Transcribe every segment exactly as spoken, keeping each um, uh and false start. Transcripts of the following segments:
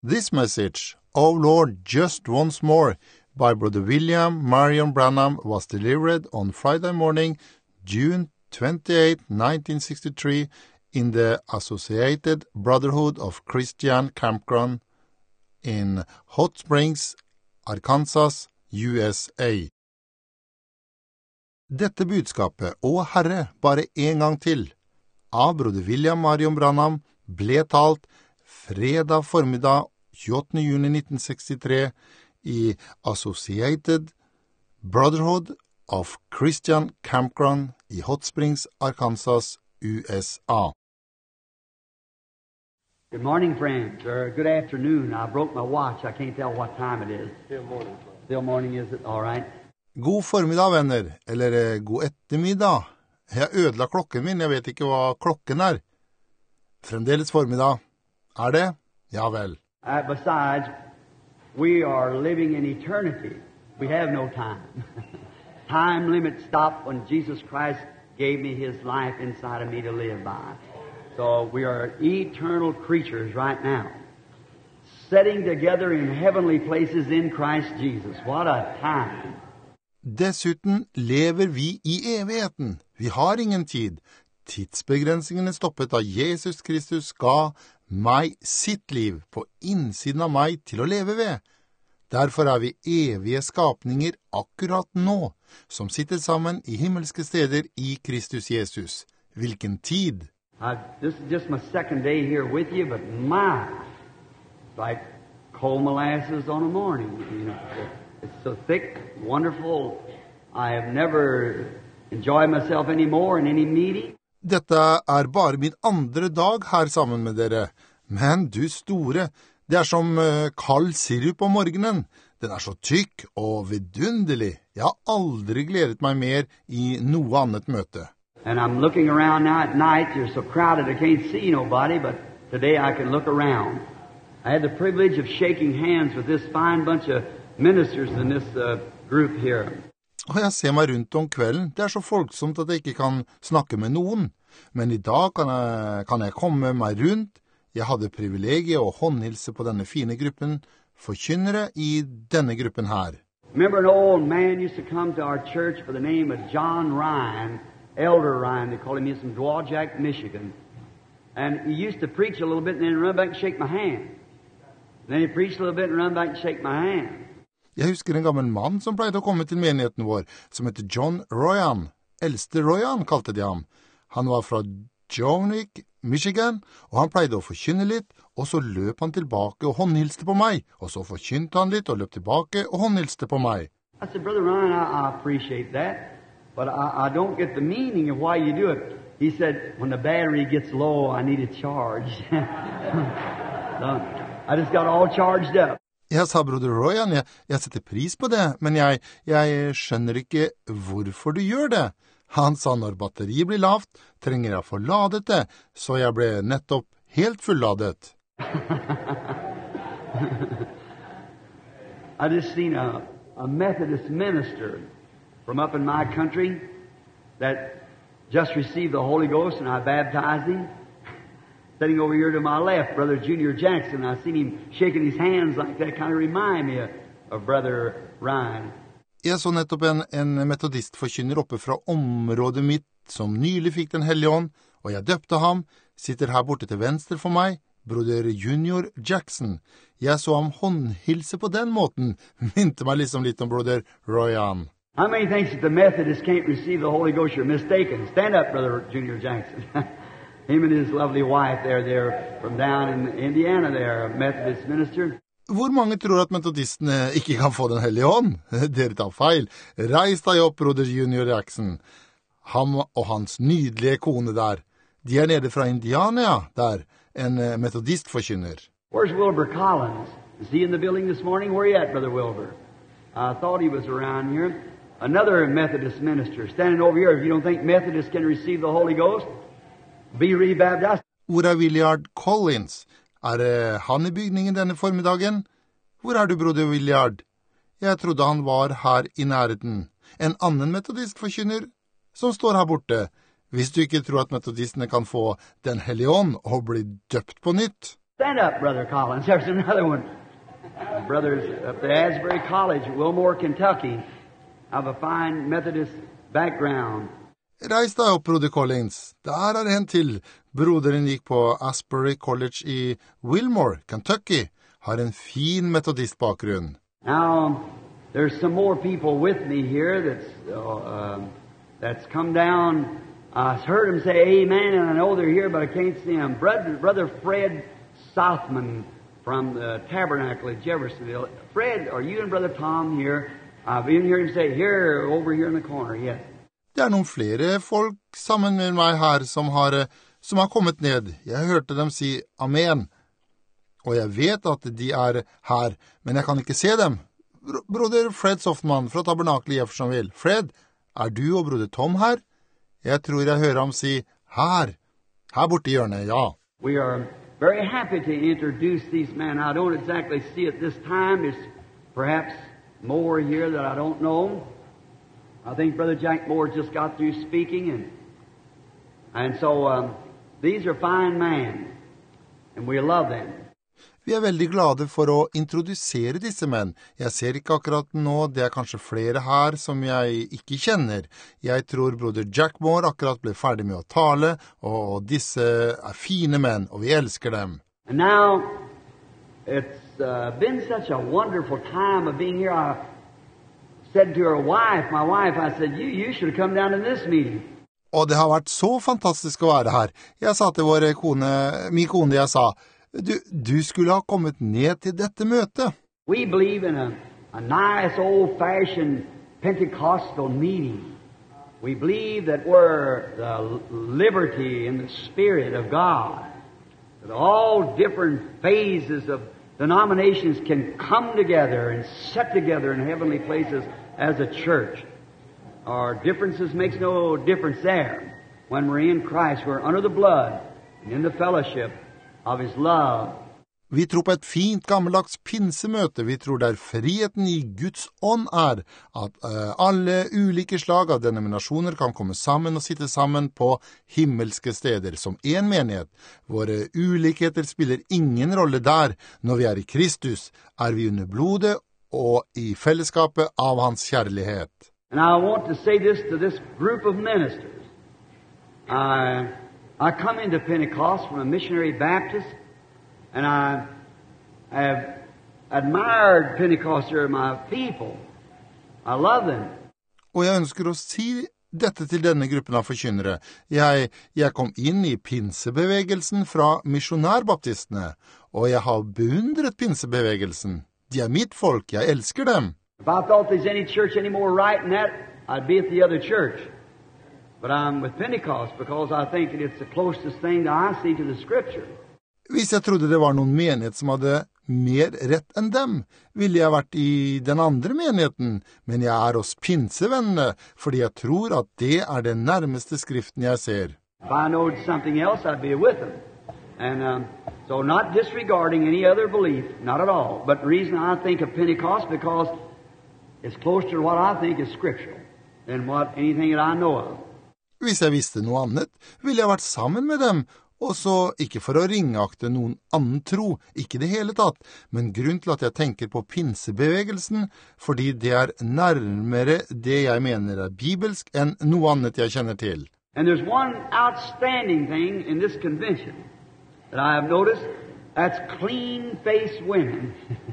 This message, "Oh Lord, just once more," by Brother William Marion Branham was delivered on Friday morning, June twenty-eighth, nineteen sixty-three, in the Associated Brotherhood of Christian Campground in Hot Springs, Arkansas, U S A. Dette budskapet, «Å Herre, bare en gang til», av Brother William Marion Branham, ble talt fredag formiddag tjueåttende juni nitten sekstitre i Associated Brotherhood of Christian Campground i Hot Springs, Arkansas, U S A. Good morning, friends, or good afternoon. I broke my watch. I can't tell what time it is. Still morning. Still morning, is it? All right. God formiddag, venner, eller eh, god ettermiddag. Jeg ødela klokken min, jeg vet ikke hva klokken er. Fremdeles formiddag. Er det? Ja vel. Uh, besides, we are living in eternity. We have no time. Time limit stopped when Jesus Christ gave me His life inside of me to live by. So we are eternal creatures right now, sitting together in heavenly places in Christ Jesus. What a time. Dessuten lever vi i evigheten. Vi har ingen tid. Tidsbegrensningene stoppet da Jesus Kristus ga meg sitt liv på innsiden av meg til å leve ved. Derfor er vi evige skapninger akkurat nå, som sitter sammen i himmelske steder i Kristus Jesus. Hvilken tid! Uh, this is just my second day here with you, but my, it's like cold molasses on a morning. You know, it's so thick, wonderful. I have never enjoyed myself any more in any meeting. Dette er bare min andre dag her sammen med dere. Men du store, det er som uh, kald sirup om morgenen. Den er så tykk og vidunderlig. Jeg har aldri gledet meg mer i noe annet møte. And I'm looking around now at night. You're so crowded I can't see nobody, but today I can look around. I had the privilege of shaking hands with this fine bunch of ministers in this uh, group here. Og jeg ser meg rundt om kvelden. Det er så folksomt at jeg ikke kan snakke med noen. Men i dag kan jeg, kan jeg komme meg rundt. Jeg hadde privilegiet å håndhilse på denne fine gruppen forkynnere i denne gruppen her. Remember an old man used to come to our church by the name of John Ryan, Elder Ryan, they call him. He's from Dwaljack, Michigan. And he used to preach a little bit and then run back and shake my hand. And then he preached a little bit and run back and shake my hand. Jeg husker en gammel mann som pleide å komme til menigheten vår, som heter John Royan. Eldste Royan kalte de ham. Han var fra Dwaljack, Michigan, og han pleide å forkynne litt, og så løp han tilbake og håndhilste på meg, og så forkynte han litt og løp tilbake og håndhilste på meg. I said, Brother Ryan, I, I appreciate that, but I, I don't get the meaning of why you do it. He said, when the battery gets low, I need a charge. So, I just got all charged up. Jeg sa, Broder Royan, jeg, jeg setter pris på det, men jeg, jeg skjønner ikke hvorfor du gjør det. Han sa, når batteriet blir lavt, trenger jeg å få ladet det, så jeg ble nettopp helt fulladet. I just seen a, a Methodist minister from up in my country that just received the Holy Ghost, and I baptized him. Sitting over here to my left, Brother Junior Jackson, I seen him shaking his hands like that, kind of remind me of, of Brother Ryan. Jeg så nettopp en, en metodistforkynner oppe fra området mitt som nylig fikk den hellige ånd, og jeg døpte ham, sitter her borte til venstre for meg, Brother Junior Jackson. Jeg så ham håndhilse på den måten, minte meg liksom litt om Brother Royan. How many thinks that the Methodists can't receive the Holy Ghost? You're mistaken. Stand up, Brother Junior Jackson. Him and his lovely wife there, they're from down in Indiana there, a Methodist minister. Hvor mange tror at metodistene ikke kan få den hellige ånd? Dere tar feil. Reis deg opp, Brother Junior Jackson. Han og hans nydelige kone der. De er nede fra Indiana, der. En metodistforkynner. Where's Wilbur Collins? Is he in the building this morning? Where are you at, Brother Wilbur? I thought he was around here. Another Methodist minister standing over here. If you don't think Methodists can receive the Holy Ghost, be rebaptized. Hvor er Willard Collins? Er uh, han i bygningen denne formiddagen? Hvor er du, broder Willard? Jeg trodde han var her i nærheten. En annen metodistforkynner som står her borte. Hvis du ikke tror at metodistene kan få den hellige ånd og bli døpt på nytt. Stand up, Brother Collins. There's another one. Brothers up at Asbury College, Wilmore, Kentucky, have a fine Methodist background. Reis deg opp, broder Collins. Der er en til. Broderen gikk på Asbury College i Wilmore, Kentucky. Har en fin metodistbakgrunn. Now, there's some more people with me here that's, uh, uh, that's come down. I heard them say amen, and I know they're here, but I can't see them. Brother, Brother Fred Southman from the Tabernacle at Jeffersonville. Fred, are you and Brother Tom here? I've even heard him say, here, over here in the corner, yes. Det er noen flere folk sammen med meg her som har, som har kommet ned. Jeg hørte dem si amen. Og jeg vet at de er her, men jeg kan ikke se dem. Broder Fred Softman fra Tabernacle i Jeffersonville. Fred, er du og broder Tom her? Jeg tror jeg hører ham si her. Her borte i hjørnet, ja. We are very happy to introduce these men. I don't exactly see at this time. There's perhaps more here that I don't know. I think Brother Jack Moore just got through speaking, and and so um, these are fine men, and we love them. Vi er veldig glade for å introdusere disse menn. Jeg ser ikke akkurat nå, det er kanskje flere her som jeg ikke kjenner. Jeg tror broder Jack Moore akkurat ble ferdig med å tale, og disse er fine menn, og vi elsker dem. And now, it's uh, been such a wonderful time of being here. I said to her wife, my wife, I said, you, you should come down to this meeting. Og det har vært så fantastisk å være her. Jeg sa til vår kone, min kone, jeg sa, du, du skulle ha kommet ned til dette møtet. We believe in a, a nice old-fashioned Pentecostal meeting. We believe that we're the liberty and the Spirit of God. That all different phases of denominations can come together and set together in heavenly places as a church. Our differences makes no difference there. When we're in Christ, we're under the blood and in the fellowship of His love. Vi tror på et fint gammeldags pinsemøte. Vi tror der friheten i Guds ånd er at uh, alle ulike slag av denominasjoner kan komme sammen og sitte sammen på himmelske steder som en menighet. Våre ulikheter spiller ingen rolle der. Når vi er i Kristus, er vi under blodet og i fellesskapet av hans kjærlighet. And I want to say this to this group of ministers. I, I come into Pentecost from a missionary Baptist, and I have admired Pentecosters, my people. I love them. Og jeg ønsker å si dette til denne gruppen av forkynnere. Jeg, jeg kom inn i pinsebevegelsen fra misjonærbaptistene, og jeg har beundret pinsebevegelsen. De er mitt folk, jeg elsker dem. If I thought there's any church any more right than that, I'd be at the other church. But I'm with Pentecost because I think that it's the closest thing that I see to the Scripture. Hvis jeg trodde det var noen menighet som hadde mer rett enn dem, ville jeg vært i den andre menigheten, men jeg er hos pinsevennene, fordi jeg tror at det er den nærmeste skriften jeg ser. If I knowed something else, I'd be with them. And um, so not disregarding any other belief, not at all. But the reason I think of Pentecost, because it's closer to what I think is scriptural than what anything that I know of. Hvis jeg visste noe annet, ville jeg vært sammen med dem, og så ikke for å ringeakte noen annen tro, ikke det hele tatt, men grunn til at jeg tenker på pinsebevegelsen, fordi det er nærmere det jeg mener er bibelsk enn noe annet jeg kjenner til. And there's one outstanding thing in this convention that I have noticed, that's clean-faced women.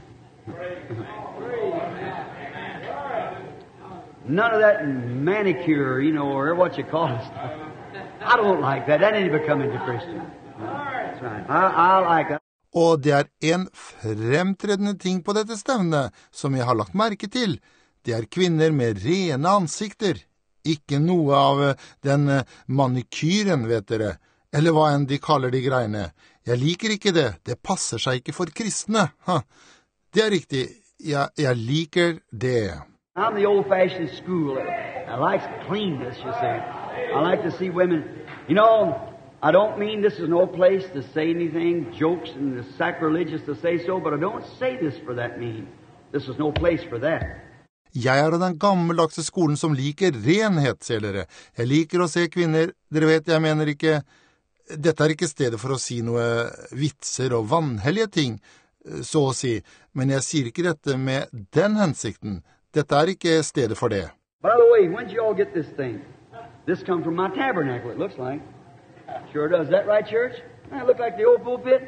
None of that manicure, you know, or what you call it stuff. I don't like that. That ain't becoming to Christian. That's right. I, I like that. Og det er en fremtredende ting på dette stevnet som jeg har lagt merke til. Det er kvinner med rene ansikter. Ikke noe av den manikyren, vet dere. Eller hva enn de kaller de greiene. Jeg liker ikke det. Det passer seg ikke for kristne. Ha. Det er riktig. Jeg, jeg liker det. I'm the old-fashioned school. I like cleanness, you see. I like to see women. You know, I don't mean this is no place to say anything, jokes and it's sacrilegious to say so, but I don't say this for that mean. This is no place for that. Jeg er av den gammeldagse skolen som liker renhet, ser dere. Jeg liker å se kvinner, dere vet, jeg mener ikke Dette er ikke stedet for å si noe vitser og vanhellige ting, så å si, men jeg sier ikke dette med den hensikten. Dette er ikke stedet for det. By the way, when did you all get this thing? This comes from my tabernacle, it looks like. Sure does. Is that right, church? It looks like the old pulpit.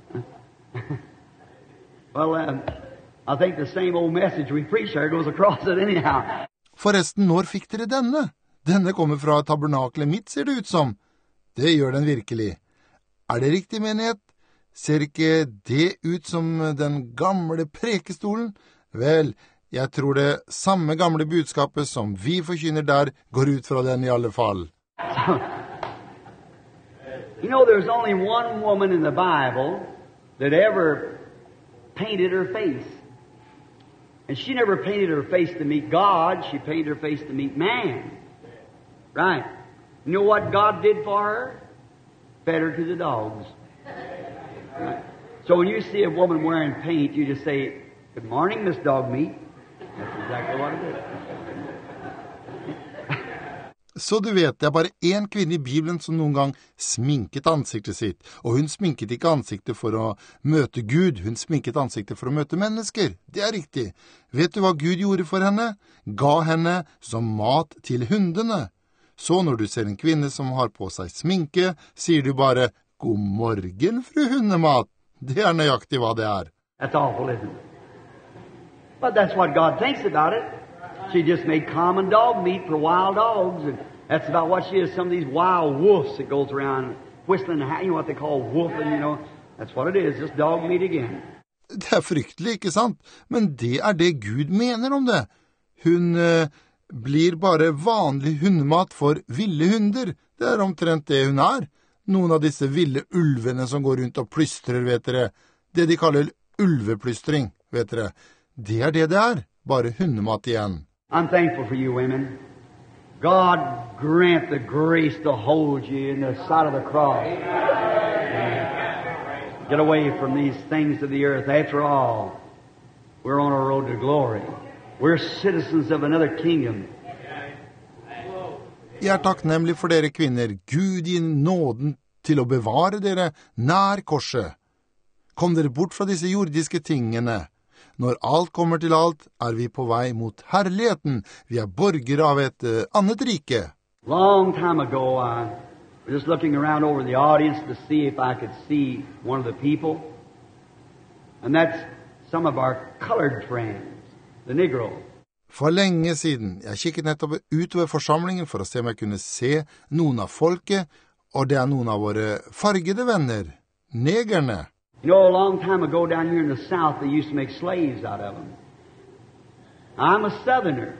Well, um, I think the same old message we preach there goes across it anyhow. Forresten, når fikk dere denne? Denne kommer fra tabernaklet mitt, ser det ut som. Det gjør den virkelig. Er det riktig, menighet? Ser ikke det ut som den gamle prekestolen? Vel, jeg tror det samme gamle budskapet som vi forkynner der går ut fra den i alle fall. So, you know, there's only one woman in the Bible that ever painted her face. And she never painted her face to meet God, she painted her face to meet man. Right. You know what God did for her? Fed her to the dogs. Right. So when you see a woman wearing paint, you just say, "Good morning, Miss Dog Meat." That's exactly what it is. Så du vet, det er bare en kvinne i Bibelen som noen gang sminket ansiktet sitt. Og hun sminket ikke ansiktet for å møte Gud, hun sminket ansiktet for å møte mennesker. Det er riktig. Vet du hva Gud gjorde for henne? Ga henne som mat til hundene. Så når du ser en kvinne som har på seg sminke, sier du bare, «God morgen, fru hundemat». Det er nøyaktig hva det er. That's awful, isn't it? But that's what God thinks about it. She just made common dog meat for wild dogs, and that's about what she is. Some of these wild wolves that goes around whistling, you know what they call wolfing, you know. That's what it is, just dog meat again. Det er fryktelig, ikke sant? Men det er det Gud mener om det. Hun eh, blir bare vanlig hundemat for ville hunder. Det er omtrent det hun er. Noen av disse ville ulvene som går rundt og plystrer, vet dere. Det de kaller ulveplystring, vet dere. Det er det det er. Bare hundemat igjen. I'm thankful for you women. God grant the grace to hold you in the sight of the cross. Get away from these things of the earth. After all, we're on a road to glory. We're citizens of another kingdom. Jeg er takknemlig for dere kvinner. Gud gi nåden til å bevare dere nær korset. Kom dere bort fra disse jordiske tingene. Når alt kommer til alt, er vi på vei mot herligheten. Vi er borgere av et uh, annet rike. Long time ago, I was just looking around over the audience to see if I could see one of the people. And that's some of our colored friends, the Negro. For lenge siden, jeg kikket nettopp utover forsamlingen for å se om jeg kunne se noen av folket, og det er noen av våre fargede venner, negerne. You know, a long time ago down here in the South, they used to make slaves out of them. I'm a Southerner.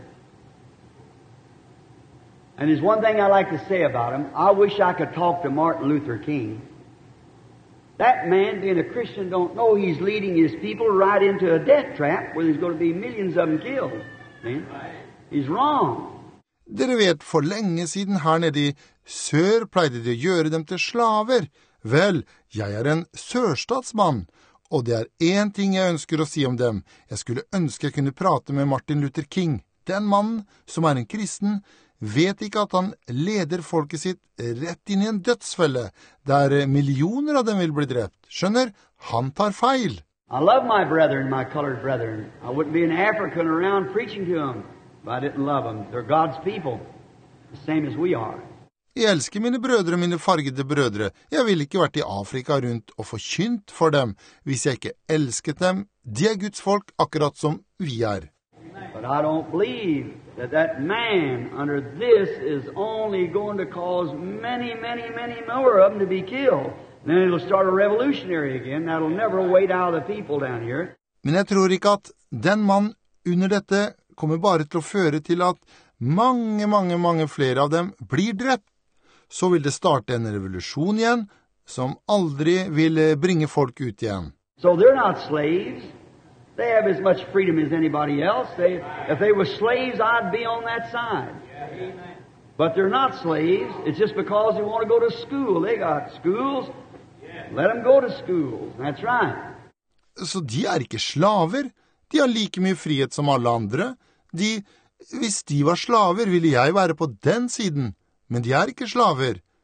And there's one thing I like to say about him. I wish I could talk to Martin Luther King. That man, being a Christian, don't know he's leading his people right into a death trap where there's going to be millions of them killed. See? He's wrong. Dere vet, for lenge siden her nede i sør pleide de å gjøre dem til slaver. Vel, jeg er en sørstatsmann, og det er en ting jeg ønsker å si om dem. Jeg skulle ønske jeg kunne prate med Martin Luther King. Den mannen, som er en kristen, vet ikke at han leder folket sitt rett inn i en dødsfelle, der millioner av dem vil bli drept. Skjønner, han tar feil. I love my brethren, my colored brethren. I wouldn't be an African around preaching to them if I didn't love them. They're God's people, the same as we are. Jeg elsker mine brødre, mine fargede brødre. Jeg ville ikke vært i Afrika rundt og forkynt for dem hvis jeg ikke elsket dem. De er Guds folk, akkurat som vi er. But I don't believe that that man under this is only going to cause many, many, many more of them to be killed. Then it'll start a revolutionary again. That'll never wait out of the people down here. Men jeg tror ikke at den mann under dette kommer bare til å føre til at mange, mange, mange flere av dem blir drept. Så vil det starte en revolusjon igjen, som aldri vil bringe folk ut igjen. So they're not slaves. They have as much freedom as anybody else. They, if they were slaves, I'd be on that side. But they're not slaves. It's just because they want to go to school. They got schools. Let them go to school. That's right. Så de er ikke slaver. De har like mye frihet som alle andre. De, hvis de var slaver, ville jeg være på den siden. Men de er ikke slaver.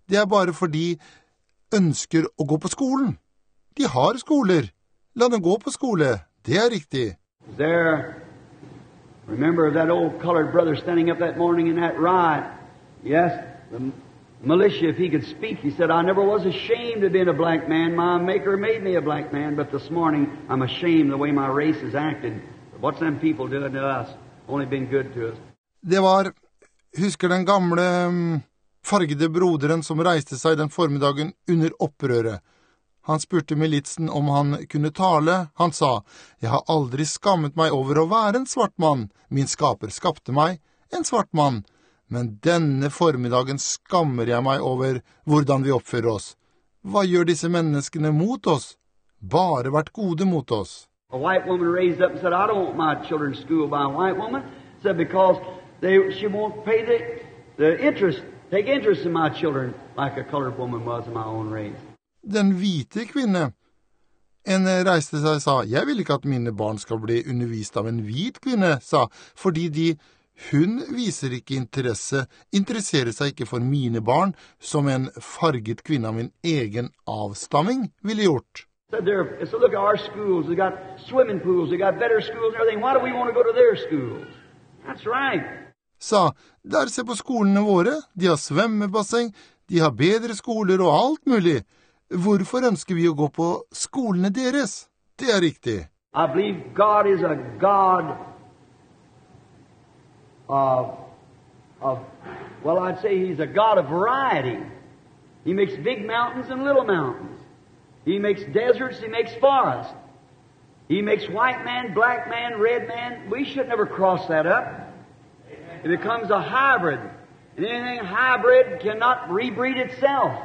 det er bare fordi de ønsker å gå på skolen. De har skoler. La dem gå på skole. Det er riktig. There, remember that old colored brother standing up that morning in that riot? Yes, the militia, if he could speak, he said, I never was ashamed of being a black man. My maker made me a black man, but this morning I'm ashamed the way my race has acted. What's them people doing to us? Only been good to us. Det var, husker den gamle um, fargede broderen som reiste seg den formiddagen under opprøret. Han spurte militsen om han kunne tale. Han sa, jeg har aldri skammet meg over å være en svart mann. Min skaper skapte meg, en svart mann. Men denne formiddagen skammer jeg meg over hvordan vi oppfører oss. Hva gjør disse menneskene mot oss? Bare vært gode mot oss. A white woman raised up and said, I don't want my children schooled by a white woman. Said because they, she won't pay the, the interest, take interest in my children like a colored woman was in my own race. Den hvite kvinne, en reiste seg og sa, jeg vil ikke at mine barn skal bli undervist av en hvit kvinne, sa, fordi de, hun viser ikke interesse, interesserer seg ikke for mine barn, som en farget kvinne av min egen avstamming ville gjort. So, so look at our schools, they got swimming pools, they got better schools and everything. Why do we want to go to their schools? That's right. Sa, der se på skolene våre, de har svømmebasseng, de har bedre skoler og alt mulig. Hvorfor ønsker vi å gå på skolene deres? Det er riktig. I believe God is a God of, of, well, I'd say he's a God of variety. He makes big mountains and little mountains. He makes deserts, he makes forests. He makes white man, black man, red man. We should never cross that up. It becomes a hybrid. And anything hybrid cannot rebreed itself.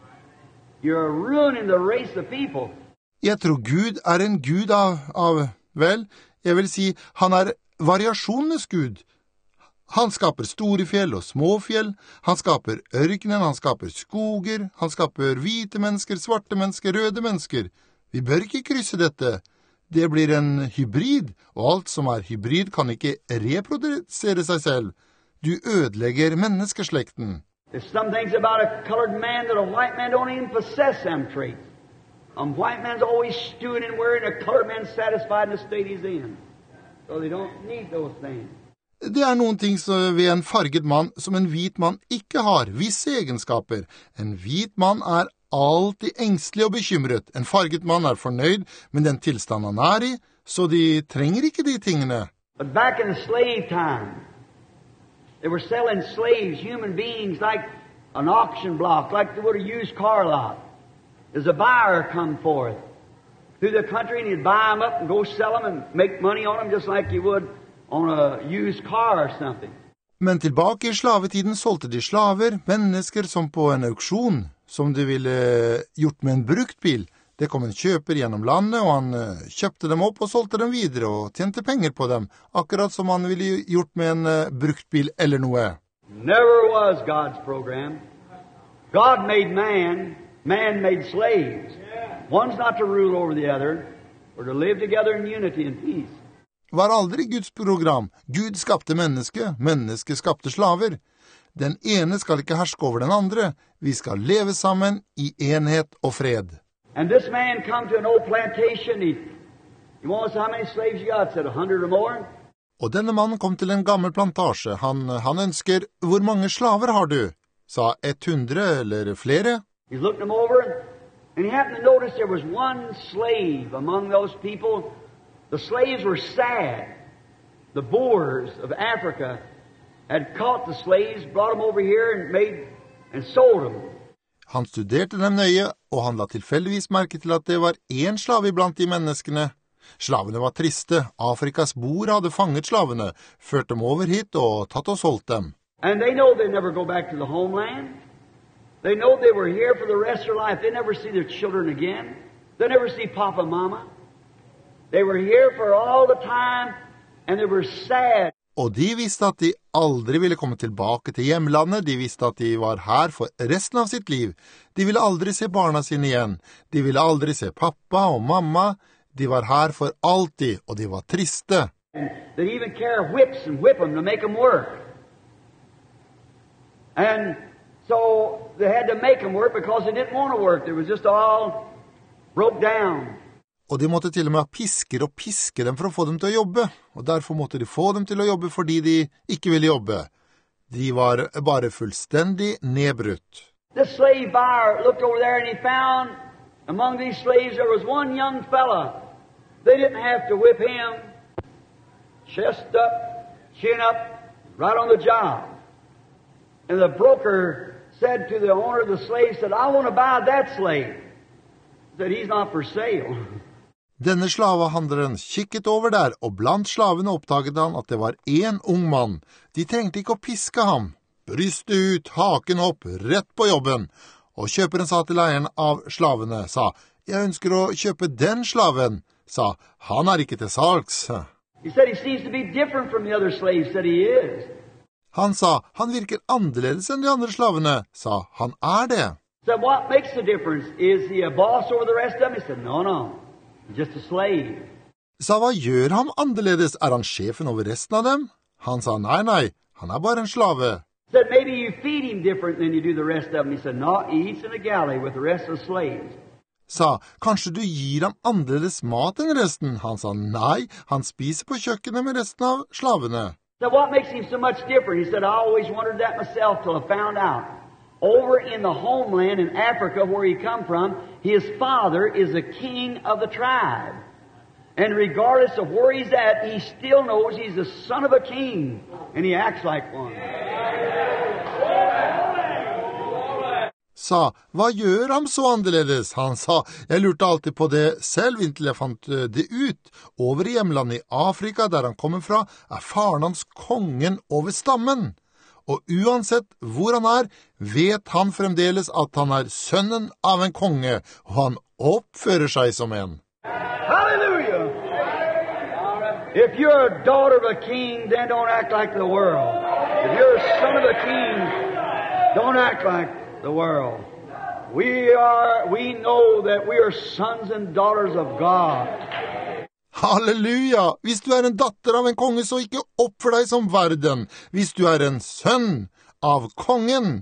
You're ruining the race of people. Jeg tror Gud er en Gud av, av, vel, jeg vil si, han er variasjonenes Gud. Han skaper store fjell og små fjell, han skaper ørkenen, han skaper skoger, han skaper hvite mennesker, svarte mennesker, røde mennesker. Vi bør ikke krysse dette. Det blir en hybrid, og alt som er hybrid kan ikke reprodusere seg selv. Du ødelegger menneskeslekten. There's some things about a colored man that a white man don't even possess them traits. A white man's always stewing and wearing, a colored man's satisfied in the state he's in. So they don't need those things. Det er noen ting ved en farget mann som en hvit mann ikke har, visse egenskaper. En hvit mann er alltid engstelig og bekymret. En farget mann er fornøyd med den tilstand han er i, så de trenger ikke de tingene. But back in the slave time, they were selling slaves, human beings, like an auction block, like they would a used car lot. There's a buyer come forth through the country, and he'd buy them up and go sell them and make money on them just like you would on a used car or something. Men tilbake i slavetiden solgte de slaver, mennesker som på en auksjon, som de ville gjort med en brukt bil. Det kom en kjøper gjennom landet, og han kjøpte dem opp og solgte dem videre og tjente penger på dem, akkurat som han ville gjort med en brukt bil eller noe. Never was God's program. God made man, man made slaves. One's not to rule over the other, or to live together in unity and peace. Var aldri Guds program. Gud skapte menneske, menneske skapte slaver. Den ene skal ikke herske over den andre. Vi skal leve sammen i enhet og fred. And this man come to an old plantation. He, he wants how many slaves you got? Said a hundred or more. Og denne mannen kom til en gammel plantasje. Han, han ønsker, hvor mange slaver har du? Sa ett hundre eller flere. He's looking them over, and he happened to notice there was one slave among those people. The slaves were sad. The Boers of Africa had caught the slaves, brought them over here and made and sold them. Han studerte dem nøye, og han la tilfeldigvis merke til at det var en slave blant de menneskene. Slavene var triste. Afrikas boer hadde fanget slavene, ført dem over hit og tatt og solgt dem. And they know they never go back to the homeland. They know they were here for the rest of their life. They never see their children again. They never see Papa and Mama. They were here for all the time, and they were sad. Og de visste at de aldri ville komme tilbake til hjemlandet. De visste at de var her for resten av sitt liv. De ville aldri se barna sine igjen. De ville aldri se pappa og mamma. De var her for alltid, og de var triste. And they even carry whips and whip them to make them work. And So they had to make them work because they didn't want to work. They was just all broke down. Og de måtte til og med ha pisker og piske dem for å få dem til å jobbe, og derfor måtte de få dem til å jobbe fordi de ikke ville jobbe. De var bare fullstendig nedbrutt. The slave buyer looked over there and he found among these slaves there was one young fella. They didn't have to whip him. Chest up, chin up, right on the job. And the broker said to the owner of the slave, said, I want to buy that slave. Said, he's not for sale. Denne slavehandleren kikket over der, og blant slavene oppdaget han at det var en ung mann. De trengte ikke å piske ham. Brystet ut, haken opp, rett på jobben. Og kjøperen sa til eieren av slavene, sa, jeg ønsker å kjøpe den slaven, sa, han er ikke til salgs. He said he seems to be different from the other slaves, said he is. Han sa, han virker annerledes enn de andre slavene, sa, han er det. Said, what makes the difference? Is he a boss over the rest of them? He said, no, no, he's just a slave. Sa, hva gjør ham annerledes? Er han sjefen over resten av dem? Han sa, nei, nei, han er bare en slave. Said, maybe you feed him different than you do the rest of them. He said, no, he eats in a galley with the rest of the slaves. Sa, kanskje du gir ham annerledes mat enn resten? Han sa, nei, han spiser på kjøkkenet med resten av slavene. So what makes him so much different? He said, I always wondered that myself till I found out. Over in the homeland in Africa where he come from, his father is a king of the tribe. And regardless of where he's at, he still knows he's the son of a king. And he acts like one. Sa, hva gjør ham så annerledes? Han sa, jeg lurte alltid på det selv inntil jeg fant det ut. Over i hjemlandet i Afrika, der han kommer fra, er faren hans kongen over stammen. Og uansett hvor han er, vet han fremdeles at han er sønnen av en konge, og han oppfører seg som en. Hallelujah! If you're a daughter of a king, then don't act like the world. If you're a son of a king, don't act like the world. We are, we know that we are sons and daughters of God. Halleluja! Hvis du er en datter av en konge, så ikke oppfør deg som verden. Hvis du er en sønn av kongen,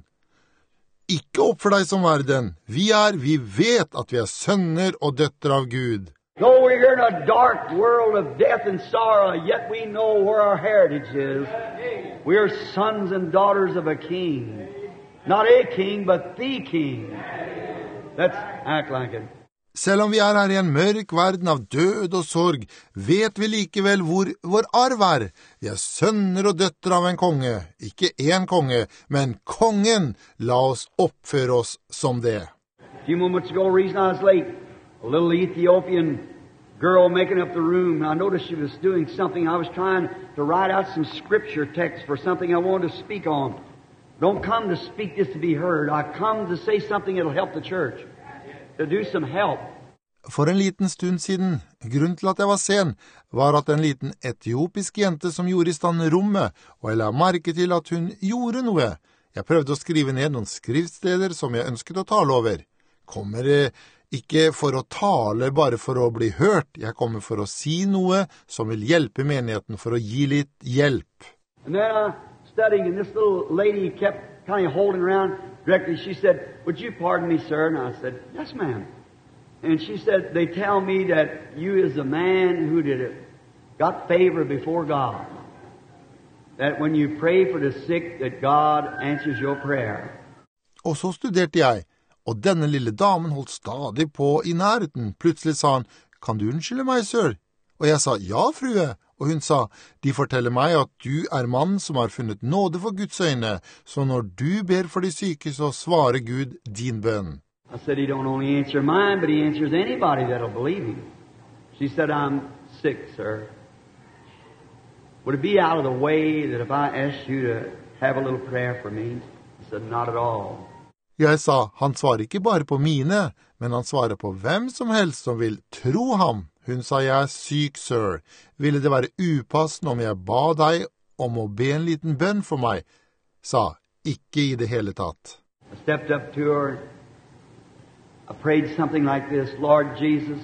ikke oppfør deg som verden. Vi er, vi vet at vi er sønner og døtre av Gud. Though we're here in a dark world of death and sorrow, yet we know where our heritage is. We are sons and daughters of a king. Not a king, but the king. Let's act like it. Selv om vi er her i en mørk verden av død og sorg, vet vi likevel hvor vår arv er. Vi er sønner og døtre av en konge, ikke en konge, men kongen. La oss oppføre oss som det. A few moments ago, reason I was late, a little Ethiopian girl making up the room. I noticed she was doing something. I was trying to write out some scripture text for something I wanted to speak on. Don't come to speak just to be heard. I come to say something that'll help the church. To do some help. For en liten stund siden, grunnen til at jeg var sen, var at en liten etiopisk jente som gjorde i stand rommet, og jeg la merke til at hun gjorde noe. Jeg prøvde å skrive ned noen skriftsteder som jeg ønsket å tale over. Kommer ikke for å tale bare for å bli hørt, jeg kommer for å si noe som vil hjelpe menigheten, for å gi litt hjelp. And then I studying, and this little lady kept kind of holding around directly. She said, would you pardon me, sir? And I said, yes, ma'am. And she said, they tell me that you is a man who did it, got favor before God. That when you pray for the sick, that God answers your prayer. Og så studerte jeg, og denne lille damen holdt stadig på i nærheten. Plutselig sa han, kan du unnskylde meg, sir? Og jeg sa, ja, frue. Og hun sa, de forteller meg at du er mann som har funnet nåde for Guds øyne, så når du ber for de syke, så svarer Gud din bønn. I said, he don't only answer mine, but he answers anybody that'll believe him. She said, I'm sick, sir. Would it be out of the way that if I asked you to have a little prayer for me? I said, not at all. Jeg sa, han svarer ikke bare på mine, men han svarer på hvem som helst som vil tro ham. Hun sa, jeg er syk, sir. Ville det være upassende om jeg ba deg om å be en liten bønn for meg? Sa, ikke i det hele tatt. I stepped up to her. I prayed something like this, Lord Jesus,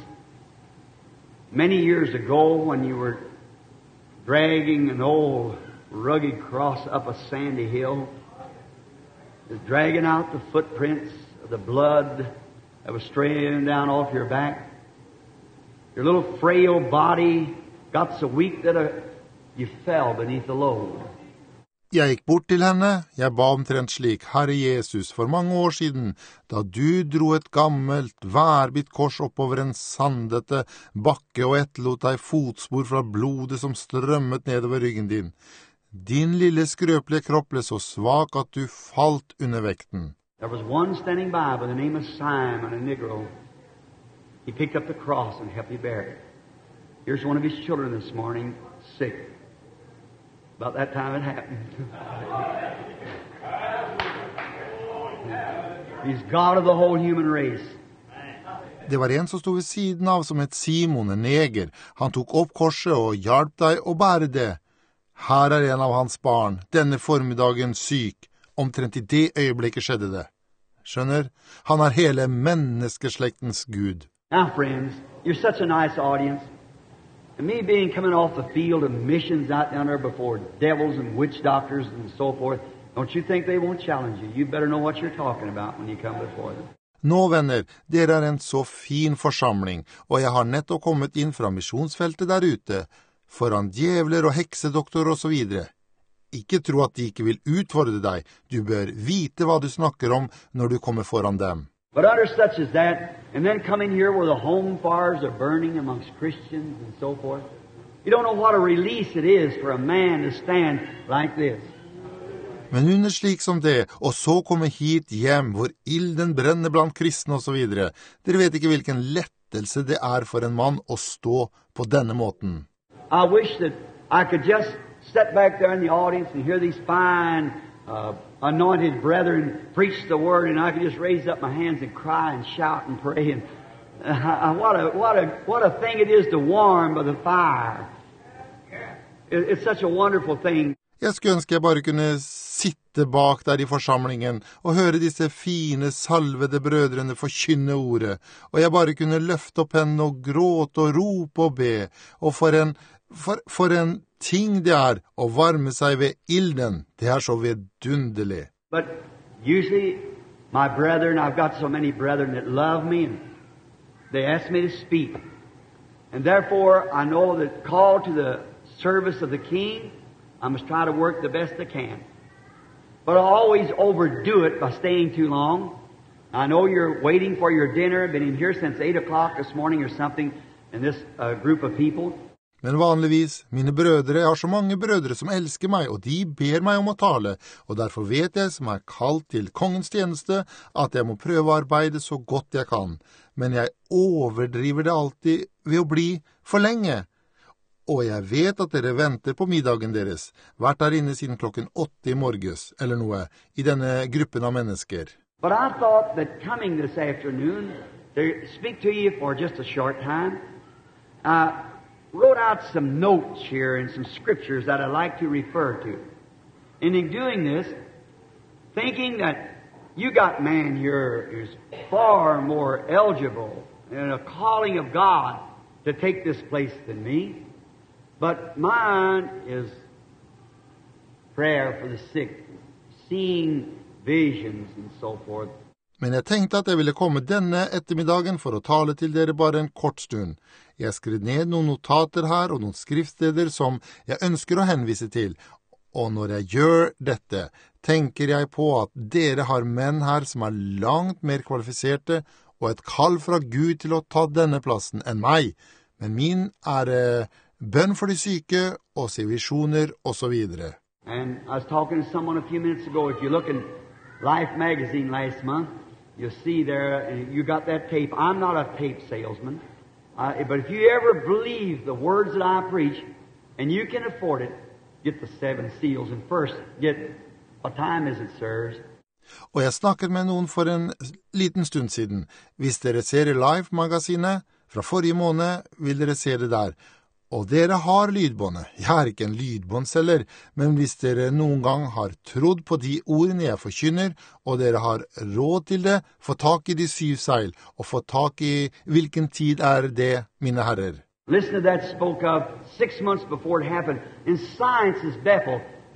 many years ago when you were dragging an old rugged cross up a sandy hill, is dragging out the footprints of the blood that was straying down off your back. Your little frail body got so weak that uh, you fell beneath the load. Jeg gikk bort til henne, jeg ba omtrent slik, Herre Jesus, for mange år siden, da du dro et gammelt, værbitt kors oppover en sandete bakke og etterlot deg fotspor fra blodet som strømmet nedover ryggen din. Din lille skrøpelige kropp ble så svak at du falt under vekten. There was one standing by by the name of Simon, a Negro. He picked up the cross and helped me bear it. Here's one of his children this morning, sick. About that time it happened. He's God of the whole human race. Det var en som stod ved siden av som het Simon, en neger. Han tok opp korset og hjalp deg å bære det. Her er en av hans barn, denne formiddagen syk. Omtrent i det øyeblikket skjedde det. Skjønner? Han er hele menneskeslektens Gud. Now, friends, you're such a nice audience. And me being coming off the field of missions out down there before devils and witch doctors and so forth, don't you think they won't challenge you? You better know what you're talking about when you come before them. Nå, venner, dere er en så fin forsamling, og jeg har nettopp kommet inn fra misjonsfeltet der ute, foran djevler og heksedoktor og så videre. Ikke tro at de ikke vil utfordre deg. Du bør vite hva du snakker om når du kommer foran dem. But under such as that, and then coming here where the home fires are burning amongst Christians and so forth, you don't know what a release it is for a man to stand like this. Men under slik som det, og så komme hit hjem hvor ilden brenner blant kristne og så videre, dere vet ikke hvilken lettelse det er for en mann å stå på denne måten. I wish that I could just sit back there in the audience and hear these fine uh, anointed brethren preach the word, and I could just raise up my hands and cry and shout and pray. And uh, what a what a what a thing it is to warm by the fire. It, it's such a wonderful thing. Jeg skulle ønske jeg bare kunne sitte bak der i forsamlingen og høre disse fine, salvede brødrene forkynne ordet, og jeg bare kunne løfte opp hendene og gråte og rope og be, og for en, for, for en ting det er å varme seg ved ilden. Det er så vidunderlig. But usually my brethren, I've got so many brethren that love me, and they ask me to speak. And therefore I know that call to the service of the King, I must try to work the best I can. But I always overdo it by staying too long. I know you're waiting for your dinner. I've been in here since eight o'clock this morning or something in this uh, group of people. Men vanligvis, mine brødre, jeg har så mange brødre som elsker meg, og de ber meg om å tale, og derfor vet jeg, som er kalt til kongens tjeneste, at jeg må prøve å arbeide så godt jeg kan. Men jeg overdriver det alltid ved å bli for lenge. Og jeg vet at dere venter på middagen deres, vært der inne siden klokken åtte i morges, eller noe, i denne gruppen av mennesker. But I thought that coming this afternoon to speak to you for just a short time, I wrote out some notes here and some scriptures that I'd like to refer to. And in doing this, thinking that you got man here who's far more eligible in a calling of God to take this place than me. But mine is prayer for the sick, seeing visions and so forth. Men jeg tenkte at jeg ville komme denne ettermiddagen for å tale til dere bare en kort stund. Jeg skrev ned noen notater her og noen skriftsteder som jeg ønsker å henvise til. Og når jeg gjør dette, tenker jeg på at dere har menn her som er langt mer kvalifiserte og et kall fra Gud til å ta denne plassen enn meg. Men min er eh, bønn for de syke og se visjoner og så videre. And I was talking to someone a few minutes ago. If you look in Life magazine last month, you'll see there, and you got that tape. I'm not a tape salesman, uh, but if you ever believe the words that I preach, and you can afford it, get the seven seals. And first, get, what time is it, sirs? Og jeg snakket med noen for en liten stund siden. Hvis dere ser i Life-magasinet fra forrige måned, vil dere se det der. Og dere har lydbåndet. Jeg er ikke en lydbåndselger, men hvis dere noen gang har trodd på de ordene jeg forkynner, og dere har råd til det, få tak i de syv seil, og få tak i hvilken tid er det, mine herrer. Listen to that spoke of six months before it happened. In science is baffled.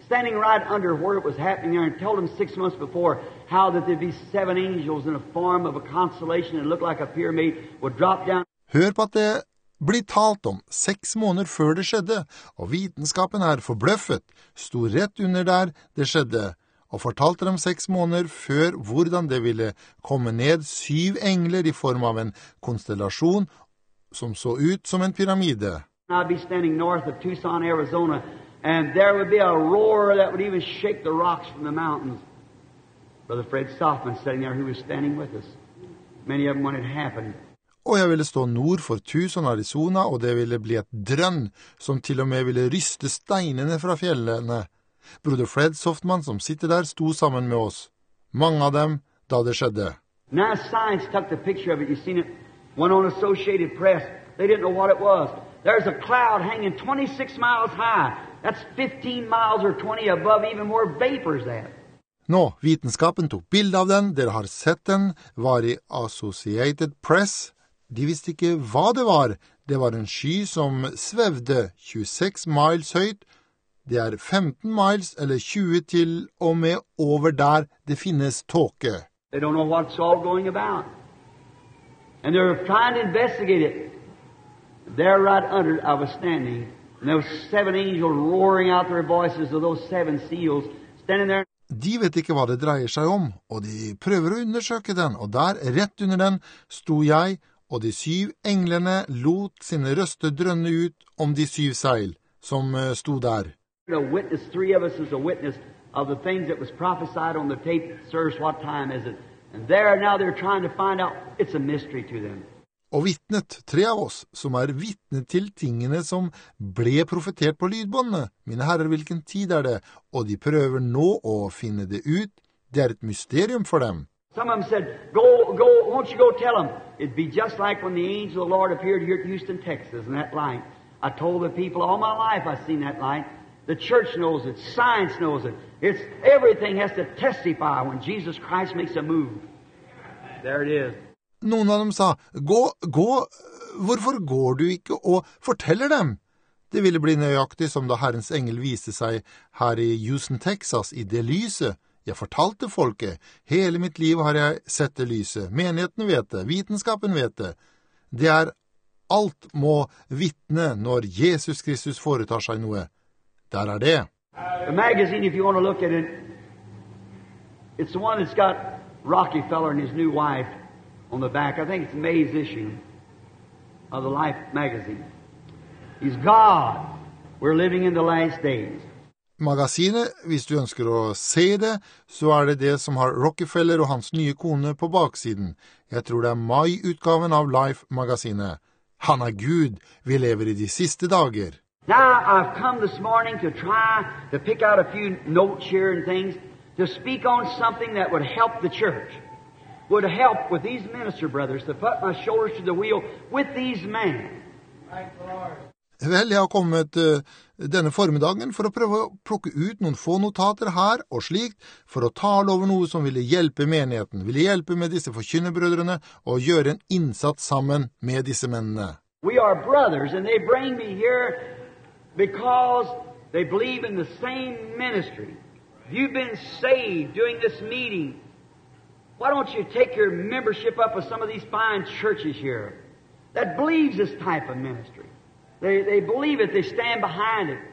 standing right under where it was happening there, and told them six months before how that there'd be seven angels in a form of a constellation that looked like a pyramid would drop down. Hør på at det blir talt om seks måneder før det skjedde, og vitenskapen er forbløffet, sto rett under der det skjedde, og fortalte dem seks måneder før hvordan det ville komme ned syv engler i form av en konstellasjon som så ut som en pyramide. I'd be standing north of Tucson, Arizona, and there would be a roar that would even shake the rocks from the mountains. Brother Fred Stoffman sitting there who was standing with us. Many of them when it happened. Og jeg ville stå nord for Tucson, Arizona, og det ville bli et drønn som til og med ville ryste steinene fra fjellene. Broder Fred Softman som sitter der sto sammen med oss. Mange av dem da det skjedde. Now science took the picture of it. You seen it? Went on Associated Press. They didn't know what it was. There's a cloud hanging twenty-six miles high. That's fifteen miles or twenty above even more vapors there. Nå, vitenskapen tok bilde av den. Dere har sett den. Var i Associated Press. De visste ikke hva det var. Det var en sky som svevde tjueseks miles høyt. Det er femten miles eller tjue til og med over der det finnes tåke. They don't know what's all going about. And they're trying to investigate it. There right under I was standing, and there was seven angels roaring out their voices of those seven seals, standing there. De vet ikke hva det dreier seg om, og de prøver å undersøke den, og der, rett under den, sto jeg, og de syv englene lot sine røster drønne ut om de syv seil, som sto der. A witness, three of us is a witness of the things that was prophesied on the tape. Sirs, what time is it? And there, now they're trying to find out. It's a mystery to them. Og vittnet, tre av oss, som er vittnet til tingene som ble profetert på lydbåndene. Mine herrer, hvilken tid er det? Og de prøver nå å finne det ut. Det er et mysterium for dem. Some of them said, go, go, won't you go tell them? It'd be just like when the angel of the Lord appeared here at Houston, Texas, in that light. I told the people all my life I've seen that light. The church knows it. Science knows it. It's everything has to testify when Jesus Christ makes a move. There it is. Noen av dem sa, gå, gå, hvorfor går du ikke og forteller dem? Det ville bli nøyaktig som da Herrens engel viste seg her i Houston, Texas, i det lyset. Jeg fortalte folket, hele mitt liv har jeg sett det lyset. Menighetene vet det, vitenskapen vet det. Det er alt må vittne når Jesus Kristus foretar seg noe. Der er det. The magazine, if you want to look at it, it's the one that's got Rockefeller and his new wife on the back. I think it's May's issue of the Life magazine. He's God. We're living in the last days. Magasinet, hvis du ønsker å se det, så er det det som har Rockefeller og hans nye kone på baksiden. Jeg tror det er mai-utgaven av Life-magasinet. Han er Gud, vi lever i de siste dager. Now, I've come this morning to try to pick out a few notes here and things to speak on something that would help the church, would help with these minister brothers to put my shoulders to the wheel with these men. Thank the Lord. Vel, jeg har kommet uh, denne formiddagen for å prøve å plukke ut noen få notater her og slikt, for å tale over noe som ville hjelpe menigheten, ville hjelpe med disse forkynnerbrødrene og gjøre en innsats sammen med disse mennene. We are brothers, and they bring me here because they believe in the same ministry. You've been saved doing this meeting. Why don't you take your membership up with some of these fine churches here that believes this type of ministry? They, they believe it. They stand behind it.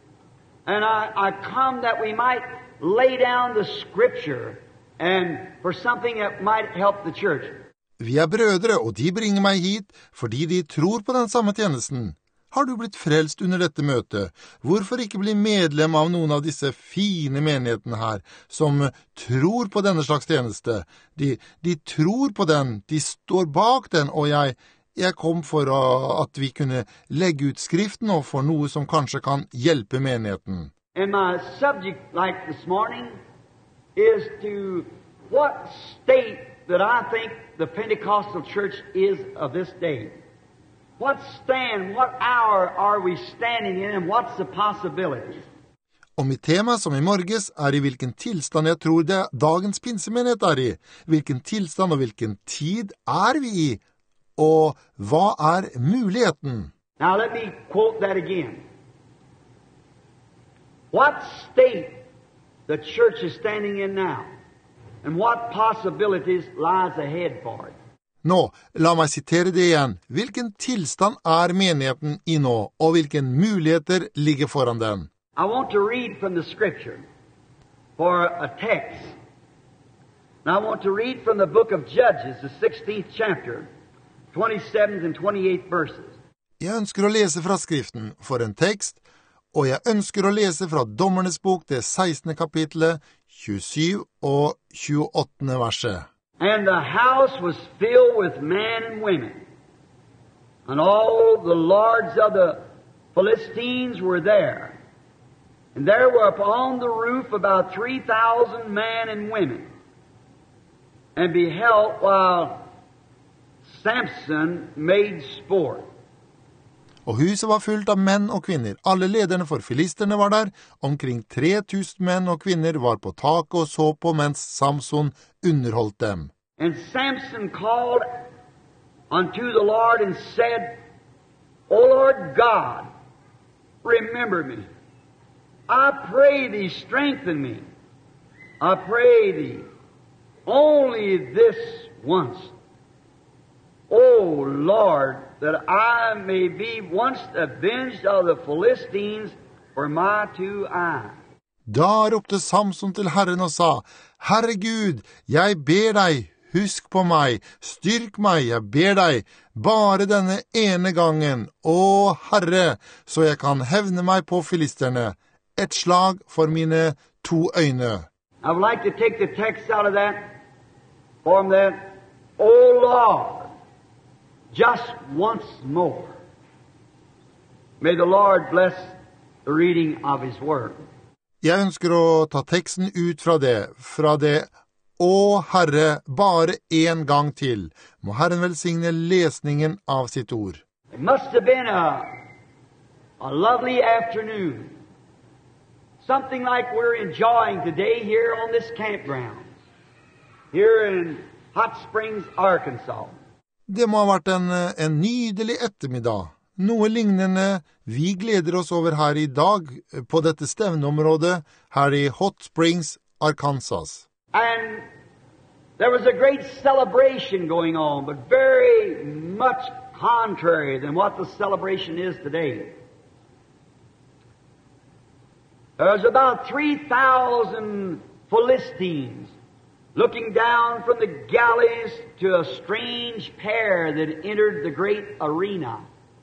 And I, I come that we might lay down the Scripture and for something that might help the church. Vi er brødre, og de bringer meg hit fordi de tror på den samme tjenesten. Har du blitt frelst under dette møtet? Hvorfor ikke bli medlem av noen av disse fine menighetene her, som tror på denne slags tjeneste? De, de tror på den, de står bak den, og jeg, jeg kom for å, at vi kunne legge ut skriften og for noe som kanskje kan hjelpe menigheten. And my subject, like this morning, is to what state that I think the Pentecostal church is of this day. What stand, what hour are we standing in, and what's the possibilities? Og mitt tema som i morges er i hvilken tilstand jeg tror det dagens pinsemenighet er i. Hvilken tilstand og hvilken tid er vi i, og hva er muligheten? Now let me quote that again. what state the church is standing in now, and what possibilities lies ahead for it. Nå, la meg sitere det igjen. Hvilken tilstand er menigheten i nå, og hvilke muligheter ligger foran den? I want to read from the scripture for a text. And I want to read from the book of Judges, the sixteenth chapter, twenty-seventh and twenty-eighth verses. Jeg ønsker å lese fra skriften for en tekst, og jeg ønsker å lese fra Dommernes bok, det sekstende kapitlet, tjuesyv og tjueåttende verset. And the house was filled with men and women, and all the lords of the Philistines were there. And there were upon the roof about three thousand men and women, and beheld while Samson made sport. Og huset var fullt av menn og kvinner. Alle lederne for filisterne var der. Omkring tre tusen menn og kvinner var på taket og så på mens Samson underholdt dem. And Samson called unto the Lord and said, O Lord God, remember me. I pray thee, strengthen me. I pray thee, only this once. O Lord, that I may be once avenged of the Philistines for my two eyes. Da ropte Samson til Herren og sa, Herre Gud, jeg ber deg, husk på meg, styrk meg, jeg ber deg, bare denne ene gangen, å Herre, så jeg kan hevne meg på filisterne, et slag for mine to øyne. I would like to take the text out of that, form that, O Lord, just once more. May the Lord bless the reading of His Word. Jeg ønsker å ta teksten ut fra det, fra det, Å Herre, bare en gang til. Må Herren velsigne lesningen av sitt ord. It must have been a, a lovely afternoon. Something like we're enjoying today here on this campground. Here in Hot Springs, Arkansas. Det må ha vært en, en nydelig ettermiddag. Noe lignende vi gleder oss over her i dag på dette stevneområdet her i Hot Springs, Arkansas. And there was a great celebration going on, but very much contrary than what the celebration is today. There was about three thousand Philistines looking down from the galleys to a strange pair that entered the great arena.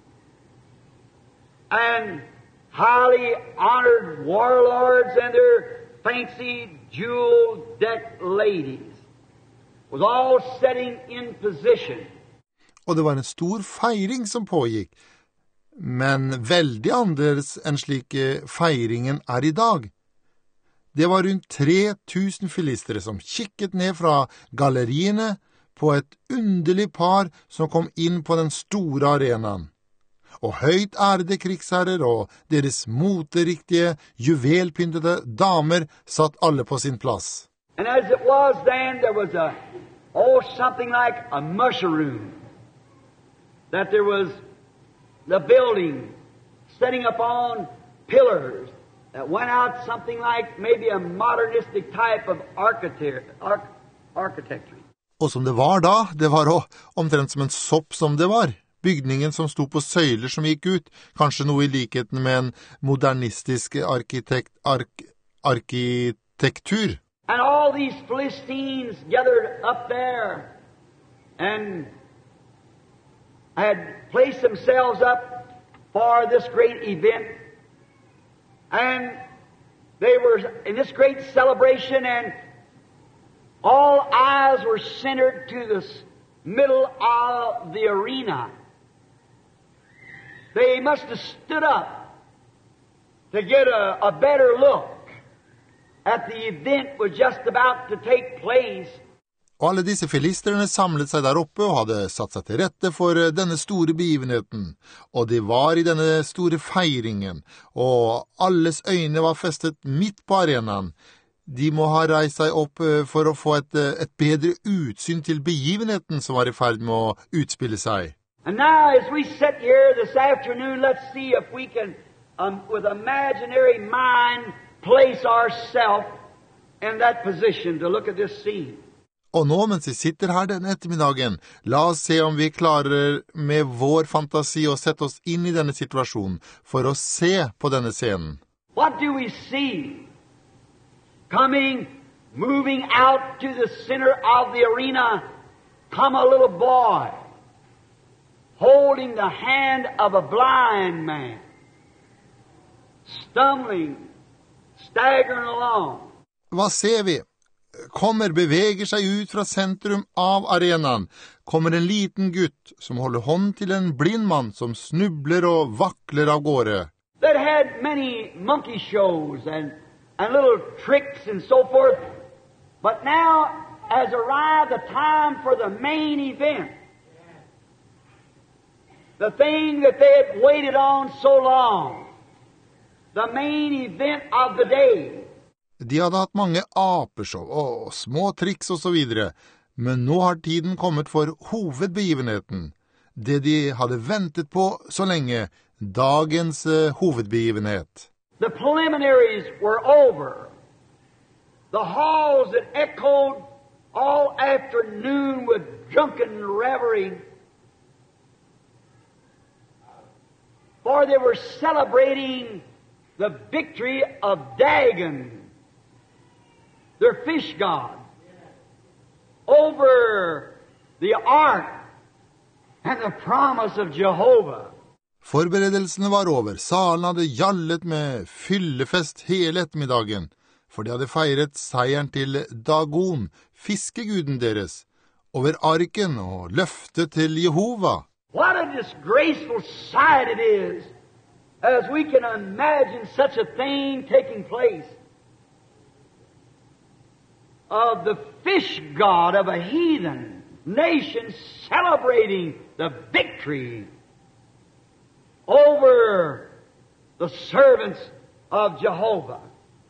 And highly honored warlords and their fancy jewel-decked ladies was all setting in position. Og det var en stor feiring som pågikk, men veldig annerledes enn slik feiringen er i dag. Det var rundt tre tusen filistere som kikket ned fra galleriene på et underlig par som kom inn på den store arenaen. Og høyt ærede krigsherrer og deres moteriktige, juvelpyntede damer satt alle på sin plass. And as it was then, there was a, oh, something like a mushroom. That there was the building setting upon pillars that went out something like maybe a modernistic type of architecture. Og som det var da, det var også omtrent som en sopp som det var. Bygningen som sto på søyler som gikk ut, kanskje noe i likheten med en modernistisk arkitekt, ark, arkitektur. And all these Philistines gathered up there and had placed themselves up for this great event. And they were in this great celebration, and all eyes were centered to the middle of the arena. They must have stood up to get a, a better look at the event was just about to take place. Og alle disse filisterne samlet seg der oppe og hadde satt seg til rette for denne store begivenheten. Og de var i denne store feiringen, og alles øyne var festet midt på arenaen. De må ha reist seg opp for å få et, et bedre utsyn til begivenheten som var i ferd med å utspille seg. And now as we sit here this afternoon, let's see if we can um, with imaginary mind, place ourselves in that position to look at this scene. Og nå, mens vi sitter her denne ettermiddagen, la oss se om vi klarer med vår fantasi å sette oss inn i denne situasjonen for å se på denne scenen. What do we see? Coming, moving out to the center of the arena, come a little boy, holding the hand of a blind man, stumbling, staggering along. Hva ser vi? Kommer, beveger seg ut fra sentrum av arenaen. Kommer en liten gutt som holder hånd til en blind mann som snubler og vakler av gårde. That had many monkey shows and, and little tricks and so forth. But now has arrived the time for the main event. The thing that they had waited on so long. The main event of the day. De hadde hatt mange apershow og små triks og så videre, men nå har tiden kommet for hovedbegivenheten. Det de hadde ventet på så lenge, dagens uh, hovedbegivenhet. The preliminaries were over. The halls that echoed all afternoon with drunken revelry. For they were celebrating the victory of Dagon, their fish god, over the ark and the promise of Jehovah. Forberedelsene var over. Salen hadde gjallet med fyllefest hele ettermiddagen, for de hadde feiret seieren til Dagon, fiskeguden deres, over arken og løftet til Jehova. What a disgraceful sight it is, as we can imagine such a thing taking place. Of the fish god of a heathen nation celebrating the victory over the servants of Jehovah.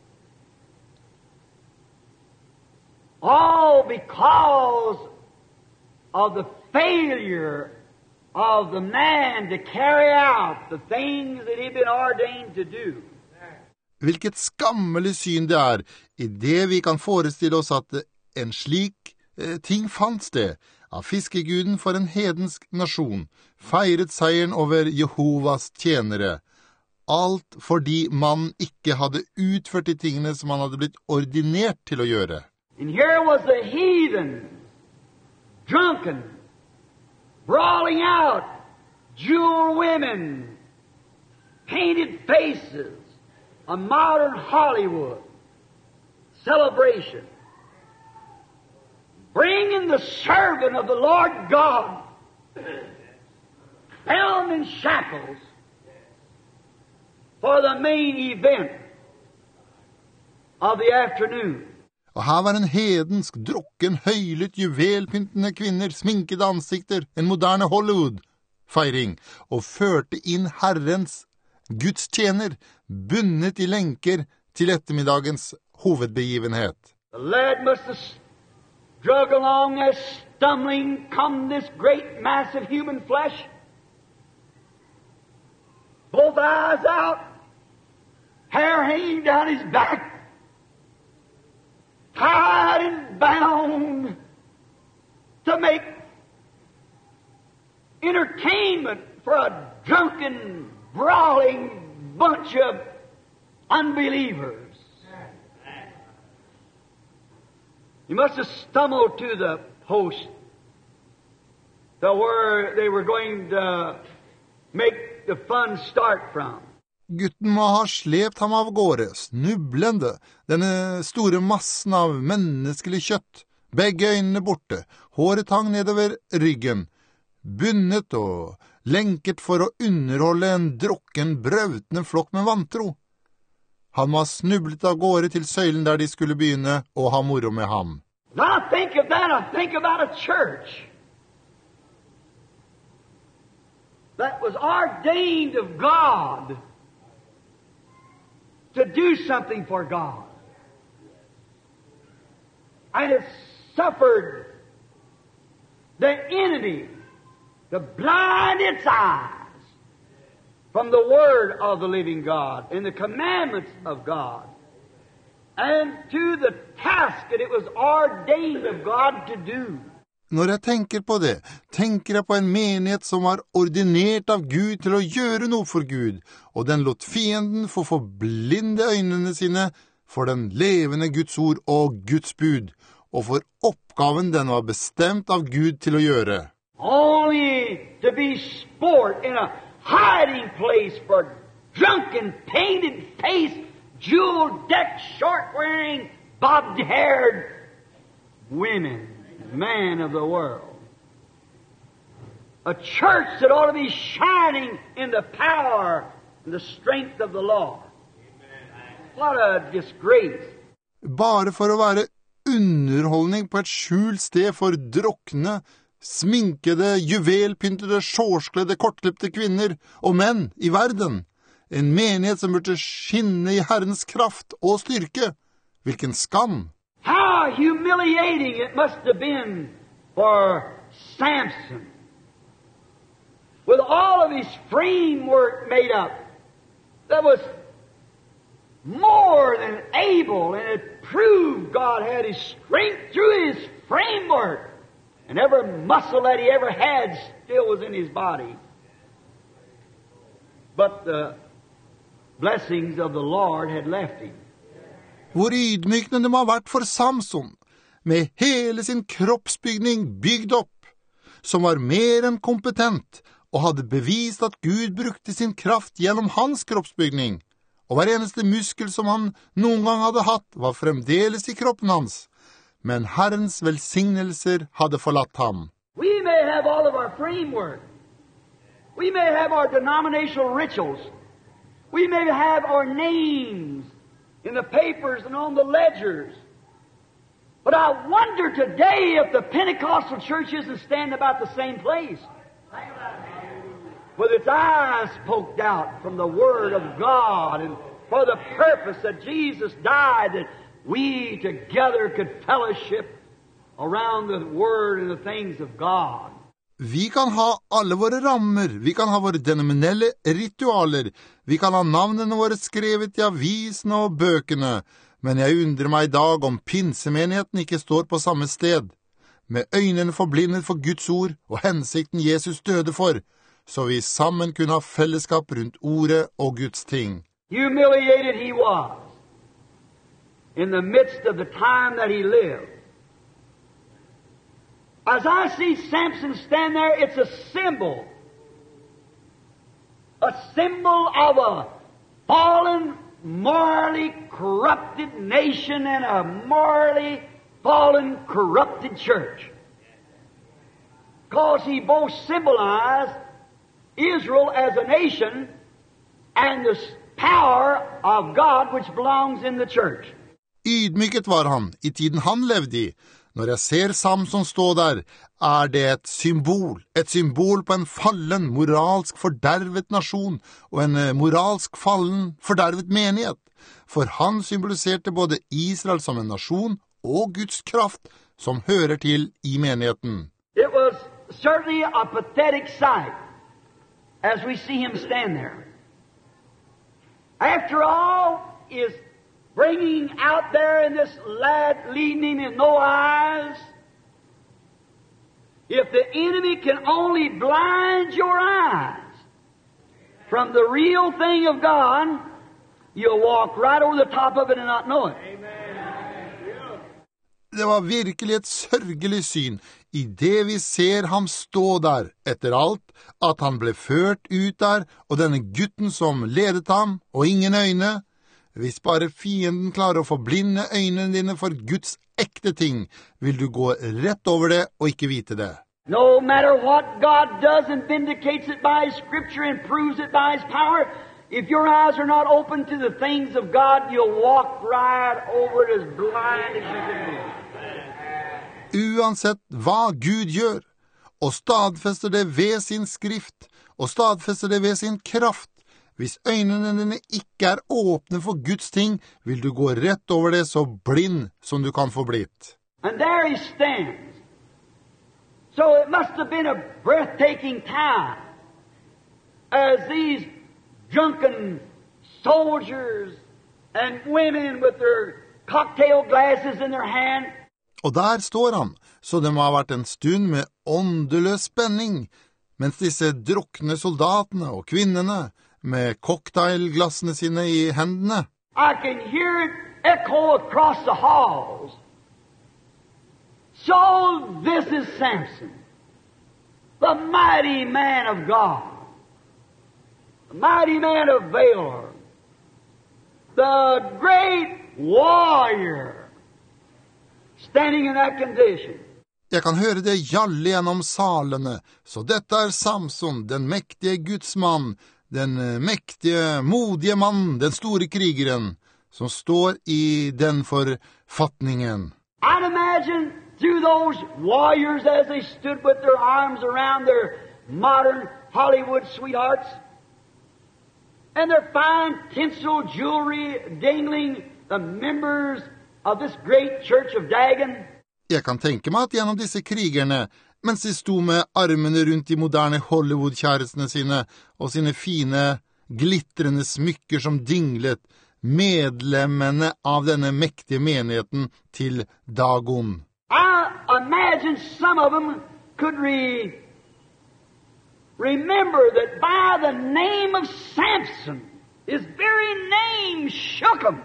All because of the failure of the man to carry out the things that he'd been ordained to do. Hvilket skammelig syn det er, i det vi kan forestille oss at en slik eh, ting fant sted, av fiskeguden for en hedensk nasjon, feiret seieren over Jehovas tjenere. Alt fordi man ikke hadde utført de tingene som man hadde blitt ordinert til å gjøre. And here was the heathen, drunken, brawling out, jeweled women, painted faces, a modern Hollywood celebration, bringing the servant of the Lord God, bound in shackles, for the main event of the afternoon. Og her var en hedensk, drukken, høylytt, juvelpyntende kvinner, sminkede ansikter, en moderne Hollywood-feiring, og førte inn Herrens Guds tjener, bundet i lenker til ettermiddagens hovedbegivenhet. The lad must have drug along as stumbling come this great mass of human flesh. Both eyes out, hair hanging down his back, tied and bound to make entertainment for a drunken, brawling bunch of unbelievers. He must have stumbled to the post to where they were going to make the fun start from. Gutten må ha slept ham av gårde, snublende, denne store massen av menneskelig kjøtt, begge øynene borte, håret hang nedover ryggen, bundet og lenket for å underholde en drukken, brøvtende flokk med vantro. Han var snublet av gårde til søylen der de skulle begynne å ha moro med ham. Now I think of that, I think about a church that was ordained of God to do something for God. And it suffered the enemy to blind its eyes from the Word of the living God and the commandments of God, and to the task that it was ordained of God to do. Når jeg tenker på det, tenker jeg på en menighet som var ordinert av Gud til å gjøre noe for Gud, og den lot fienden få forblinde øynene sine for den levende Guds ord og Guds bud, og for oppgaven den var bestemt av Gud til å gjøre. Only to be sport in a hiding place for drunken, painted-faced, jewel-decked, short-wearing, bobbed-haired women. Man of the world. A church that ought to be shining in the power and the strength of the Lord. What a disgrace. Bare for å være underholdning på et skjult sted for drukne, sminkede, juvelpyntede, sjårskledde, kortklipte kvinner og menn i verden. En menighet som burde skinne i Herrens kraft og styrke. Hvilken skam! How humiliating it must have been for Samson. With all of his framework made up, that was more than able, and it proved God had his strength through his framework. And every muscle that he ever had still was in his body. But the blessings of the Lord had left him. Hvor ydmykende det må ha vært for Samson, med hele sin kroppsbygning bygd opp, som var mer enn kompetent, og hadde bevist at Gud brukte sin kraft gjennom hans kroppsbygning, og hver eneste muskel som han noen gang hadde hatt, var fremdeles i kroppen hans, men Herrens velsignelser hadde forlatt ham. We may have all of our framework. We may have our denominational rituals. We may have our names in the papers and on the ledgers. But I wonder today if the Pentecostal church isn't standing about the same place. With its eyes poked out from the Word of God and for the purpose that Jesus died, that we together could fellowship around the Word and the things of God. Vi kan ha alle våre rammer, vi kan ha våre denominelle ritualer, vi kan ha navnene våre skrevet i avisene og bøkene, men jeg undrer meg i dag om pinsemenigheten ikke står på samme sted, med øynene forblindet for Guds ord og hensikten Jesus døde for, så vi sammen kunne ha fellesskap rundt ordet og Guds ting. Humiliated he was in the midst of the time that he lived. As I see Samson stand there, it's a symbol. A symbol of a fallen, morally corrupted nation and a morally fallen, corrupted church. Because he both symbolized Israel as a nation and the power of God which belongs in the church. Ydmyket var han i tiden han levde i. Når jeg ser Samson stå der, er det et symbol, et symbol på en fallen, moralsk fordervet nasjon og en moralsk fallen, fordervet menighet. For han symboliserte både Israel som en nasjon og Guds kraft som hører til i menigheten. It was certainly a pathetic sight as we see him stand there. After all is bringing out there in this lad leading him in no eyes. If the enemy can only blind your eyes from the real thing of God, you'll walk right over the top of it and not know it. Det var virkelig et sørgelig syn i det vi ser ham stå der, etter alt, at han ble ført ut der, og denne gutten som ledet ham, og ingen øyne. Hvis bare fienden klarer å forblinde øynene dine for Guds ekte ting, vil du gå rett over det og ikke vite det. No matter what God does and vindicates it by His Scripture and proves it by His power, if your eyes are not open to the things of God, you'll walk right over it as blind as you can be. Uansett hva Gud gjør, og stadfester det ved sin skrift, og stadfester det ved sin kraft, hvis øynene dine ikke er åpne for Guds ting, vil du gå rett over det så blind som du kan få blitt. And there he stands. So it must have been a breathtaking time as these drunken soldiers and women with their cocktail glasses in their hand. Og der står han, så det må ha vært en stund med åndeløs spenning, mens disse drukne soldatene og kvinnene med cocktailglassene sine i hendene. I can hear it echo across the halls. So this is Samson, the mighty man of God, the mighty man of valor, the great warrior, standing in that condition. Jeg kan høre det gjalle gjennom salene, så dette er Samson, den mektige gudsmann, den mektige, modige mann, den store krigeren, som står i den forfatningen. I'd imagine through those warriors as they stood with their arms around their modern Hollywood sweethearts and their fine tinsel jewelry dangling the members of this great church of Dagon. Jeg kan tenke meg at gjennom disse krigerne, mens de sto med armene rundt de moderne Hollywood-kjærestene sine og sine fine, glittrende smykker som dinglet, medlemmene av denne mektige menigheten til Dagon. I imagine some of them could re remember that by the name of Samson, his very name shook them.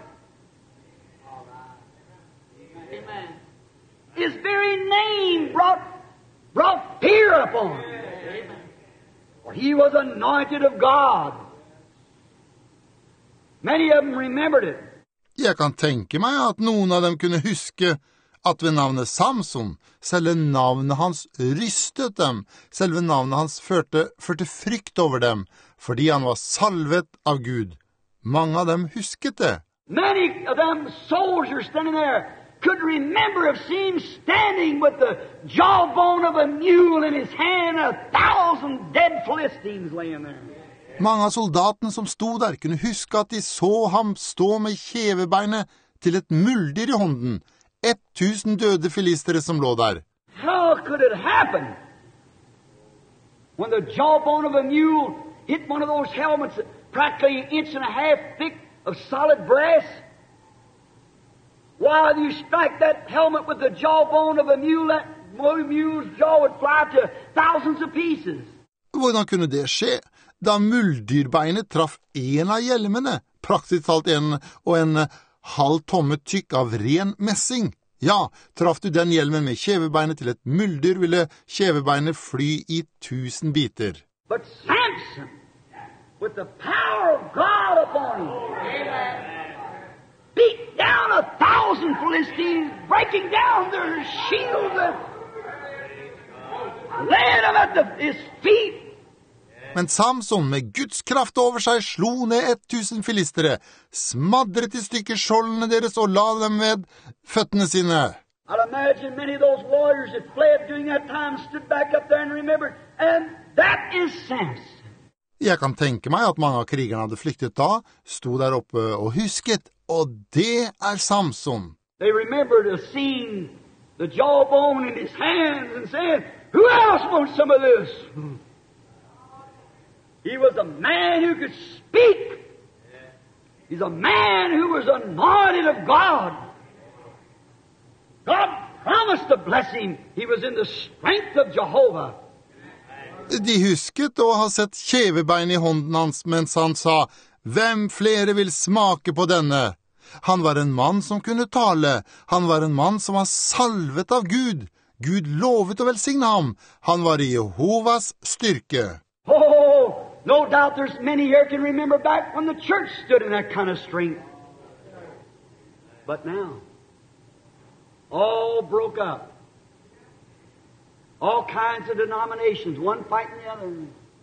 Amen. His very name brought, brought fear upon him. For he was anointed of God. Many of them remembered it. Jeg kan tenke meg at noen av dem kunne huske at ved navnet Samson, selve navnet hans rystet dem, selve navnet hans førte, førte frykt over dem, fordi han var salvet av Gud. Mange av dem husket det. Many of them soldiers standing there could remember of seeing him standing with the jawbone of a mule in his hand and a thousand dead Philistines laying there. Mange av soldatene som sto der kunne huske at de så ham stå med kjevebeinet til et muldyr i hånden, ett tusen døde filistere som lå der. How could it happen? When the jawbone of a mule hit one of those helmets practically an inch and a half thick of solid brass, while you strike that helmet with the jawbone of a mule, that mule's jaw would fly to thousands of pieces. Hvordan kunne det skje? Da muldyrbeinet traff en av hjelmene, praktisk talt en og en halv tomme tykk av ren messing. Ja, traff du den hjelmen med kjevebeinet til et muldyr, ville kjevebeinet fly i tusen biter. But Samson, with the power of God upon him, beat down a thousand Philistines, breaking down their shields and laying them at the, his feet. Men Samson med Guds kraft over seg slo ned ett tusen filistere, smadret i stykker skjoldene deres og la dem ved føttene sine. I'd imagine many of those warriors that fled during that time stood back up there and remembered, and that is Samson. Jeg kan tenke meg at mange av krigerne hadde flyktet da, sto der oppe og husket, og det er Samson. They remembered of seeing the jawbone in his hands and saying, who else wants some of this? He was a man who could speak. He's a man who was anointed of God. God promised to bless him. He was in the strength of Jehovah. De husket å ha sett kjevebein i hånden hans mens han sa, «Hvem flere vil smake på denne?» Han var en mann som kunne tale. Han var en mann som var salvet av Gud. Gud lovet å velsigne ham. Han var i Jehovas styrke. Oh, no doubt there's many here can remember back when the church stood in that kind of strength. But now, all broke up. All kinds of denominations, one fighting the other.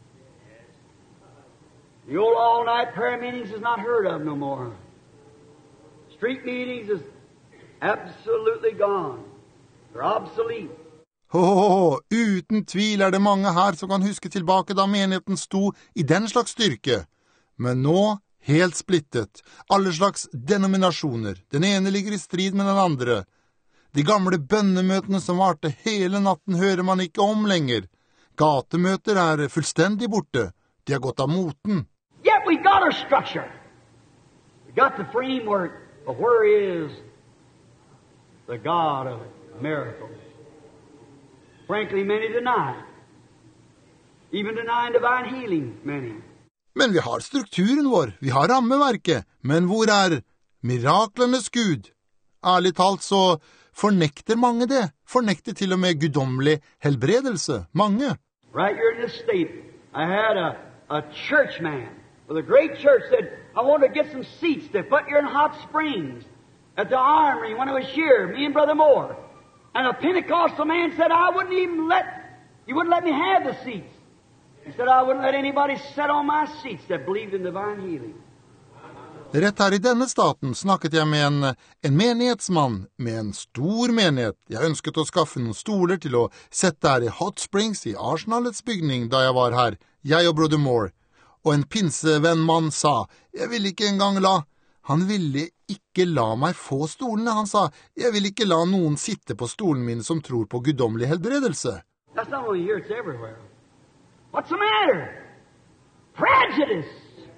The old all-night prayer meetings is not heard of no more. Street meetings is absolutely gone. They're obsolete. Åh, uten tvil er det mange her som kan huske tilbake da menigheten sto i den slags styrke. Men nå helt splittet. Alle slags denominasjoner. Den ene ligger i strid med den andre. De gamle bønnemøtene som varte hele natten hører man ikke om lenger. Gatemøter er fullstendig borte. De har gått av moten. Yet we got our structure. We got the framework, but where is the God of miracles? Frankly, many deny it. Even denying divine healing, many. Men vi har strukturen vår, vi har rammeverket, men hvor er miraklenes Gud? Ærlig talt så fornekter mange det, fornekter til og med guddommelig helbredelse, mange. Right here in this state, I had a, a church man with a great church said, I want to get some seats to put here in Hot Springs at the Armory when I was here, me and Brother Moore. And a Pentecostal man said, I wouldn't even let, he wouldn't let me have the seats. He said, I wouldn't let anybody sit on my seats that believed in divine healing. Rett her i denne staten snakket jeg med en, en menighetsmann med en stor menighet. Jeg ønsket å skaffe noen stoler til å sette her i Hot Springs i Arsenalets bygning da jeg var her, jeg og Brother Moore. Og en pinsevennmann sa, jeg vil ikke engang la, han ville ikke la meg få stolene, han sa, jeg vil ikke la noen sitte på stolen min som tror på guddommelig helbredelse. That's not only here, it's everywhere. What's the matter? Prejudice.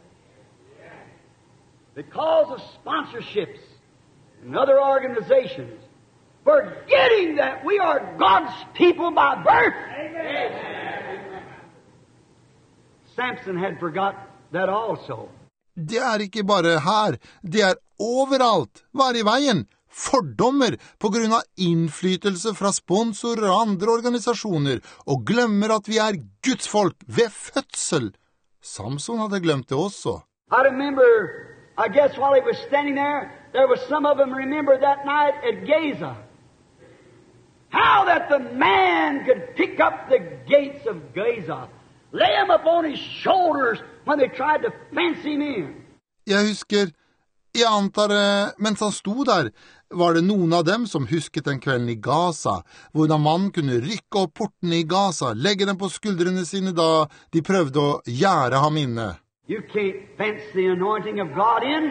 Because of sponsorships and other organizations, forgetting that we are God's people by birth. Amen. Samson had forgot that also. Det er ikke bare her, det er overalt. Hva er i veien? Fordommer på grunn av innflytelse fra sponsorer og andre organisasjoner, og glemmer at vi er Guds folk ved fødsel. Samson hadde glemt det også. I remember, I guess while he was standing there, there was some of them remember that night at Gaza. How that the man could pick up the gates of Gaza, lay him up on his shoulders when they tried to fence him in. Jeg husker, jeg antar, mens han sto der, var det noen av dem som husket den kvelden i Gaza, hvordan man kunne rykke opp portene i Gaza, legge dem på skuldrene sine da de prøvde å gjære ham inne. You can't fence the anointing of God in.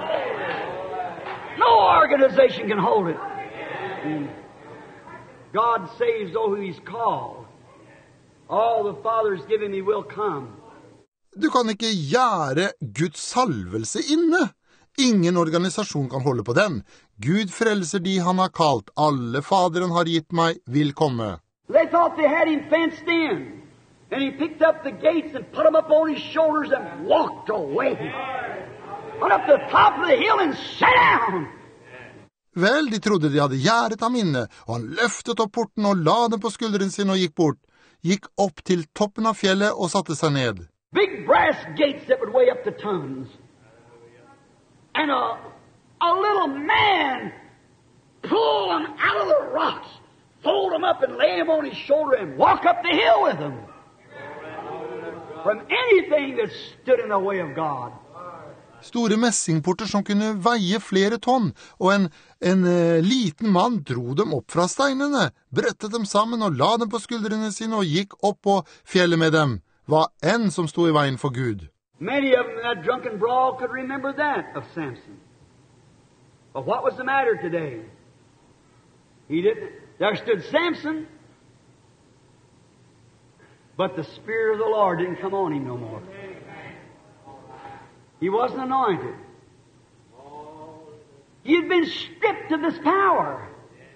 No organization can hold it. God saves those who He's called. All the Father's given me will come. Du kan ikke gjære Guds salvelse inne. Ingen organisasjon kan holde på den. Gud frelser de han har kalt. Alle Faderen har gitt meg vil komme. They thought they had him fenced in. And he picked up the gates and put them up on his shoulders and walked away. Went up to the top of the hill and sat down. Vel, de trodde de hadde gjæret ham inne, og han løftet opp porten og la den på skulderen sin og gikk bort. Gikk opp til toppen av fjellet og satte seg ned. Big brass gates that would weigh up to tons. And a, a little man pull them out of the rocks, fold them up and lay them on his shoulder and walk up the hill with them. From anything that stood in the way of God. Store messingporter som kunne veie flere tonn, og en, en uh, liten mann dro dem opp fra steinene, brettet dem sammen og la dem på skuldrene sine og gikk opp på fjellet med dem. Hva enn som stod i veien for Gud. Many of them in that drunken brawl could remember that of Samson. But what was the matter today? He didn't. There stood Samson, but the Spirit of the Lord didn't come on him no more. He wasn't anointed. He had been stripped of this power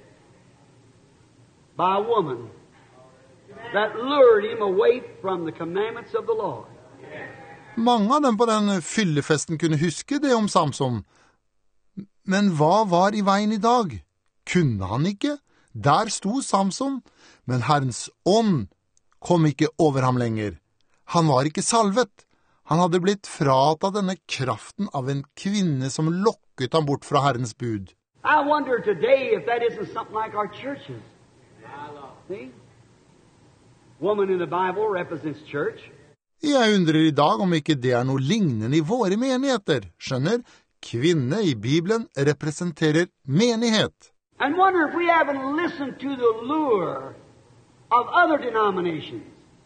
by a woman that lured him away from the commandments of the Lord. Mange av dem på den fyllefesten kunne huske det om Samson. Men hva var i veien i dag? Kunne han ikke? Der sto Samson, men Herrens ånd kom ikke over ham lenger. Han var ikke salvet. Han hadde blitt fratatt denne kraften av en kvinne som lokket ham bort fra Herrens bud. I wonder today if that isn't something like our churches. See? Woman in the Bible represents church. Jeg undrer i dag om ikke det er noe lignende i våre menigheter. Skjønner, kvinne i Bibelen representerer menighet. And wonder if we haven't listened to the lure of other denominations.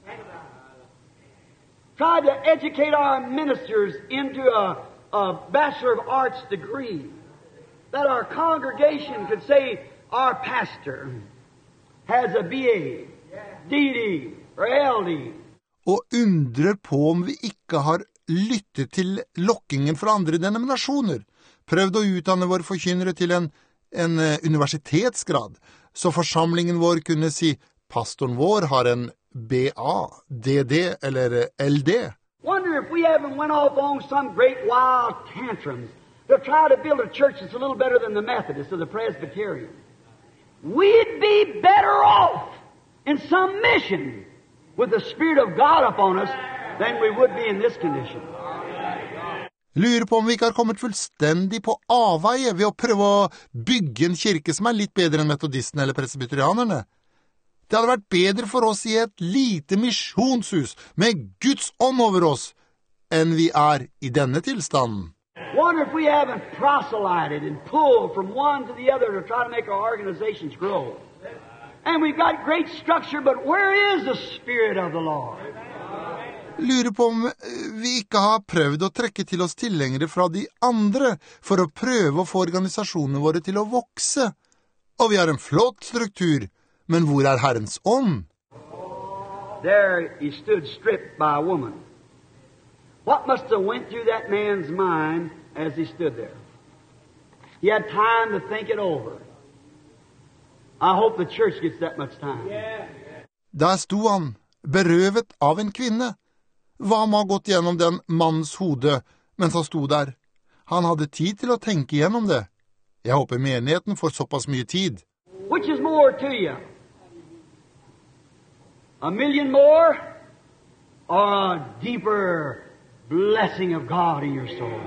Tried to educate our ministers into a, a Bachelor of Arts degree. That our congregation could say our pastor has a B A, D D, or L D. Og undrer på om vi ikke har lyttet til lokkingen fra andre denominasjoner, prøvd å utdanne våre forkynnere til en, en universitetsgrad, så forsamlingen vår kunne si, pastoren vår har en B A, D D eller L D. Wonder if we haven't went off on some great wild tantrums to try to build a church that's a little better than the Methodist or the Presbyterian. We'd be better off in some mission with the Spirit of God upon us than we would be in this condition. Lurer på om vi ikke har kommet fullstendig på avveie ved å prøve å bygge en kirke som er litt bedre enn metodistene eller presbyterianerne. Det hadde vært bedre for oss i et lite misjonshus med Guds ånd over oss enn vi er i denne tilstanden. Wonder if we haven't proselyted and pulled from one to the other to try to make our organizations grow. And we've got great structure, but where is the Spirit of the Lord? Lurer på om vi ikke har prøvd å trekke til oss tilhengere fra de andre for å prøve å få organisasjonene våre til å vokse. Og vi har en flott struktur, men hvor er Herrens ånd? There he stood stripped by a woman. What must have went through that man's mind as he stood there? He had time to think it over. I hope the church gets that much time. Der sto han, berøvet av en kvinne. Hva må ha gått gjennom den mannens hode mens han sto der? Han hadde tid til å tenke gjennom det. Jeg håper menigheten får såpass mye tid. Which is more to you? A million more or a deeper blessing of God in your soul?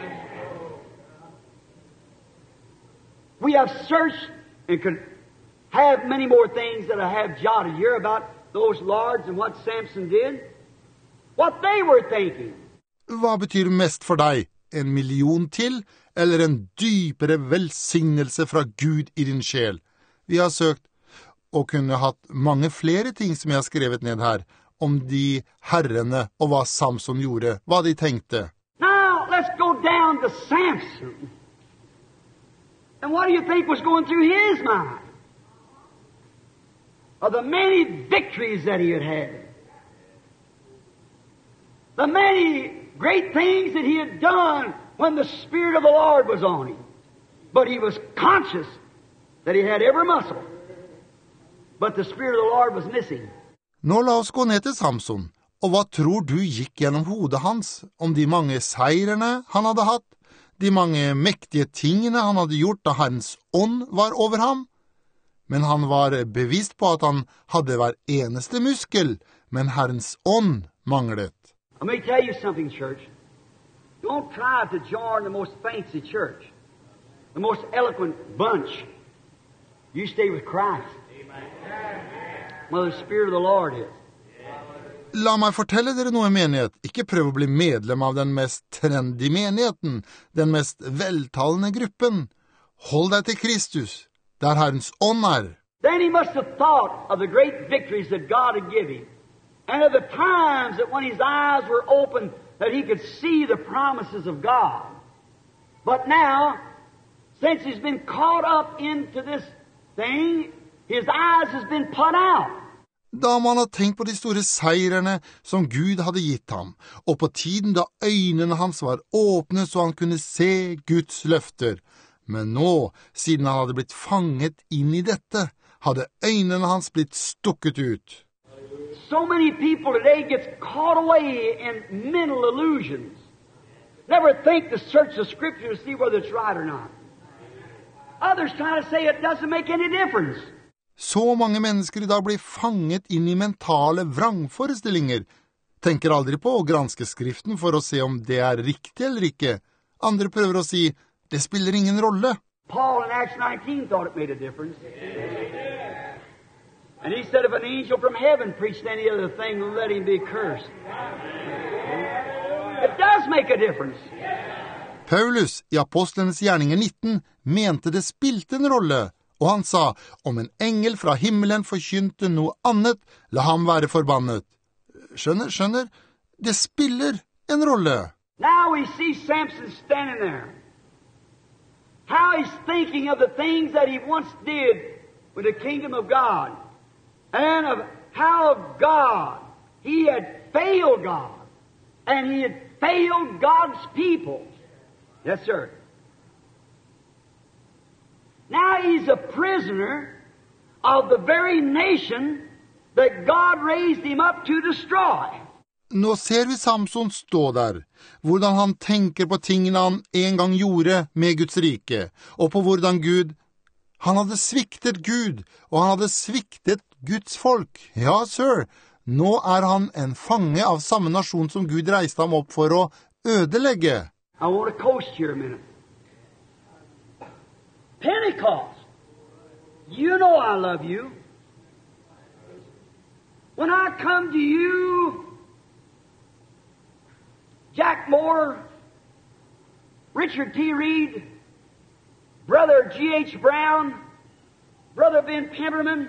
We have searched and could have many more things that I have jotted here about those lords and what Samson did. What they were thinking. Hva betyr mest for deg? En million til, eller en dypere velsignelse fra Gud i din sjel? Vi har søkt, og kunne hatt mange flere ting som jeg har skrevet ned her, om de herrene og hva Samson gjorde, hva de tenkte. Now, let's go down to Samson. And what do you think was going through his mind? Of the many victories that he had had. The many great things that he had done when the Spirit of the Lord was on him. But he was conscious that he had every muscle. But the Spirit of the Lord was missing. Nå la oss gå ned til Samson. Og hva tror du gikk gjennom hodet hans om de mange seirene han hadde hatt? De mange mektige tingene han hadde gjort da Herrens ånd var over ham? Men han var bevisst på at han hadde hver eneste muskel, men Herrens ånd manglet. Let me tell you something, church. Don't try to join the most fancy church, the most eloquent bunch. You stay with Christ. Well, the Spirit of the Lord is. La meg fortelle dere noe, menighet. Ikke prøv å bli medlem av den mest trendy menigheten, den mest veltalende gruppen. Hold deg til Kristus, der Herrens ånd er. Then he must have thought of the great victories that God had given him. And of the times that when his eyes were open, that he could see the promises of God. But now, since he's been caught up into this thing, his eyes has been put out. Da man har tenkt på de store seirene som Gud hadde gitt ham, og på tiden da øynene hans var åpne så han kunne se Guds løfter. Men nå, siden han hadde blitt fanget inn i dette, hadde øynene hans blitt stukket ut. So many people today gets caught away in mental illusions. Never think to search the Scripture to see whether it's right or not. Others try to say it doesn't make any difference. Så mange mennesker i dag blir fanget inn i mentale vrangforestillinger. Tenker aldri på å granske Skriften for å se om det er riktig eller ikke. Andre prøver å si, det spiller ingen rolle. Paul in Acts nineteen thought it made a difference. And he said if an angel from heaven preached any other thing, let him be cursed. It does make a difference. Paulus i Apostlenes gjerninger nitten mente det spilte en rolle, og han sa, om en engel fra himmelen forkynte noe annet, la ham være forbannet. Skjønner, skjønner, det spiller en rolle. Now we see Samson standing there. How he's thinking of the things that he once did with the kingdom of God. And of how God, he had failed God. And he had failed God's people. Yes, sir. Now he's a prisoner of the very nation that God raised him up to destroy. Nå ser vi Samson stå der, hvordan han tenker på tingene han en gang gjorde med Guds rike, og på hvordan Gud, han hadde sviktet Gud, og han hadde sviktet Guds folk. Ja, sir, nå er han en fange av samme nasjon som Gud reiste ham opp for å ødelegge. I want to coast here a minute. Pentecost. You know I love you. When I come to you, Jack Moore, Richard T. Reed, Brother G H Brown, Brother Ben Pemberman,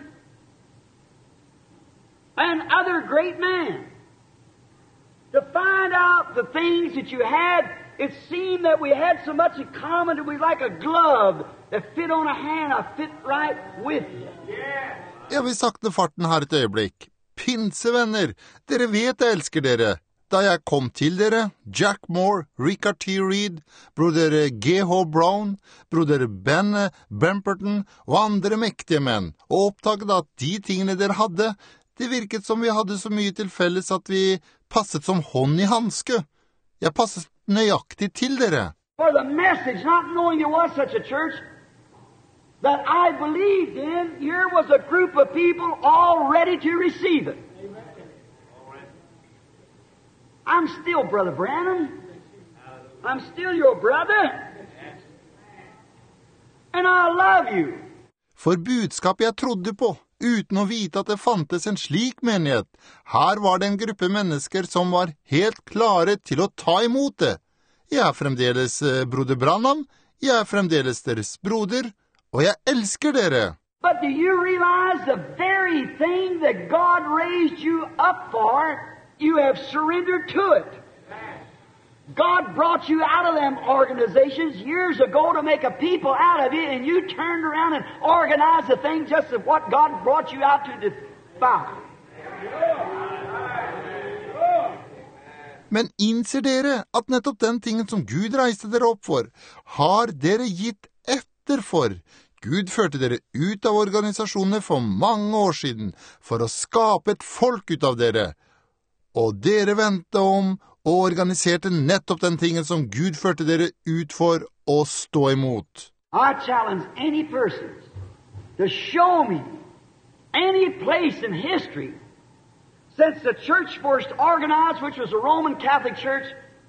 and other great men, to find out the things that you had, it seemed that we had so much in common that we like a glove that fit on a hand, I fit right with you. Jeg vil sakte farten her et øyeblikk. Pinsevenner, dere vet jeg elsker dere. Da jeg kom til dere, Jack Moore, Richard T. Reed, broder G H Brown, broder Ben Bemperton og andre mektige menn, og oppdaget at de tingene dere hadde, det virket som vi hadde så mye til felles at vi passet som hånd i handske. Jeg passet nøyaktig til dere. For the message, not knowing there was such a church, that I believed in, here was a group of people all ready to receive it. I'm still Brother Branham. I'm still your brother. And I love you. For budskapet jeg trodde på, uten å vite at det fantes en slik menighet, her var det en gruppe mennesker som var helt klare til å ta imot det. Jeg er fremdeles broder Branham, jeg er fremdeles deres broder, og jeg elsker dere. But do you realize the very thing that God raised you up for, you have surrendered to it? God brought you out of them organizations years ago to make a people out of it, and you turned around and organized the thing just as what God brought you out to defy. Men innser dere at nettopp den tingen som Gud reiste dere opp for, har dere gitt etter for? Gud førte dere ut av organisasjonene for mange år siden for å skape et folk ut av dere. Og dere ventet om og organiserte nettopp den tingen som Gud førte dere ut for å stå imot. I challenge any person to show me any place in history since the church first organized, which was a Roman Catholic church,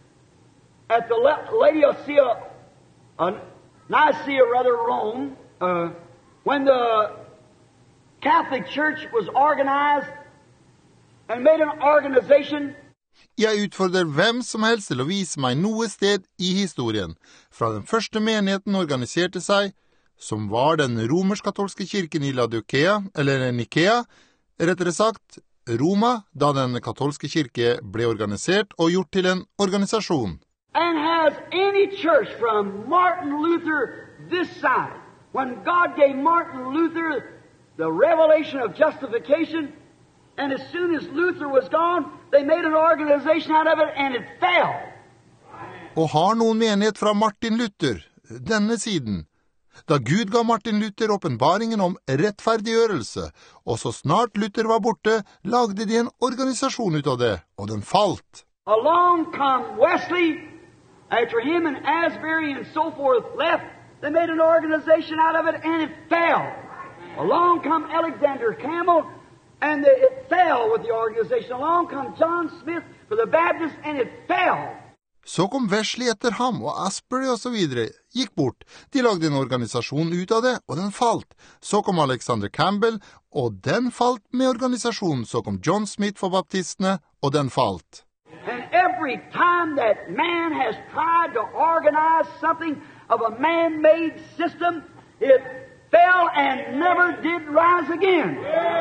at the Laodicea, uh, Nicaea rather, Rome, uh, when the Catholic Church was organized and made an organization. Jeg utfordrer hvem som helst til å vise meg noe sted i historien, fra den første menigheten organiserte seg, som var den romersk-katolske kirken i Laodicea, eller Nikea, rettere sagt, Roma, da den katolske kirke ble organisert og gjort til en organisasjon. And has any church from Martin Luther this side, when God gave Martin Luther the revelation of justification, and as soon as Luther was gone, they made an organization out of it, and it fell. Og har noen menighet fra Martin Luther, denne siden, da Gud ga Martin Luther åpenbaringen om rettferdiggjørelse, og så snart Luther var borte, lagde de en organisasjon ut av det, og den falt. Along come Wesley, after him and Asbury and so forth left, they made an organization out of it, and it fell. Along come Alexander Campbell, and it fell with the organization. Along come John Smith for the Baptists, and it fell. Så kom Wesley etter ham, og Asbury og så videre gikk bort. De lagde en organisasjon ut av det, og den falt. Så kom Alexander Campbell, og den falt med organisasjonen. Så kom John Smith for baptistene, og den falt. And every time that man has tried to organize something of a man-made system, it fell and never did rise again.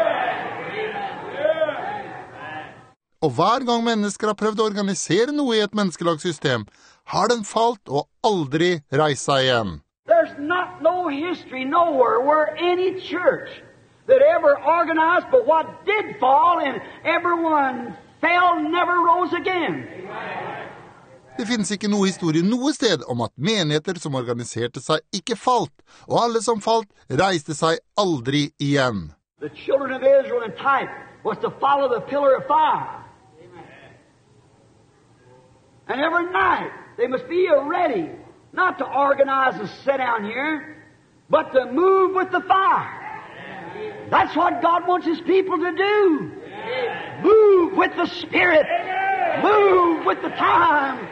Og hver gang mennesker har prøvd å organisere noe i et menneskelagssystem, har den falt og aldri reist seg igjen. There's not no history nowhere where any church that ever organized, but what did fall and everyone fell never rose again. Det finnes ikke noe historie noe sted om at menigheter som organiserte seg ikke falt, og alle som falt reiste seg aldri igjen. The children of Israel in type was to follow the pillar of fire. And every night they must be ready, not to organize and sit down here, but to move with the fire. That's what God wants His people to do. Move with the Spirit. Move with the time.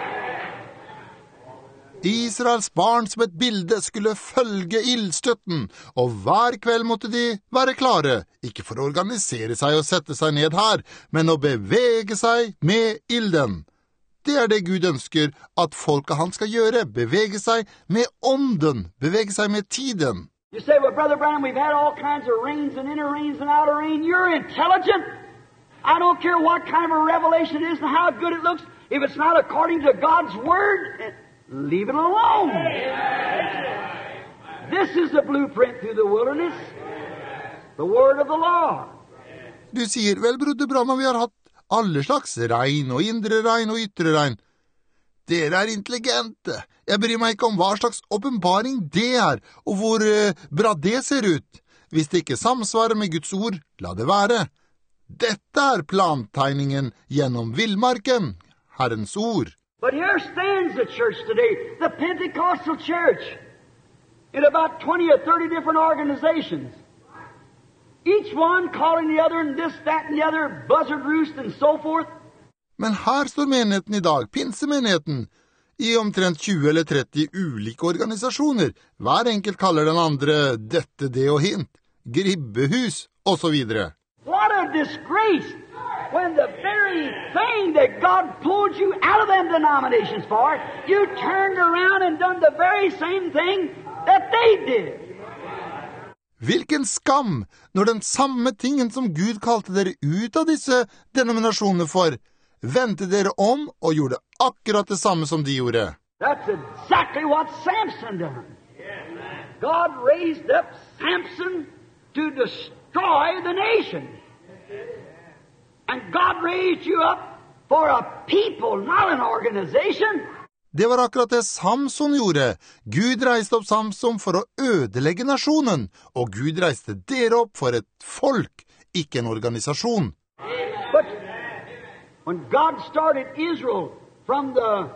Israels barn som et bilde skulle følge ildstøtten, og hver kveld måtte de være klare, ikke for å organisere seg og sette seg ned her, men å bevege seg med ilden. Det er det Gud ønsker at folket han skal gjøre, bevege seg med ånden, bevege seg med tiden. You say, well, Brother Branham, we've had all kinds of rains and inner rains and outer rain. You're intelligent. I don't care what kind of a revelation it is and how good it looks. If it's not according to God's Word, leave it alone. This is the blueprint through the wilderness. The Word of the Lord. Du sier, vel, broder Branham, vi har hatt alle slags regn og indre regn og ytre regn. Dere er intelligente. Jeg bryr meg ikke om hva slags åpenbaring det er, og hvor uh, bra det ser ut. Hvis det ikke samsvarer med Guds ord, la det være. Dette er plantegningen gjennom villmarken, Herrens ord. But here stands the church today, the Pentecostal church, in about twenty or thirty different organizations. Each one calling the other and this, that, and the other, buzzard roost and so forth. Men her står menigheten i dag, pinsemenigheten, i omtrent tjue eller tretti ulike organisasjoner. Hver enkelt kaller den andre dette, det og hint, gribbehus, og så videre. What a disgrace when the very thing that God pulled you out of them denominations for, you turned around and done the very same thing that they did. Hvilken skam når den samme tingen som Gud kalte dere ut av disse denominasjonene for, vendte dere om og gjorde akkurat det samme som de gjorde. That's exactly what Samson done. God raised up Samson to destroy the nation. And God raised you up for a people, not an organization. Det var akkurat det Samson gjorde. Gud reiste opp Samson for å ødelegge nasjonen, og Gud reiste dere opp for et folk, ikke en organisasjon. But when God started Israel from the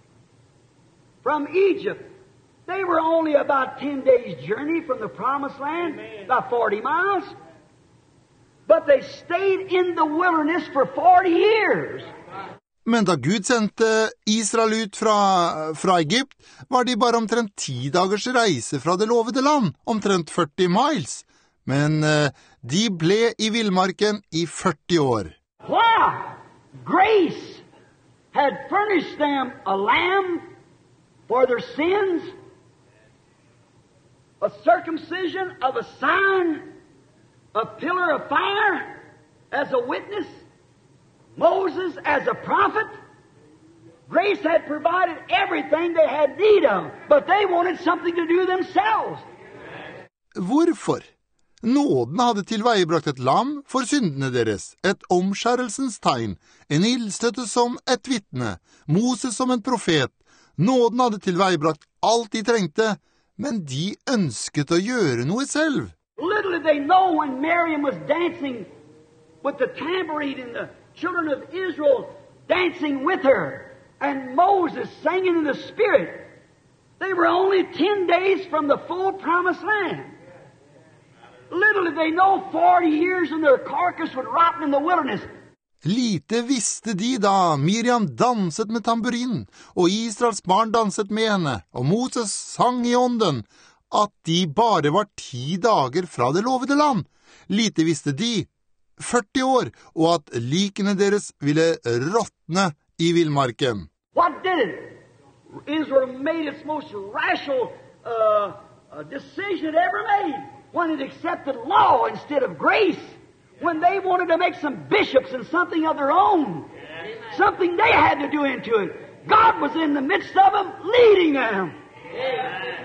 from Egypt, they were only about ten days' journey from the promised land, about forty miles. But they stayed in the wilderness for forty years. Men da Gud sendte Israel ut fra, fra Egypt, var de bare omtrent ti dagers reise fra det lovede land, omtrent førti miles. Men uh, de ble i villmarken i førti år. Why? Grace had furnished them a lamb for their sins, a circumcision of a sign, a pillar of fire as a witness, Moses as a prophet. Grace had provided everything they had need of, but they wanted something to do themselves. Hvorfor? Nåden hadde tilveiebrakt et lam for syndene deres, et omskjærelsens tegn, en ildstøtte som et vitne, Moses som en profet. Nåden hadde tilveiebrakt alt de trengte, men de ønsket å gjøre noe selv. Little did they know when Miriam was dancing with the tambourine and the children of Israel dancing with her, and Moses singing in the Spirit. They were only ten days from the full promised land. Little did they know forty years and their carcass would rot in the wilderness. Lite visste de da Miriam danset med tamburin, og Israels barn danset med henne, og Moses sang i ånden, at de bare var ti dager fra det lovede land. Lite visste de, førti år, og at likene deres ville råtne i villmarken. What did it? Israel made its most rational uh, uh, decision it ever made when it accepted law instead of grace. When they wanted to make some bishops and something of their own, something they had to do into it. God was in the midst of them, leading them.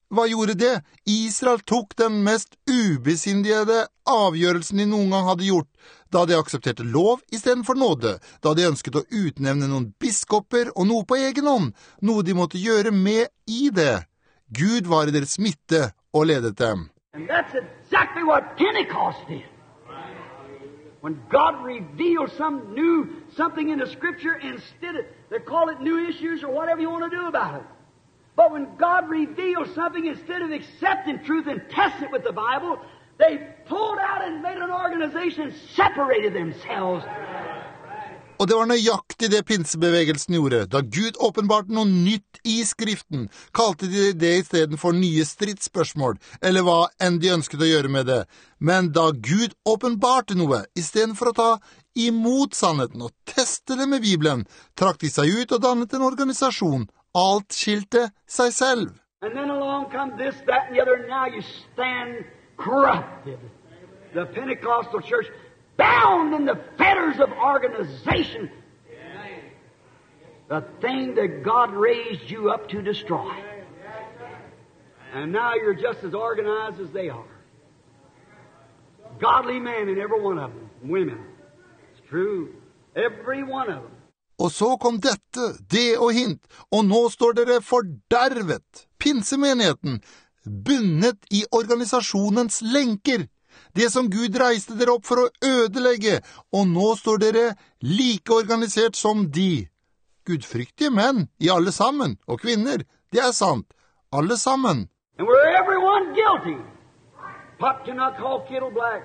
Hva gjorde det? Israel tok den mest ubesindige avgjørelsen de noen gang hadde gjort, da de aksepterte lov i stedet for nåde, da de ønsket å utnevne noen biskoper og noe på egen hånd, noe de måtte gjøre med i det. Gud var i deres midte og ledet dem. And that's exactly what Pentecost did. When God revealed some new, something in the Scripture, instead of, they call it new issues or whatever you want to do about it. But when God revealed something, instead of accepting truth and testing it with the Bible, they pulled out and made an organization and separated themselves. Og det var nøyaktig det pinsebevegelsen gjorde. Da Gud åpenbarte noe nytt i Skriften, kalte de det i stedet for nye stridsspørsmål, eller hva enn de ønsket å gjøre med det. Men da Gud åpenbarte noe, i stedet for å ta imot sannheten og teste det med Bibelen, trakk de seg ut og dannet en organisasjon. Alt skilte seg selv. And then along come this, that, and the other, and now you stand corrupted. The Pentecostal church bound in the fetters of organization, the thing that God raised you up to destroy. And now you're just as organized as they are. Godly men in every one of them, women. It's true. Every one of them. Og så kom dette, det og hint, og nå står dere fordervet, pinsemenigheten, bundet i organisasjonens lenker. Det som Gud reiste dere opp for å ødelegge, og nå står dere like organisert som de. Gudfryktige menn i alle sammen, og kvinner, det er sant, alle sammen. And we're everyone guilty. Pot to not call kettle black.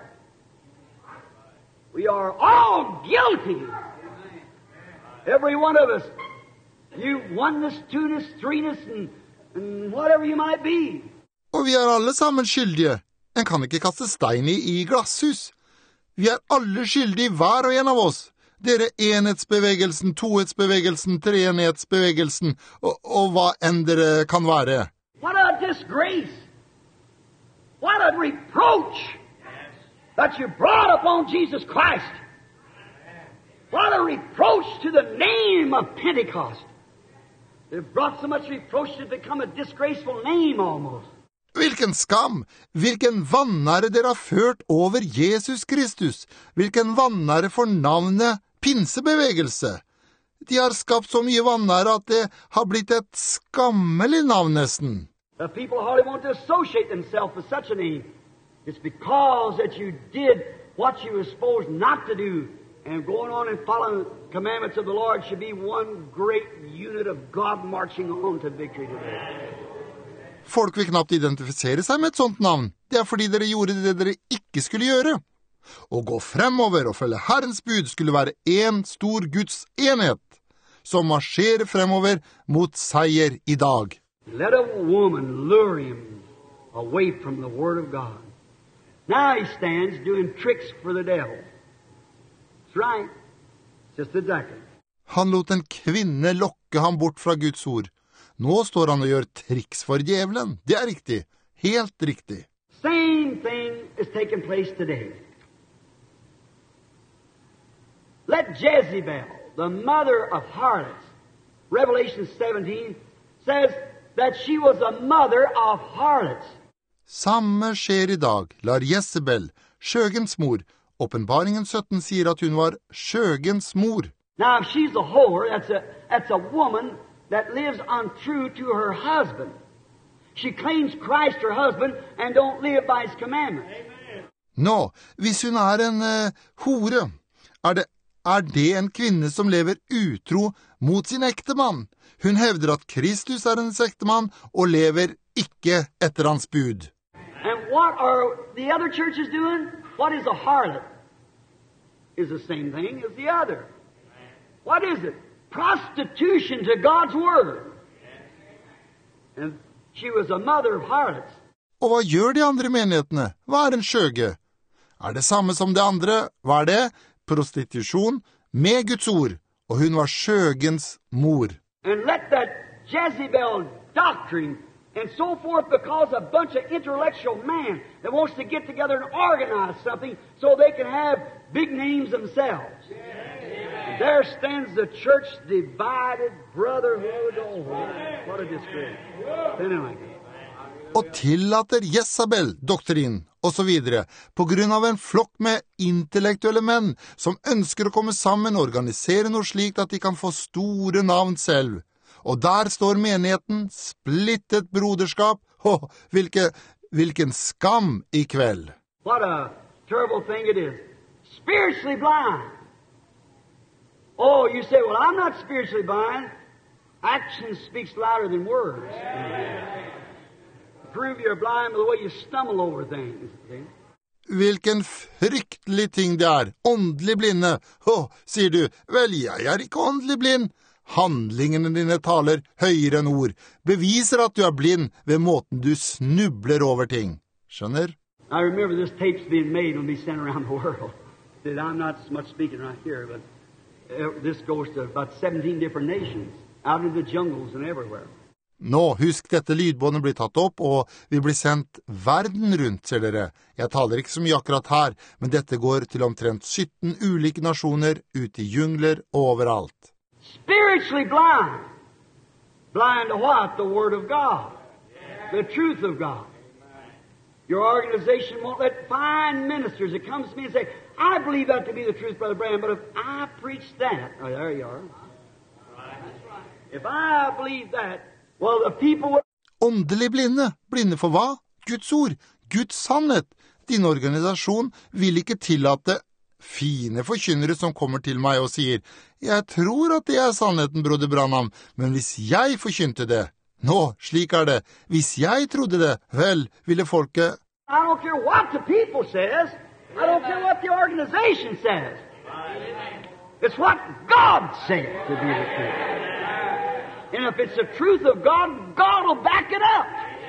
We are all guilty. Every one of us. You oneness, two-ness, three-ness, and, and whatever you might be. Og vi er alle sammen skyldige. En kan ikke kaste stein i, i glasshus. Vi er alle skyldige, hver og en av oss. Dere enhetsbevegelsen, tohetsbevegelsen, treenhetsbevegelsen, og, og hva enn dere kan være. What a disgrace! What a reproach that you brought upon Jesus Christ! What a reproach to the name of Pentecost! They've brought so much reproach to become a disgraceful name almost. Hvilken skam, hvilken vanære dere har ført over Jesus Kristus, hvilken vanære for navnet pinsebevegelse. De har skapt så mye vanære at det har blitt et skammelig navn nesten. The people hardly want to associate themselves with such a name. It's because that you did what you were supposed not to do, and going on and following the commandments of the Lord should be one great unit of God marching on to victory today. Folk vil knapt identifisere seg med et sånt navn. Det er fordi dere gjorde det dere ikke skulle gjøre. Å gå fremover og følge Herrens bud skulle være en stor Guds enhet, som marsjerer fremover mot seier i dag. Let a woman lure him away from the Word of God. Now he stands doing tricks for the devil. That's right. Just exactly. Han lot en kvinne lokke ham bort fra Guds ord. Nå står han og gjør triks for djevelen. Det er riktig. Helt riktig. Same thing is taking place today. Let Jezebel, the mother of harlots, Revelation seventeen, says that she was a mother of harlots. Samme skjer i dag. Lar Jezebel, skjøgens mor, Åpenbaringen sytten sier at hun var skjøgens mor. Now if she's a whore, that's a, that's a woman that lives untrue to her husband. She claims Christ her husband and don't live by his commandments. Nå, hvis hun er en uh, hore, er det, er det en kvinne som lever utro mot sin ektemann. Hun hevder at Kristus er hennes ektemann og lever ikke etter hans bud. And what are the other churches doing? What is a harlot? Is the same thing as the other. What is it? Prostitution to God's word. And she was a mother of harlots. Og hva gjør de andre menighetene? Hva er en skjøge? Er det samme som det andre? Hva er det? Prostitusjon med Guds ord. Og hun var skjøgens mor. And let that Jezebel doctrine and so forth, because a bunch of intellectual man that wants to get together and organize something so they can have big names themselves. There stands the church divided, brotherhood. Oh, what a disgrace. Anyway. og tillater Jezabel-doktrin og så videre, på grunn av en flokk med intellektuelle menn som ønsker å komme sammen og organisere noe slikt at de kan få store navn selv. Og der står menigheten, splittet broderskap. Åh, hvilke, hvilken skam i kveld. What a terrible thing it is. Spiritually blind. Oh, you say, well, I'm not spiritually blind. Action speaks louder than words. Prove you're blind by the way you stumble over things. See? Hvilken fryktelig ting det er. Åndelig blinde. Åh, sier du, vel, jeg er ikke åndelig blind. Handlingene dine taler høyere enn ord. Beviser at du er blind ved måten du snubler over ting. Skjønner? I remember this tape's being made and be sent around the world. That I'm not so much speaking right here, but uh, this goes to about seventeen different nations, out in the jungles and everywhere. Nå, husk dette lydbåndet blir tatt opp, og vi blir sendt verden rundt, ser dere. Jeg taler ikke så mye akkurat her, men dette går til omtrent sytten ulike nasjoner, ute i jungler og overalt. Spiritually blind. Blind to what? The Word of God. The truth of God. Your organization won't let fine ministers that comes to me and say, I believe that to be the truth, Brother Branham, but if I preach that, oh, there you are. If I believe that, well, the people will... Åndelig blinde. Blinde for hva? Guds ord. Guds sannhet. Din organisasjon vil ikke tillate fine forkynnere som kommer til meg og sier, jeg tror at det er sannheten, Broder Branham, men hvis jeg forkynte det, nå, slik er det, hvis jeg trodde det, vel, ville folket... I don't care what the people says. I don't care what the organization says. It's what God says to be the truth. And if it's the truth of God, God will back it up.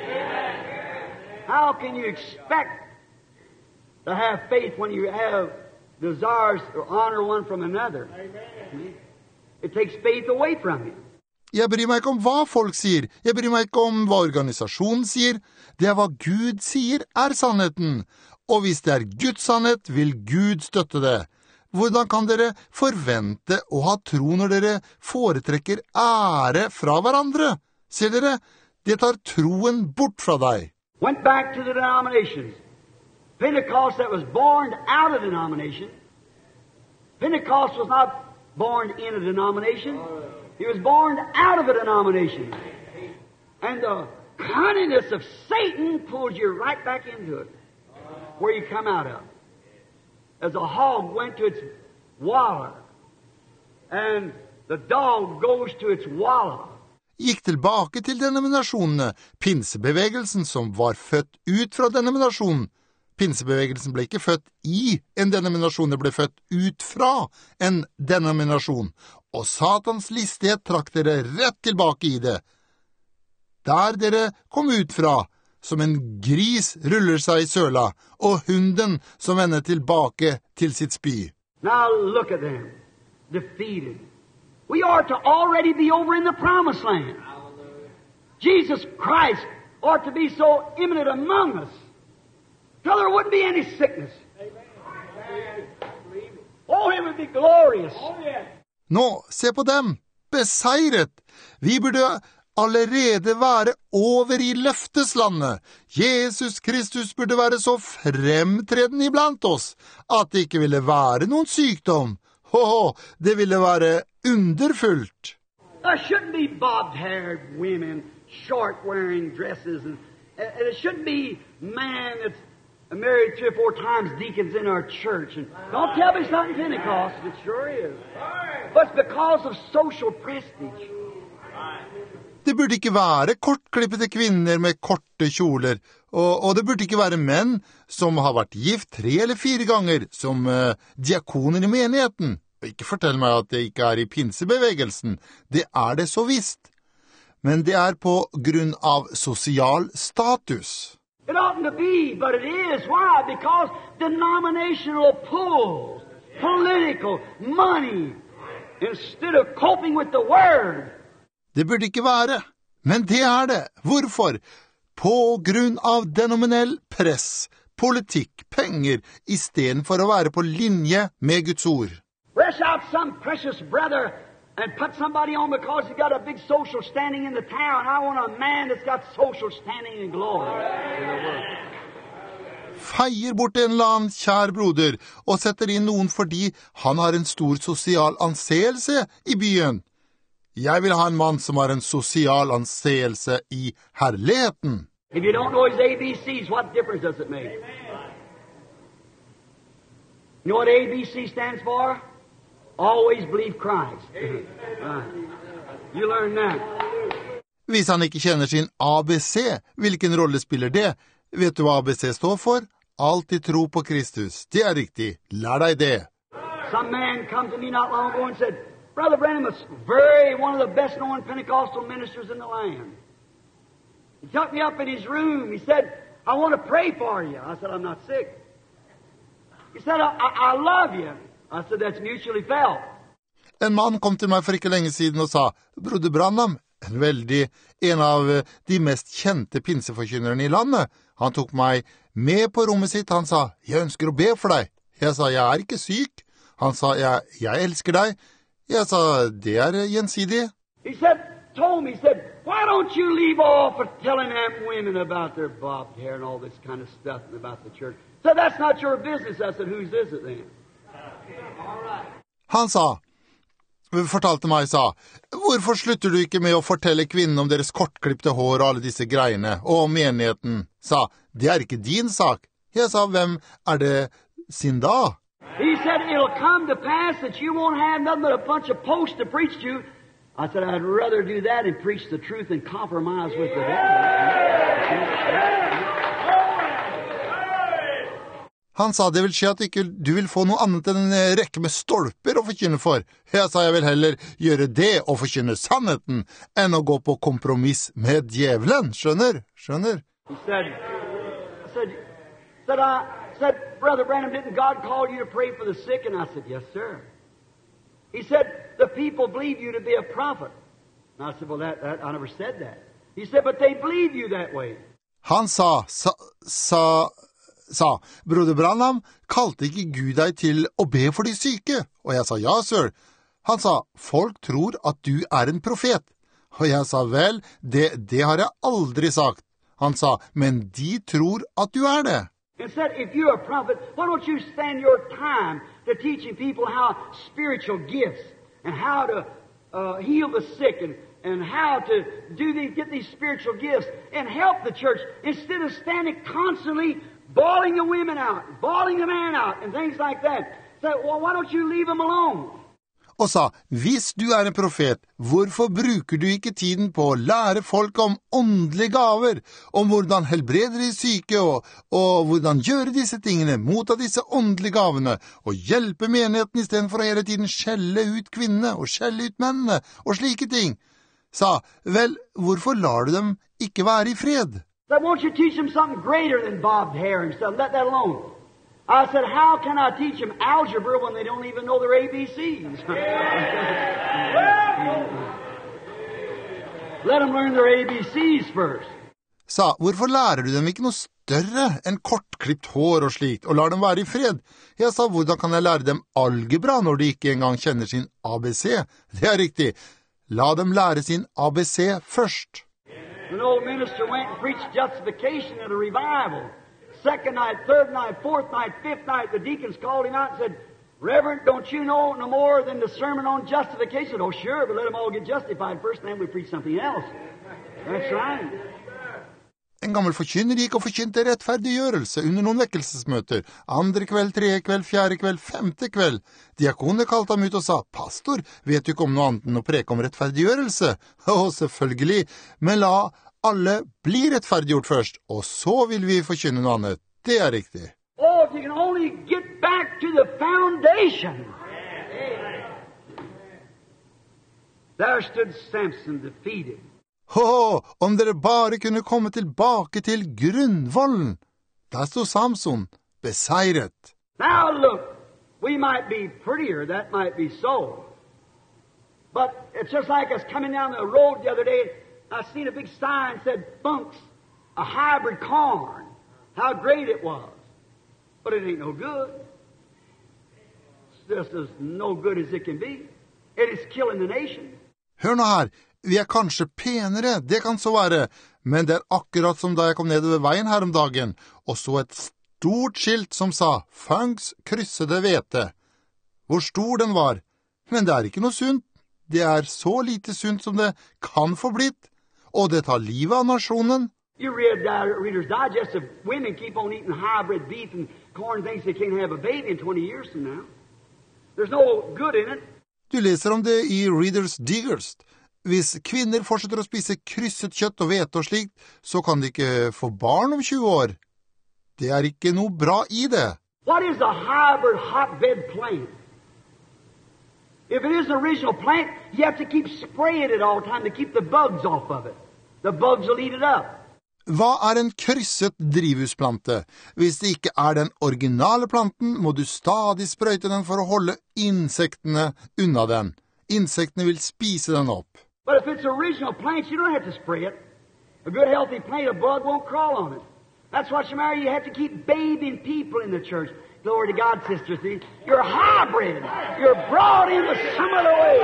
How can you expect to have faith when you have desires to honor one from another? It takes faith away from you. Jeg bryr meg ikke om hva folk sier. Jeg bryr meg ikke om hva organisasjonen sier. Det er hva Gud sier er sannheten. Og hvis det er Guds sannhet, vil Gud støtte det. Hvordan kan dere forvente å ha tro når dere foretrekker ære fra hverandre? Ser dere, det tar troen bort fra deg. Went back to the denominations. Pentecost that was born out of denomination. Pentecost was not born in a denomination. He was born out of a denomination. And the cunningness of Satan pulls you right back into it, where you come out of. As a hog went to its wallow, and the dog goes to its wallow. Gikk tilbake til denominasjonene, pinsebevegelsen som var født ut fra denominasjonen. Pinsebevegelsen ble ikke født i en denominasjon, det ble født ut fra en denominasjon. Og Satans listighet trakk dere rett tilbake i det. Der dere kom ut fra, som en gris ruller seg i søla, og hunden som vender tilbake til sitt spy. Now look at them, defeated. We are to already be over in the promised land. Jesus Christ ought to be so imminent among us, so there wouldn't be any sickness. Oh, it would be glorious. Nå, se på dem, beseiret. Vi burde allerede være over i løfteslandet. Jesus Kristus burde være så fremtredende iblant oss, at det ikke ville være noen sykdom. Ho, det ville være underfullt. There shouldn't be bobbed-haired women, short-wearing dresses, and, and it shouldn't be man that's married three or four times deacons in our church. And don't tell me it's not in Pentecost. It sure is. But it's because of social prestige. Det burde ikke være kortklippete kvinner med korte kjoler, og, og det burde ikke være menn som har vært gift tre eller fire ganger som uh, diakoner i menigheten. Ikke fortell meg at det ikke er i pinsebevegelsen. Det er det så visst. Men det er på grunn av sosial status. It oughtn't to be, but it is. Why? Because denominational pulls, political, money, instead of coping with the Word. Det burde ikke være, men det er det. Hvorfor? På grunn av denominell press, politikk, penger, i stedet for å være på linje med Guds ord. Rush out some precious brother and put somebody on because he's got a big social standing in the town. I want a man that's got social standing in glory in the world. Feier bort en eller annen kjær broder og setter inn noen fordi han har en stor sosial anseelse i byen. Jeg vil ha en mann som har en sosial anseelse i herligheten. If you don't know his A B Cs, what difference does it make? You know what A B C stands for? Always believe Christ. Right. You learn that. Hvis han ikke kjenner sin A B C, hvilken rolle spiller det? Vet du hva A B C står for? Alltid tro på Kristus. Det er riktig. Lær deg det. Some man come to me not long ago and said, Brother Branham is very one of the best known Pentecostal ministers in the land. He took me up in his room. He said, I want to pray for you. I said, I'm not sick. He said, I, I, I love you. I said, that's mutually felt. En mann kom til meg for ikke lenge siden og sa, Broder Branham, en veldig, en av de mest kjente pinseforkynnerne i landet. Han tok meg med på rommet sitt. Han sa, jeg ønsker å be for deg. Jeg sa, jeg er ikke syk. Han sa, jeg, jeg elsker deg. Jeg sa, det er gjensidig. He said, told me, he said, why don't you leave off of telling them women about their bobbed hair and all this kind of stuff about the church? So that's not your business. I said, whose is it then? Han sa, fortalte meg, sa, hvorfor slutter du ikke med å fortelle kvinnen om deres kortklippte hår og alle disse greiene, og om menigheten? Sa, det er ikke din sak. Jeg sa, hvem er det sin da? He said, it'll come to pass that you won't have nothing but a bunch of posts to preach to. I said, I'd rather do that and preach the truth than compromise with the devil. Han sa, det vil skje at ikke, du vil få noe annet enn en rekke med stolper å forkynne for. Jeg sa, jeg vil heller gjøre det og forkynne sannheten, enn å gå på kompromiss med djevelen. Skjønner? Skjønner? He said, said, said, I, said, Brother Branham, didn't God call you to pray for the sick? And I said, yes, sir. He said, the people believe you to be a prophet. And I said, well, that, that, I never said that. He said, but they believe you that way. Han sa, sa, sa, sa, Broder Branham, kalte ikke Gud deg til å be for de syke? Og jeg sa, ja, sir. Han sa, folk tror at du er en profet. Og jeg sa, vel, det, det har jeg aldri sagt. Han sa, men de tror at du er det. And said, if you're a prophet, why don't you spend your time to teaching people how spiritual gifts and how to uh, heal the sick and, and how to do these, get these spiritual gifts and help the church instead of standing constantly bawling the women out, bawling the man out and things like that. So, well, why don't you leave them alone? Og sa, hvis du er en profet, hvorfor bruker du ikke tiden på å lære folk om åndelige gaver, om hvordan helbreder de syke, og, og hvordan gjøre disse tingene, motta disse åndelige gavene, og hjelpe menigheten i stedet for å hele tiden skjelle ut kvinnene, og skjelle ut mennene, og slike ting? Sa, vel, hvorfor lar du dem ikke være i fred? So won't you teach them something greater than bobbed hair and stuff? Let that alone. I said, how can I teach them algebra when they don't even know their A B Cs? Let them learn their A B Cs first. Sa, hvorfor lærer du dem ikke noe større enn kortklipt hår og slikt, og lar dem være i fred? Jeg sa, hvordan kan jeg lære dem algebra når de ikke engang kjenner sin A B C? Det er riktig. La dem lære sin A B C først. An old minister went and preached justification at a revival. Second night, third night, fourth night, fifth night, the deacons called him out and said, Reverend, don't you know no more than the sermon on justification? Oh, sure, but let them all get justified first, and then we preach something else. That's right. En gammel forkynner gikk og forkynte rettferdiggjørelse under noen vekkelsesmøter. Andre kveld, tredje kveld, fjerde kveld, femte kveld. Diakoner kalte ham ut og sa, Pastor, vet du ikke om noe annet enn å preke om rettferdiggjørelse? Å, selvfølgelig, men la alle blir rettferdiggjort først, og så vil vi forkynne noe annet. Det er riktig. Oh, if you can only get back to the foundation. There stood Samson defeated. Åh, om dere bare kunne komme tilbake til grunnvollen. Der stod Samson, beseiret. Now look, we might be prettier, that might be so. But it's just like us coming down the road the other day, I seen a big sign said, Bunks, a hybrid corn. How great it was. But it ain't no good. It's just as no good as it can be. It is killing the nation. Hør nå her, vi er kanskje penere, det kan så være, men det er akkurat som da jeg kom nedover veien her om dagen, og så et stort skilt som sa Funks kryssede hvete. Hvor stor den var, men det er ikke noe sunt. Det er så lite sunt som det kan få blitt, og det tar livet av nasjonen. You read uh, Reader's Digest of women keep on eating hybrid beef and corn things they can't have a baby in twenty years from now. There's no good in it. Du leser om det i Reader's Digest. Hvis kvinner fortsetter å spise krysset kjøtt og hvete og slikt, så kan de ikke få barn om tjue år. Det er ikke noe bra i det. What is a hybrid hotbed plant? If it is an original plant, you have to keep spraying it all the time to keep the bugs off of it. The bugs will eat it up. Hva er en krysset drivhusplante? Hvis det ikke er den originale planten, må du stadig sprøyte den for å holde insektene unna den. Insektene vil spise den opp. But if it's original plants, you don't have to spray it. A good healthy plant, a bug won't crawl on it. That's what's the matter. You have to keep bathing people in the church. Glory to God, sisters. See? You're hybrid. You're brought into some other way.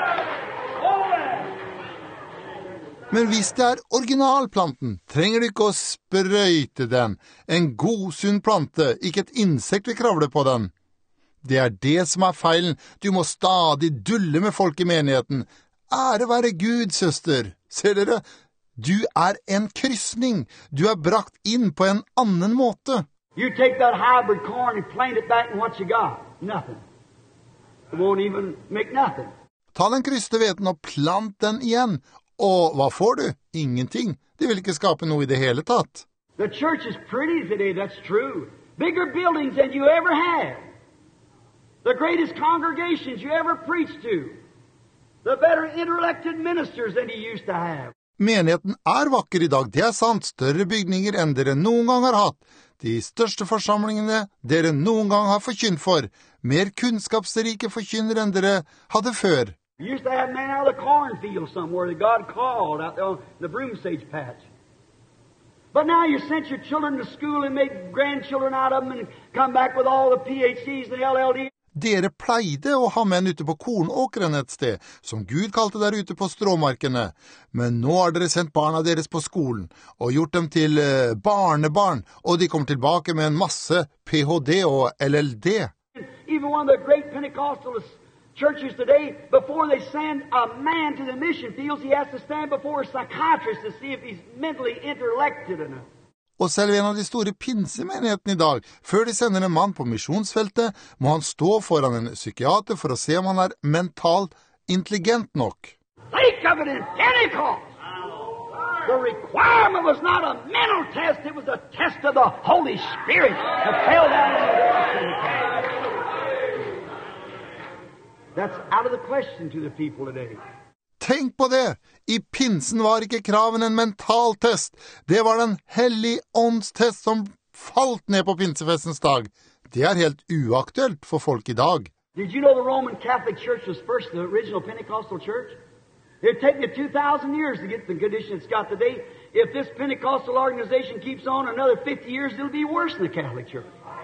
Men hvis det er originalplanten, trenger du ikke å sprøyte den. En god, sunn plante, ikke et insekt vil kravle på den. Det er det som er feilen. Du må stadig dulle med folk i menigheten. Ære være Gud, søster. Ser dere? Du er en kryssning. Du er brakt inn på en annen måte. You take that hybrid corn and plant it back and what you got? Nothing. It won't even make nothing. Ta den kryste hveten og plant den igjen. Og hva får du? Ingenting. Det vil ikke skape noe i det hele tatt. The church is pretty today, that's true. Bigger buildings than you ever had. The greatest congregations you ever preached to. The better inter-elected ministers than you used to have. Menigheten er vakker i dag, det er sant. Større bygninger enn dere noen gang har hatt. De største forsamlingene dere noen gang har forkynt for. Mer kunnskapsrike forkynner enn dere hadde før. You used to have men out of the cornfield somewhere that God called out there on the broomsage patch. But now you sent your children to school and make grandchildren out of them and come back with all the P H Ds and L L Ds. Dere pleide å ha menn ute på kornåkeren et sted, som Gud kalte der ute på stråmarkene. Men nå har dere sendt barna deres på skolen, og gjort dem til eh, barnebarn, og de kommer tilbake med en masse P H D og L L D. Even one of the great Pentecostalist churches today, before they send a man to the mission fields, he has to stand before a psychiatrist to see if he's mentally intellected enough. Og selv en av de store pinsemenighetene i dag, før de sender en mann på misjonsfeltet, må han stå foran en psykiater for å se om han er mentalt intelligent nok. Think of it in Pentecost! The requirement was not a mental test, it was a test of the Holy Spirit that fell down on the Pentecost. That's out of the question to the people today. Tenk på det! I pinsen var ikke kraven en mental test. Det var den hellige åndstest som falt ned på pinsefestens dag. Det er helt uaktuelt for folk i dag. Did you know the Roman Catholic Church was first the original Pentecostal church? It'd take you two thousand years to get the condition it's got today. If this Pentecostal organization keeps on another fifty years, it'll be worse than the Catholic Church.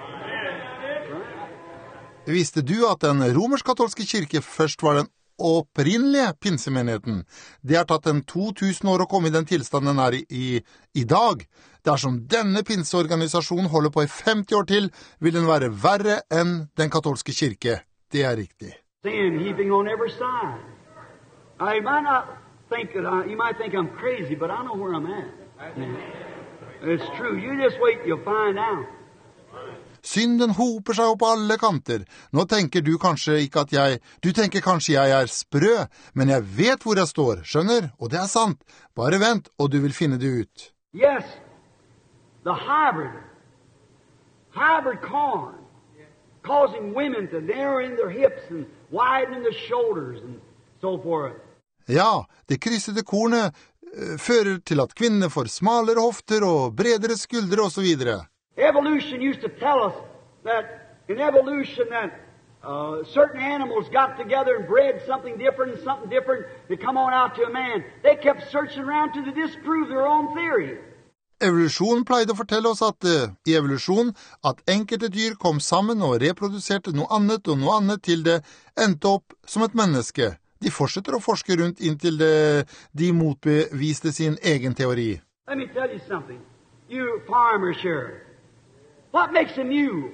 Visste du at den romersk-katolske kirke først var den opprinnelige pinsemenigheten? Det har tatt en to tusen år å komme i den tilstanden den er i, i, i dag. Dersom denne pinseorganisasjonen holder på i femti år til, vil den være verre enn den katolske kirke. Det er riktig. Sin heaping on every side. I might not think that I, you might think I'm crazy, but I know where I'm at. It's true. You just wait, you'll find out. Synden hoper seg opp på alle kanter. Nå tenker du kanskje ikke at jeg... Du tenker kanskje jeg er sprø, men jeg vet hvor jeg står, skjønner? Og det er sant. Bare vent, og du vil finne det ut. Yes, the hybrid, hybrid corn, causing women to narrow in their hips and widen in their shoulders and so forth. Ja, det kryssede kornet uh, fører til at kvinnene får smalere hofter og bredere skuldre og så videre. Evolution used to tell us that in evolution that uh, certain animals got together and bred something different and something different to come on out to a man. They kept searching around to disprove their own theory. Evolusjon pleide å fortelle oss at uh, i evolusjon at enkelte dyr kom sammen og reproduserte noe annet og noe annet til det endte opp som et menneske. De fortsetter å forske rundt inntil det, de motbeviste sin egen teori. Let me tell you something. You farmers here. What makes a mule?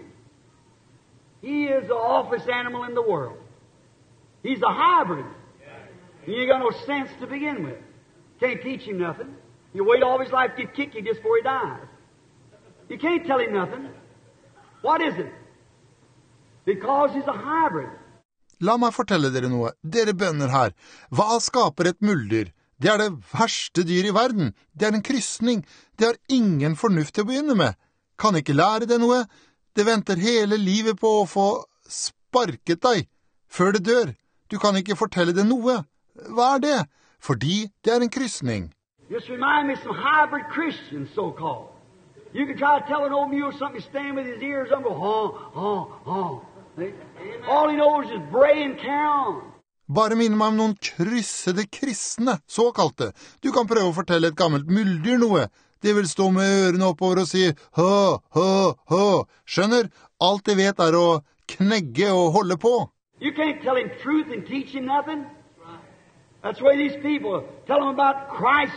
He is the office animal in the world. He's a hybrid. He ain't got no sense to begin with. Can't teach him nothing. You wait all his life to kick you just before he dies. You can't tell him nothing. What is it? Because he's a hybrid. La meg fortelle dere noe, dere bønder her. Hva skaper et muldyr? Det er det verste dyr i verden. Det er en krysning. Det har ingen fornuft til å begynne med. Kan ikke lære det noe. Det venter hele livet på å få sparket deg før det dør. Du kan ikke fortelle det noe. Hva er det? Fordi det er en krysning. Just remind me of some hybrid Christians, so-called. You can try to tell an old mule something, stand with his ears up and go, honk, honk, honk. All he knows is bray and carry on. Bare minne meg om noen kryssede kristne, såkalte. Du kan prøve å fortelle et gammelt muldyr noe. De vil stå med ørene oppover og si hø, hø, hø. Skjønner? Alt de vet er å knegge og holde på. You can't tell him truth and teach him nothing. That's the way these people tell him about Christ.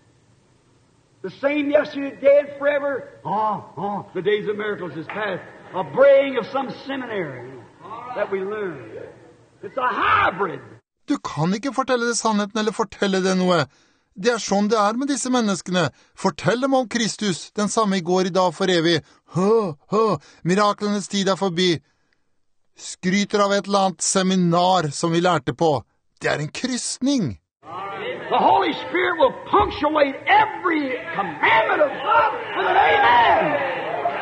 The same yesterday, today, and forever. Oh, oh, the days of miracles is past. A braying of some seminary that we learn. It's a hybrid. Du kan ikke fortelle det sannheten eller fortelle det noe. Det er sånn det er med disse menneskene. Fortell dem om Kristus, den samme i går, i dag, for evig. Hø, hø, miraklenes tid er forbi. Skryter av et eller annet seminar som vi lærte på. Det er en krysning. The Holy Spirit will punctuate every commandment of God with an amen.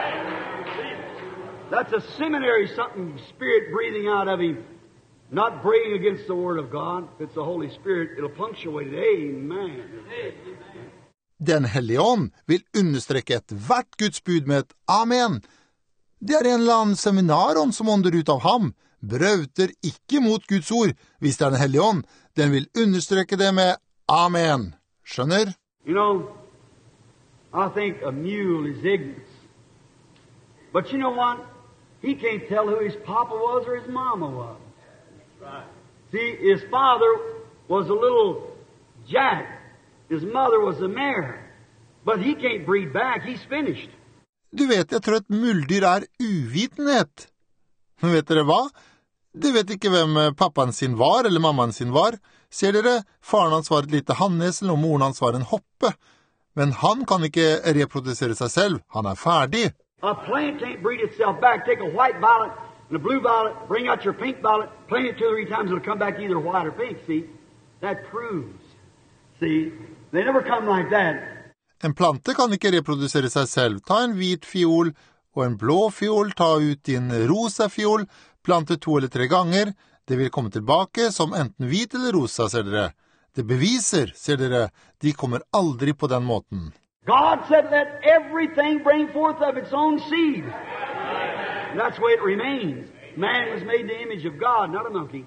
That's a seminary, something Spirit breathing out of him. Not braying against the Word of God. It's the Holy Spirit. It'll punctuate it. Amen. Den hellige ånd vil understreke et hvert Guds bud med et amen. Det er en eller annen seminarånd som ånder ut av ham. Brauter ikke mot Guds ord. Hvis det er den hellige ånd, den vil understreke det med amen. Skjønner? You know, I think a mule is ignorance. But you know what? He can't tell who his papa was or his mama was. Right. See, his father was a little jack. His mother was a mare. But he can't breed back. He's finished. Du vet, jeg tror et muldyr er uvitenhet. Men vet dere hva? De vet ikke hvem pappaen sin var, eller mammaen sin var. Ser dere, faren hans var et lite hannesel, og moren hans var en hoppe. Men han kan ikke reprodusere seg selv. Han er ferdig. A plant can't breed itself back. Take a white violet and a blue violet, bring out your pink violet, plant it two or three times, it'll come back either white or pink, see? That proves. See? They never come like that. En plante kan ikke reprodusere seg selv. Ta en hvit fiol og en blå fiol, ta ut din rosa fiol, plante to eller tre ganger. Det vil komme tilbake som enten hvit eller rosa, ser dere. Det beviser, ser dere, de kommer aldri på den måten. God said, let everything bring forth of its own seed. And that's the way it remains. Man was made in the image of God, not a monkey.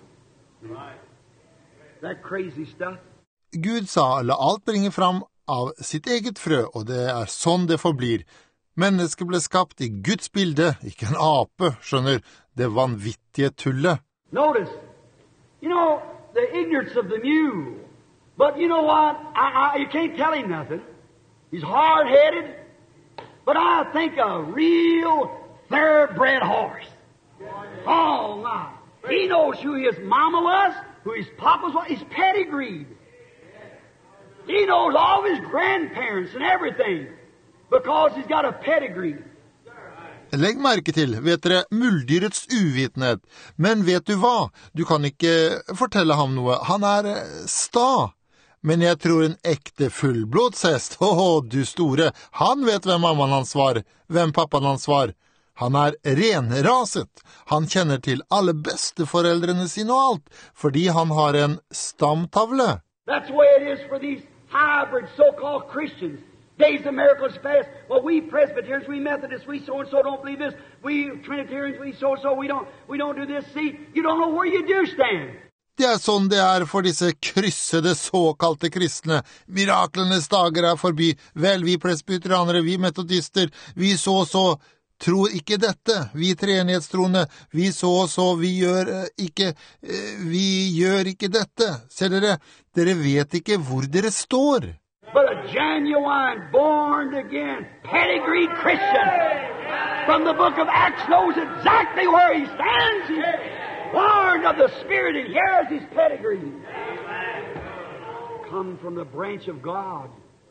That crazy stuff. Gud sa, la alt bringe fram av sitt eget frø, og det er sånn det forblir. Mennesket ble skapt i Guds bilde, ikke en ape, skjønner, det vanvittige tullet. Notice, you know, the ignorance of the mule. But you know what? I, I, you can't tell him nothing. He's hard-headed. But I think a real thoroughbred horse. Oh, my. He knows who his mama was, who his papa was, his pedigree. He knows all of his grandparents and everything because he's got a pedigree. Legg merke til, vet dere, muldyrets uvitenhet. Men vet du hva? Du kan ikke fortelle ham noe. Han er sta. Men jeg tror en ekte fullblodshest, åh, du store, han vet hvem mammaen hans var, hvem pappaen hans var. Han er renraset. Han kjenner til alle besteforeldrene sine og alt, fordi han har en stamtavle. That's the way it is for these hybrid so-called Christians. Days of miracles past. Well, we Presbyterians, we Methodists, we so-and-so don't believe this. We Trinitarians, we so-and-so, we don't, we don't do this. See, you don't know where you do stand. Det er sånn det er for disse kryssede såkalte kristne. Miraklenes dager er forbi. Vel, vi presbyterianere, vi metodister, vi så og så, tror ikke dette. Vi treenighetstroende, vi så og så, vi gjør eh, ikke, eh, vi gjør ikke dette. Ser dere, dere vet ikke hvor dere står. But a genuine, born-again, pedigreed Christian from the book of Acts knows exactly where he stands. He's born of the Spirit, and here's his pedigree. Come from the branch of God.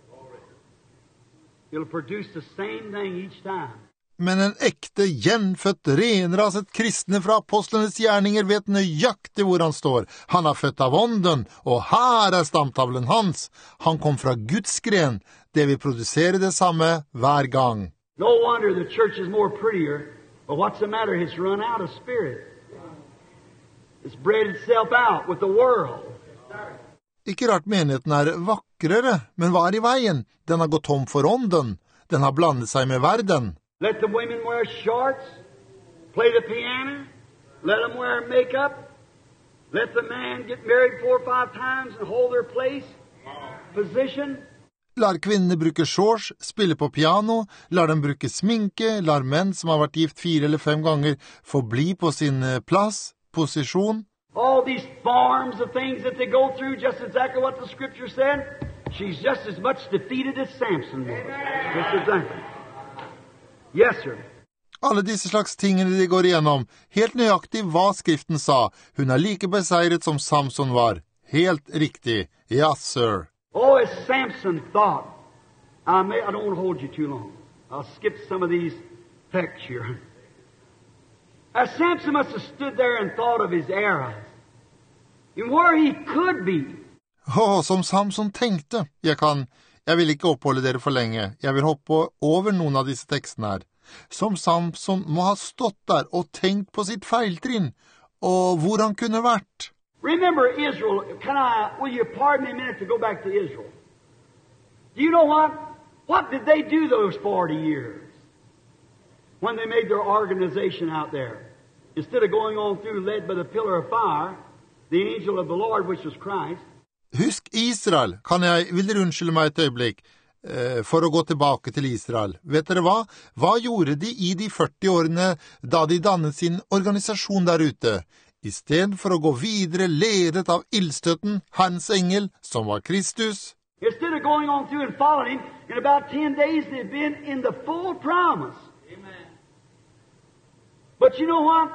It'll produce the same thing each time. Men en ekte, gjenfødt, renraset kristne fra apostlenes gjerninger vet nøyaktig hvor han står. Han er født av ånden, og her er stamtavlen hans. Han kom fra Guds gren. Det vil produsere det samme hver gang. No wonder the church is more prettier, but what's the matter? It's run out of spirit. It's bred itself out with the world. Ikke rart menigheten er vakrere, men hva er i veien? Den har gått tom for ånden. Den har blandet seg med verden. Let the women wear shorts, play the piano, let them wear makeup, let the man get married four or five times and hold their place, position. Lar kvinnene bruke shorts, spille på piano, lar dem bruke sminke, lar menn som har vært gift fire eller fem ganger få bli på sin plass, posisjon. All these forms of things that they go through, just exactly what the scripture said. She's just as much defeated as Samson was. Just exactly. Yes, sir. Alle disse slags tingene de går igjennom, helt nøyaktig hva skriften sa. Hun er like beseiret som Samson var. Helt riktig. Yes, sir. Oh, as Samson thought. I, may, I don't want to hold you too long. I'll skip some of these texts here. As Samson must have stood there and thought of his errors. And where he could be. Åh, som Samson tenkte. Jeg kan... Jeg vil ikke oppholde dere for lenge. Jeg vil hoppe over noen av disse tekstene her. Som Samson må ha stått der og tenkt på sitt feiltrinn, og hvor han kunne vært. Remember Israel, can I, will you pardon me a minute to go back to Israel? Do you know what? What did they do those forty years? When they made their organization out there. Instead of going on through led by the pillar of fire, the angel of the Lord, which was Christ. Husk Israel. Kan jeg, vil dere unnskylde meg et øyeblikk, eh, for å gå tilbake til Israel? Vet dere hva? Hva gjorde de i de førti årene da de dannet sin organisasjon der ute? I stedet for å gå videre ledet av ildstøtten, Herrens engel, som var Kristus. Instead of going on through and following him, in about ten days they've been in the full promise. Amen. But you know what?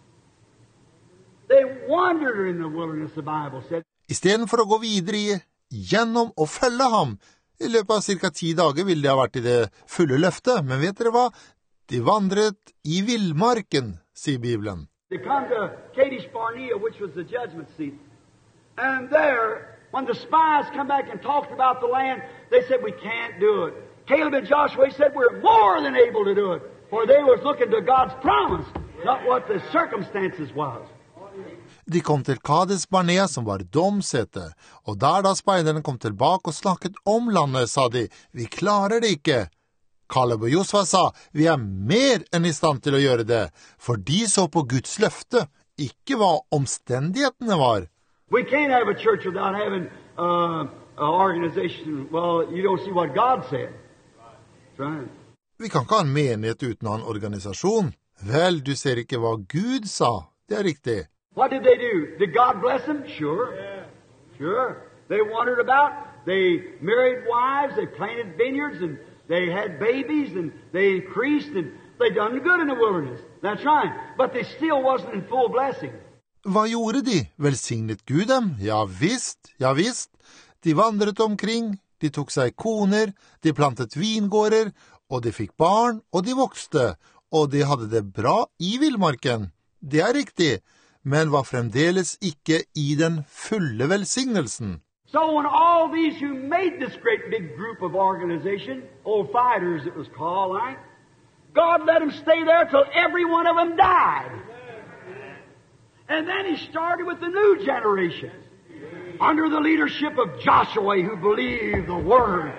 They wandered in the wilderness, the Bible said. I stedet for å gå videre gjennom og følge ham, i løpet av cirka ti dager ville de ha vært i det fulle løftet, men vet dere hva? De vandret i villmarken, sier Bibelen. They come to Kadesh Barnea, which was the judgment seat. And there, when the spies come back and talked about the land, they said, we can't do it. Caleb and Joshua said, we're more than able to do it. For they was looking to God's promise, not what the circumstances was. De kom til Kades Barnea, som var domsete, og der da speiderne kom tilbake og snakket om landet, sa de, vi klarer det ikke. Caleb og Josva sa, vi er mer enn i stand til å gjøre det, for de så på Guds løfte, ikke hva omstendighetene var. We can't have a church without having uh, an organization. Well, you don't see what God said. That's right. Vi kan ikke ha en menighet uten å ha en organisasjon. Vel, du ser ikke hva Gud sa. Det er riktig. What did they do? Did God bless them? Sure. Sure. They wandered about. They married wives. They planted vineyards. And they had babies. And they increased. And they done good in the wilderness. That's right. But they still wasn't in full blessing. Hva gjorde de? Velsignet Gud dem? Ja visst, ja visst. De vandret omkring. De tok seg koner. De plantet vingårder. Og de fikk barn. Og de vokste. Og de hadde det bra i villmarken. Det er riktig. Men var fremdeles ikke i den fulle velsignelsen. So when all these who made this great big group of organization, old fighters it was called, right? God let them stay there till every one of them died. And then he started with the new generation. Under the leadership of Joshua who believed the word.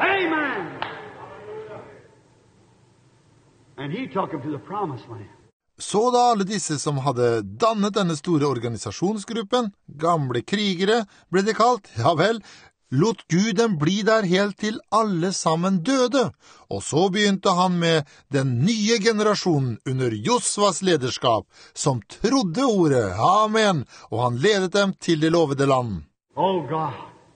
Amen. And he took them to the promised land. Så da alle disse som hadde dannet denne store organisasjonsgruppen, gamle krigere, ble det kalt, ja vel, lot Gud dem bli der helt til alle sammen døde, og så begynte han med den nye generasjonen under Josvas lederskap, som trodde ordet, amen, og han ledet dem til det lovede land. Oh God.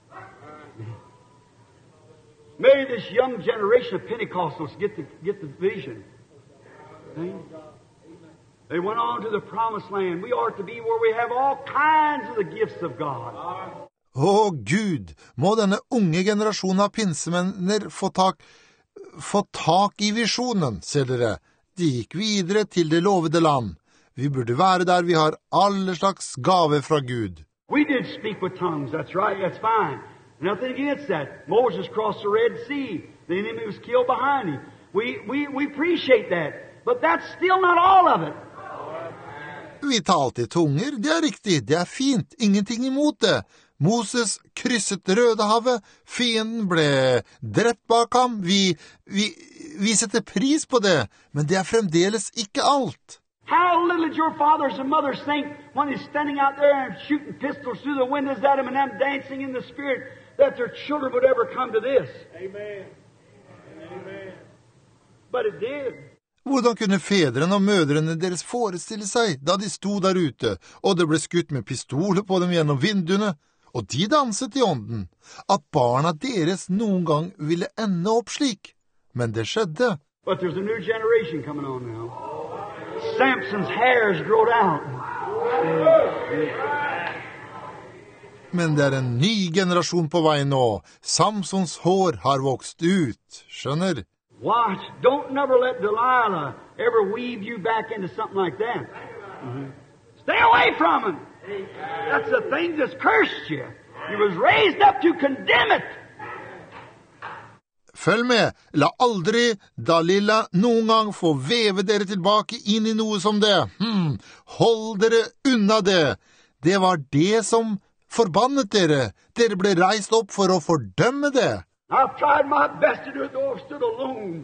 May this young generation of Pentecostals get the, get the vision. See? They went on to the promised land. We are to be where we have all kinds of the gifts of God. Å Gud, må denne unge generasjonen av pinsemenner få tak, få tak i visjonen, ser dere. De gikk videre til det lovede land. Vi burde være der vi har alle slags gaver fra Gud. We did speak with tongues, that's right, that's fine. Nothing against that. Moses crossed the Red Sea. The enemy was killed behind him. We, we, we appreciate that. But that's still not all of it. Vi talte i tunger, det er riktig, det er fint, ingenting imot det. Moses krysset Rødehavet, fienden ble drept bak ham, vi, vi, vi setter pris på det, men det er fremdeles ikke alt. How little did your fathers and mothers think when he's standing out there and shooting pistols through the windows at them and them dancing in the spirit that their children would ever come to this? Amen. Amen. But it did. Hvordan kunne fedrene og mødrene deres forestille seg da de sto der ute, og det ble skutt med pistoler på dem gjennom vinduene, og de danset i ånden, at barna deres noen gang ville ende opp slik? Men det skjedde. But there's a new generation coming on now. Samson's hair's grown out. Men det er en ny generasjon på vei nå. Samsons hår har vokst ut, skjønner? Watch. Don't never let Delilah ever weave you back into something like that. Mm-hmm. Stay away from him. That's the thing that's cursed you. He was raised up to condemn it. Følg med. La aldri Dalila noen gang få veve dere tilbake inn i noe som det. Hmm. Hold dere unna det. Det var det som forbannet dere. Dere ble reist opp for å fordømme det. I've tried my best to do it, though I've stood alone.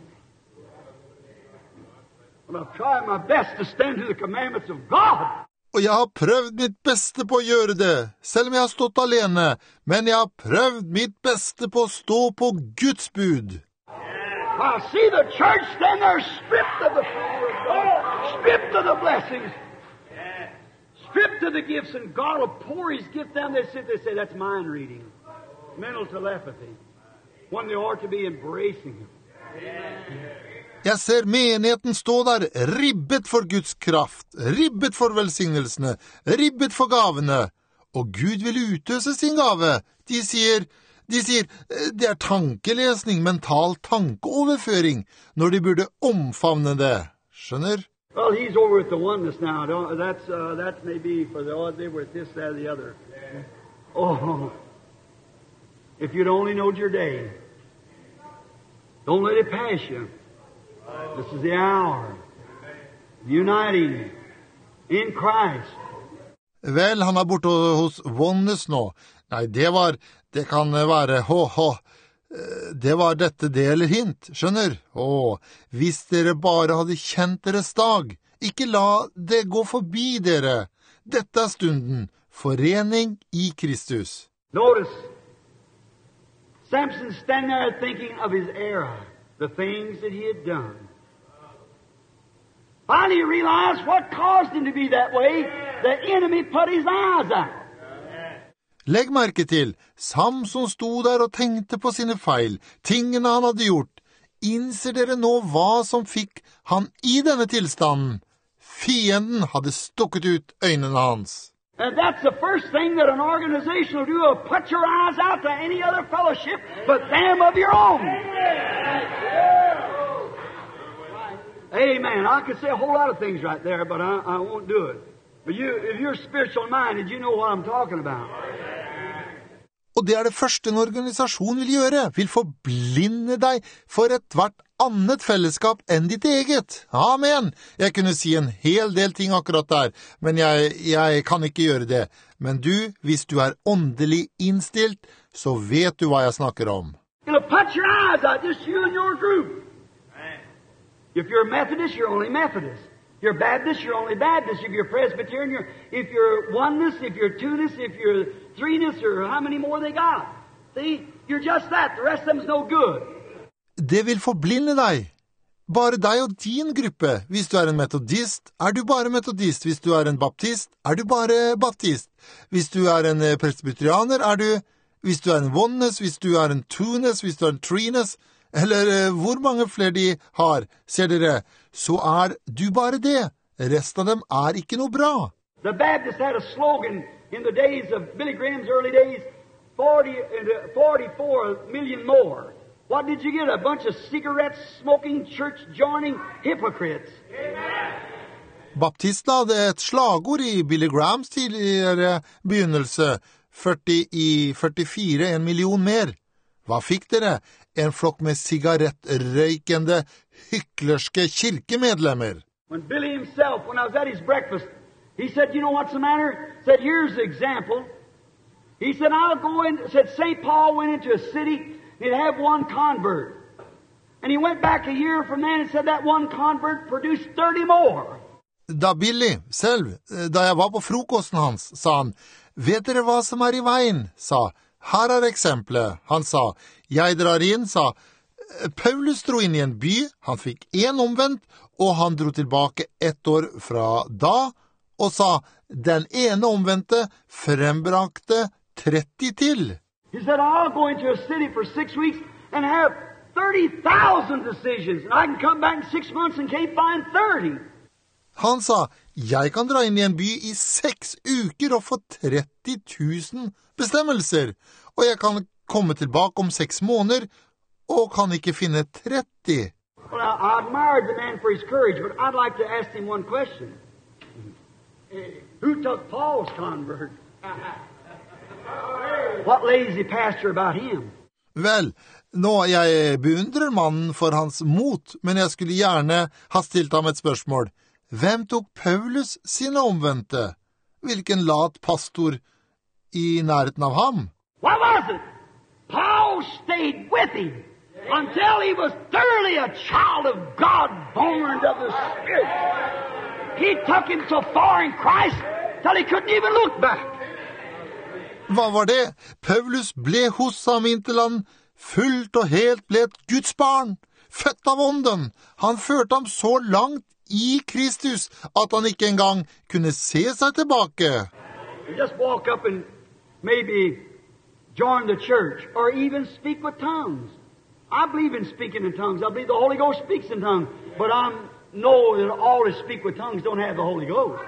But I've tried my best to stand to the commandments of God. Og jeg har prøvd mitt beste på å gjøre det, selv om jeg har stått alene, men jeg har prøvd mitt beste på å stå på Guds bud. I see the church stand there stripped of the power of God, stripped of the blessings, stripped of the gifts, and God will pour His gift down. They sit, they say, that's mind reading, mental telepathy. When they ought to be embracing him. Jeg ser menigheten stå der, ribbet for Guds kraft, ribbet for velsignelsene, ribbet for gavene, og Gud vil utøse sin gave. De sier, de sier, det er tankelesning, mental tankeoverføring, når de burde omfavne det. Skjønner? Well, he's over at the oneness now. That's, uh, that's maybe for the, oh, they were at this, that, or the other. Oh, if you'd only knowed your day. Don't let it pass you. This is the hour. Uniting in Christ. Vel, han er borte hos Oneness nå. Nei, det var, det kan være, ho, ho, det var dette det eller hint, skjønner? Å, hvis dere bare hadde kjent deres dag, ikke la det gå forbi dere. Dette er stunden, forening i Kristus. Notice, Samson standing there thinking of his era, the things that he had done. Finally he realized what caused him to be that way. The enemy put his eyes out. Legg merke til, Samson sto der og tenkte på sine feil, tingene han hadde gjort. Innser dere nå hva som fikk han i denne tilstanden? Fienden hadde stukket ut øynene hans. And that's the first thing that an organization will do, will put your eyes out to any other fellowship but them of your own. Amen. I could say a whole lot of things right there, but I, I won't do it. But you, if you're spiritual minded, you know what I'm talking about. Og det er det første en organisasjon vil gjøre, vil forblinde deg for et hvert annet fellesskap enn ditt eget. Amen! Jeg kunne si en hel del ting akkurat der, men jeg, jeg kan ikke gjøre det. Men du, hvis du er åndelig innstilt, så vet du hva jeg snakker om. It'll put your eyes out, just you and your group. If you're a Methodist, you're only Methodist. you're Baptist, you're only Baptist. If you're Presbyterian, you're, if you're oneness, if you're two-ness, if you're three-ness, or how many more they got. See? You're just that. The rest of them's no good. Det vil forblinde deg. Bare deg og din gruppe. Hvis du er en metodist, er du bare metodist. Hvis du er en baptist, er du bare baptist. Hvis du er en presbyterianer, er du... Hvis du er en oneness, hvis du er en two-ness, hvis du er en three-ness, eller uh, hvor mange flere de har, ser dere, så er du bare det. Resten av dem er ikke noe bra. The Baptists had a slogan in the days of Billy Graham's early days, forty, forty-four million more. What did you get? A bunch of cigarette-smoking, church-joining hypocrites. Baptistene hadde et slagord i Billy Grahams tidligere begynnelse, førti i førtifire, en million mer. Hva fikk dere? En flokk med sigarettrøykende, hyklerske kirkemedlemmer. When Billy himself, when I was at his breakfast, he said, you know what's the matter? He said, here's the example. He said, I'll go in, said Saint Paul went into a city, he'd have one convert. And he went back a year from then and said that one convert produced thirty more. Da Billy selv, da jeg var på frokosten hans, sa han, vet dere hva som er i veien? Sa, her er eksemplet. Han sa, jeg drar inn, sa, Paulus dro inn i en by, han fikk en omvendt, og han dro tilbake ett år fra da, og sa, den ene omvendte frembrakte tretti til. He said, I'll go into a city for six weeks and have thirty thousand decisions, and I can come back in six months and can't find thirty. Han sa, jeg kan dra inn i en by i seks uker og få tretti tusen bestemmelser, og jeg kan komme tilbake om seks måneder og kan ikke finne tretti. Well, I admired the man for his courage, but I'd like to ask him one question. Who took Paul's convert? What lazy pastor about him? Vel, nå jeg beundrer mannen for hans mot, men jeg skulle gjerne ha stilt ham et spørsmål. Hvem tok Paulus sine omvendte? Hvilken lat pastor i nærheten av ham? What was it? Paul stayed with him until he was thoroughly a child of God, born of the Spirit. He took him so far in Christ till he couldn't even look back. Hva var det? Paulus ble hos ham inntil han fullt og helt ble et Guds barn, født av ånden. Han førte ham så langt i Kristus at han ikke engang kunne se seg tilbake. You just walk up and maybe join the church or even speak with tongues. I believe in speaking in tongues. I believe the Holy Ghost speaks in tongues. But I know that all who speak with tongues don't have the Holy Ghost.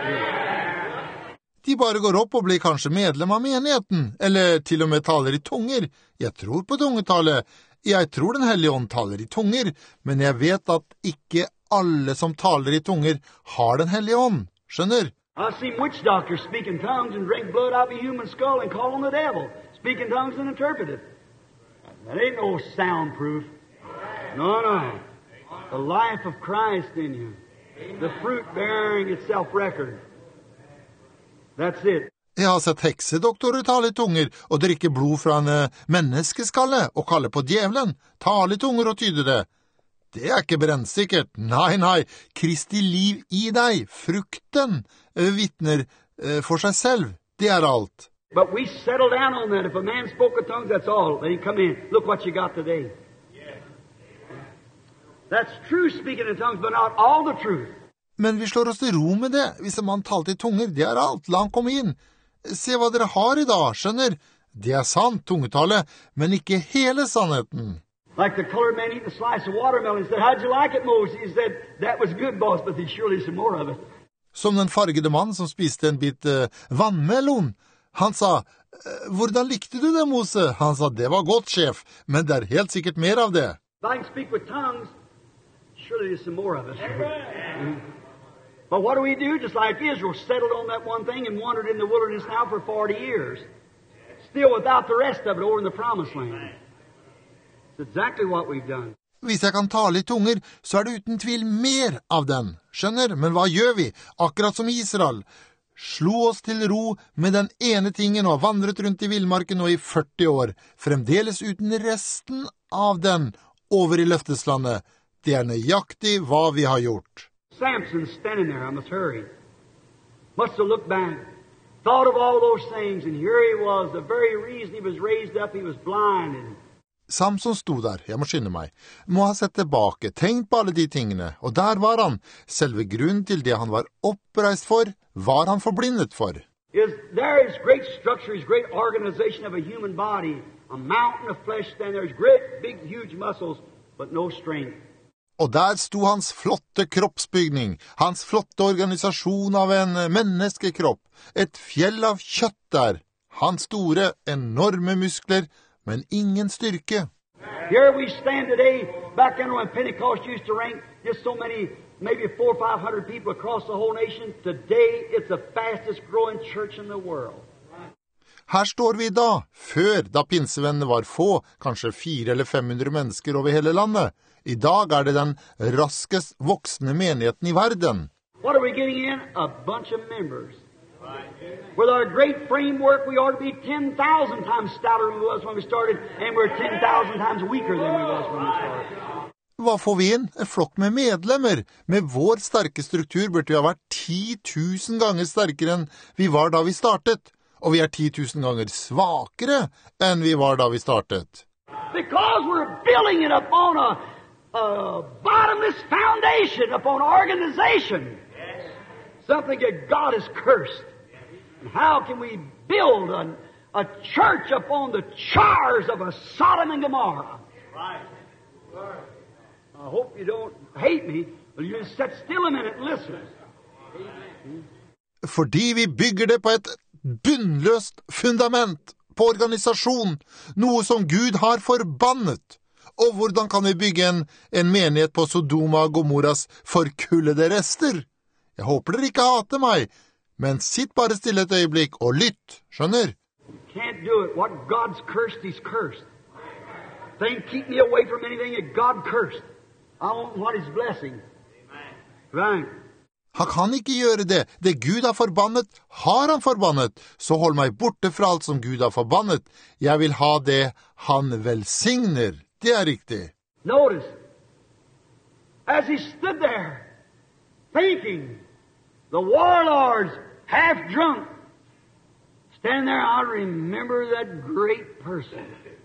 De bare går opp og blir kanskje medlem av menigheten, eller til og med taler i tunger. Jeg tror på tungetale. Jeg tror den hellige ånd taler i tunger, men jeg vet at ikke alle som taler i tunger har den hellige ånd. Skjønner? I've seen witch doctors speak in tongues and drink blood out of a human skull and call on the devil. Speak in tongues and interpret it. That ain't no soundproof. No, no. The life of Christ in you. The fruit bearing itself record. That's it. Jeg har sett heksedoktorer tale i tunger og drikke blod fra en uh, menneskeskalle og kalle på djevelen, tale i tunger og tyde det. Det er ikke brennsikkert. Nei, nei, Kristi liv i deg, frukten, uh, vittner uh, for seg selv. Det er alt. But we settle down on that. If a man spoke with tongues, that's all. Then he come in. Look what you got today. That's true speaking in tongues, but not all the truth. Men vi slår oss til ro med det. Hvis en mann talte i tunger, det er alt. La han komme inn. Se hva dere har i dag, skjønner? Det er sant, tungetale, men ikke hele sannheten. Like the colored man eating a slice of watermelon. He said, how'd you like it, Moses? He said, that was good, boss, but there's surely some more of it. Som den fargede mann som spiste en bit uh, vannmelon. Han sa, hvordan likte du det, Mose? Han sa, det var godt, sjef, men det er helt sikkert mer av det. If I can speak with tongues, surely there's some more of it. But what do we do? Just like Israel settled on that one thing and wandered in the wilderness now for forty years. Still without the rest of it over in the promised land. It's exactly what we've done. Hvis jeg kan tale i tunger, så er det uten tvil mer av den. Skjønner? Men hva gjør vi? Akkurat som Israel. Slo oss til ro med den ene tingen og vandret rundt i villmarken nå i førti år. Fremdeles uten resten av den over i løfteslandet. Det er nøyaktig hva vi har gjort. Samson standing there, I must hurry. Must have looked back, thought of all those things, and here he was, the very reason he was raised up, he was blind. Samson sto der, jeg må skynde meg, må ha sett tilbake, tenkt på alle de tingene, og der var han. Selve grunnen til det han var oppreist for, var han forblindet for. Is there is great structure, is great organization of a human body, a mountain of flesh, then there's great, big, huge muscles, but no strength. Og der sto hans flotte kroppsbygning, hans flotte organisasjon av en menneskekropp, et fjell av kjøtt der, hans store, enorme muskler, men ingen styrke. Here we stand today, back then when Pentecost used to rank just so many, maybe four or five hundred people across the whole nation. Today it's the fastest growing church in the world. Her står vi da, før da pinsevennene var få, kanskje fire eller femhundre mennesker over hele landet. I dag er det den raskest voksende menigheten i verden. What are we getting in? A bunch of members. With our great framework, we ought to be ten thousand times stouter than we was when we started, and we're ten thousand times weaker than we was when we started. Hva får vi inn? En flokk med medlemmer. Med vår sterke struktur burde vi ha vært ti tusen ganger sterkere enn vi var da vi startet. Og vi er ti tusen ganger svakere enn vi var da vi startet. Because we're building it upon a, a bottomless foundation, upon organization. Something that God has cursed. And how can we build a, a church upon the chars of a Sodom and Gomorrah? Right. I hope you don't hate me, but you just sit still a minute and listen. Fordi vi bygger det på et bunnløst fundament, på organisasjon, noe som Gud har forbannet. Og hvordan kan vi bygge en, en menighet på Sodoma og Gomorras forkullede rester? Jeg håper dere ikke hater meg, men sitt bare stille et øyeblikk og lytt, skjønner? Can't do it. What God's cursed, He's cursed. Thing keep me away from anything that God cursed. I want what His blessing. Right. Han kan ikke gjøre det. Det Gud har forbannet, har han forbannet. Så hold meg borte fra alt som Gud har forbannet. Jeg vil ha det han velsigner. Det er riktig. Notice, as he stood there, thinking, the warlords, half drunk, stand there, I remember that great person.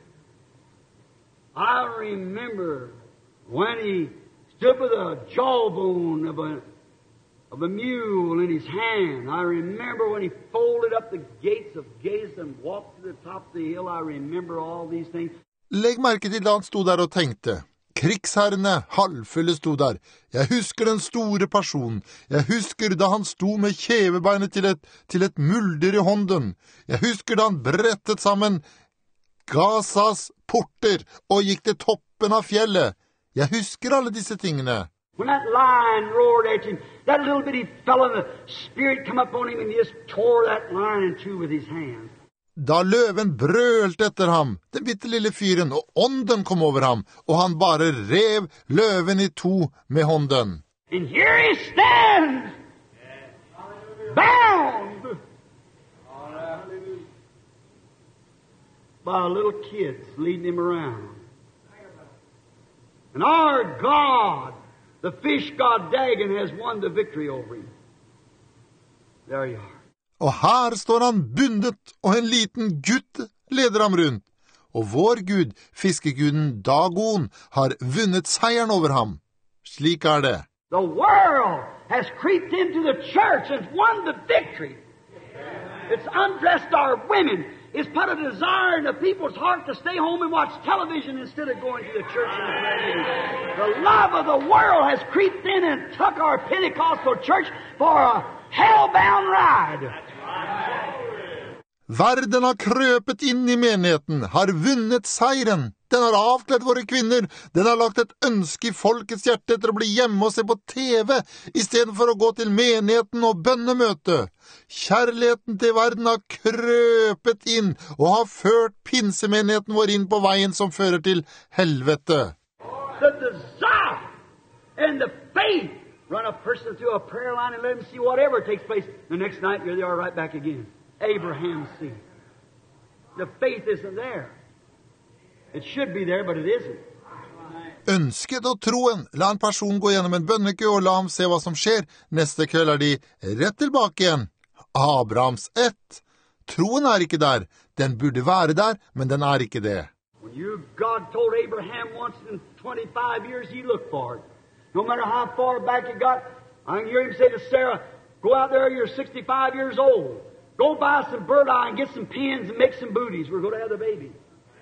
I remember when he stood with a jawbone of a of a mule in his hand. I remember when he folded up the gates of Gaza and walked to the top of the hill. I remember all these things. Legg merke til da han sto der og tenkte. Krigsherrene, halvfulle, sto der. Jeg husker den store personen. Jeg husker da han sto med kjevebeinet til et, til et mulder i hånden. Jeg husker da han brettet sammen Gazas porter og gikk til toppen av fjellet. Jeg husker alle disse tingene. When that lion roared at him, that little bitty fellow, the spirit come up on him and he just tore that lion in two with his hand. Da løven brølte etter ham, den bitte lille fyren, og ånden kom over ham, og han bare rev løven i to med hånden. And here he stands, bound by little kids leading him around. And our God, the fish god Dagon, has won the victory over him. There you are. Og her står han bundet, og en liten gutt leder ham rundt. Og vår Gud, fiskeguden Dagon, har vunnet seieren over ham. Slik er det. The world has creeped into the church and won the victory. It's undressed our women. It's put a desire in the people's heart to stay home and watch television instead of going to the church and the prayer meeting. The love of the world has creeped in and took our Pentecostal church for a hell-bound ride. Verden har krøpet inn i menigheten, har vunnet seieren. Den har avkledd våre kvinner. Den har lagt et ønske i folkets hjerte etter å bli hjemme og se på T V, i stedet for å gå til menigheten og bønnemøte. Kjærligheten til verden har krøpet inn og har ført pinsemenigheten vår inn på veien som fører til helvete. The desire and the faith run a person through a prayer line and let him see whatever takes place. The next night, you're there right back again. Abraham's seed. The faith isn't there. It should be there, but it isn't. ønsket og troen. La en person gå gjennom en bønnekø og la ham se hva som skjer. Neste kveld er de rett tilbake igjen. Abrahams ett. Troen er ikke der. Den burde være der, men den er ikke det. When you, God told Abraham once in twenty-five years, he looked for it. No matter how far back you got, I can hear him say to Sarah, go out there, you're sixty-five years old. Go buy some bird eye and get some pins and make some booties. We're going to have the baby.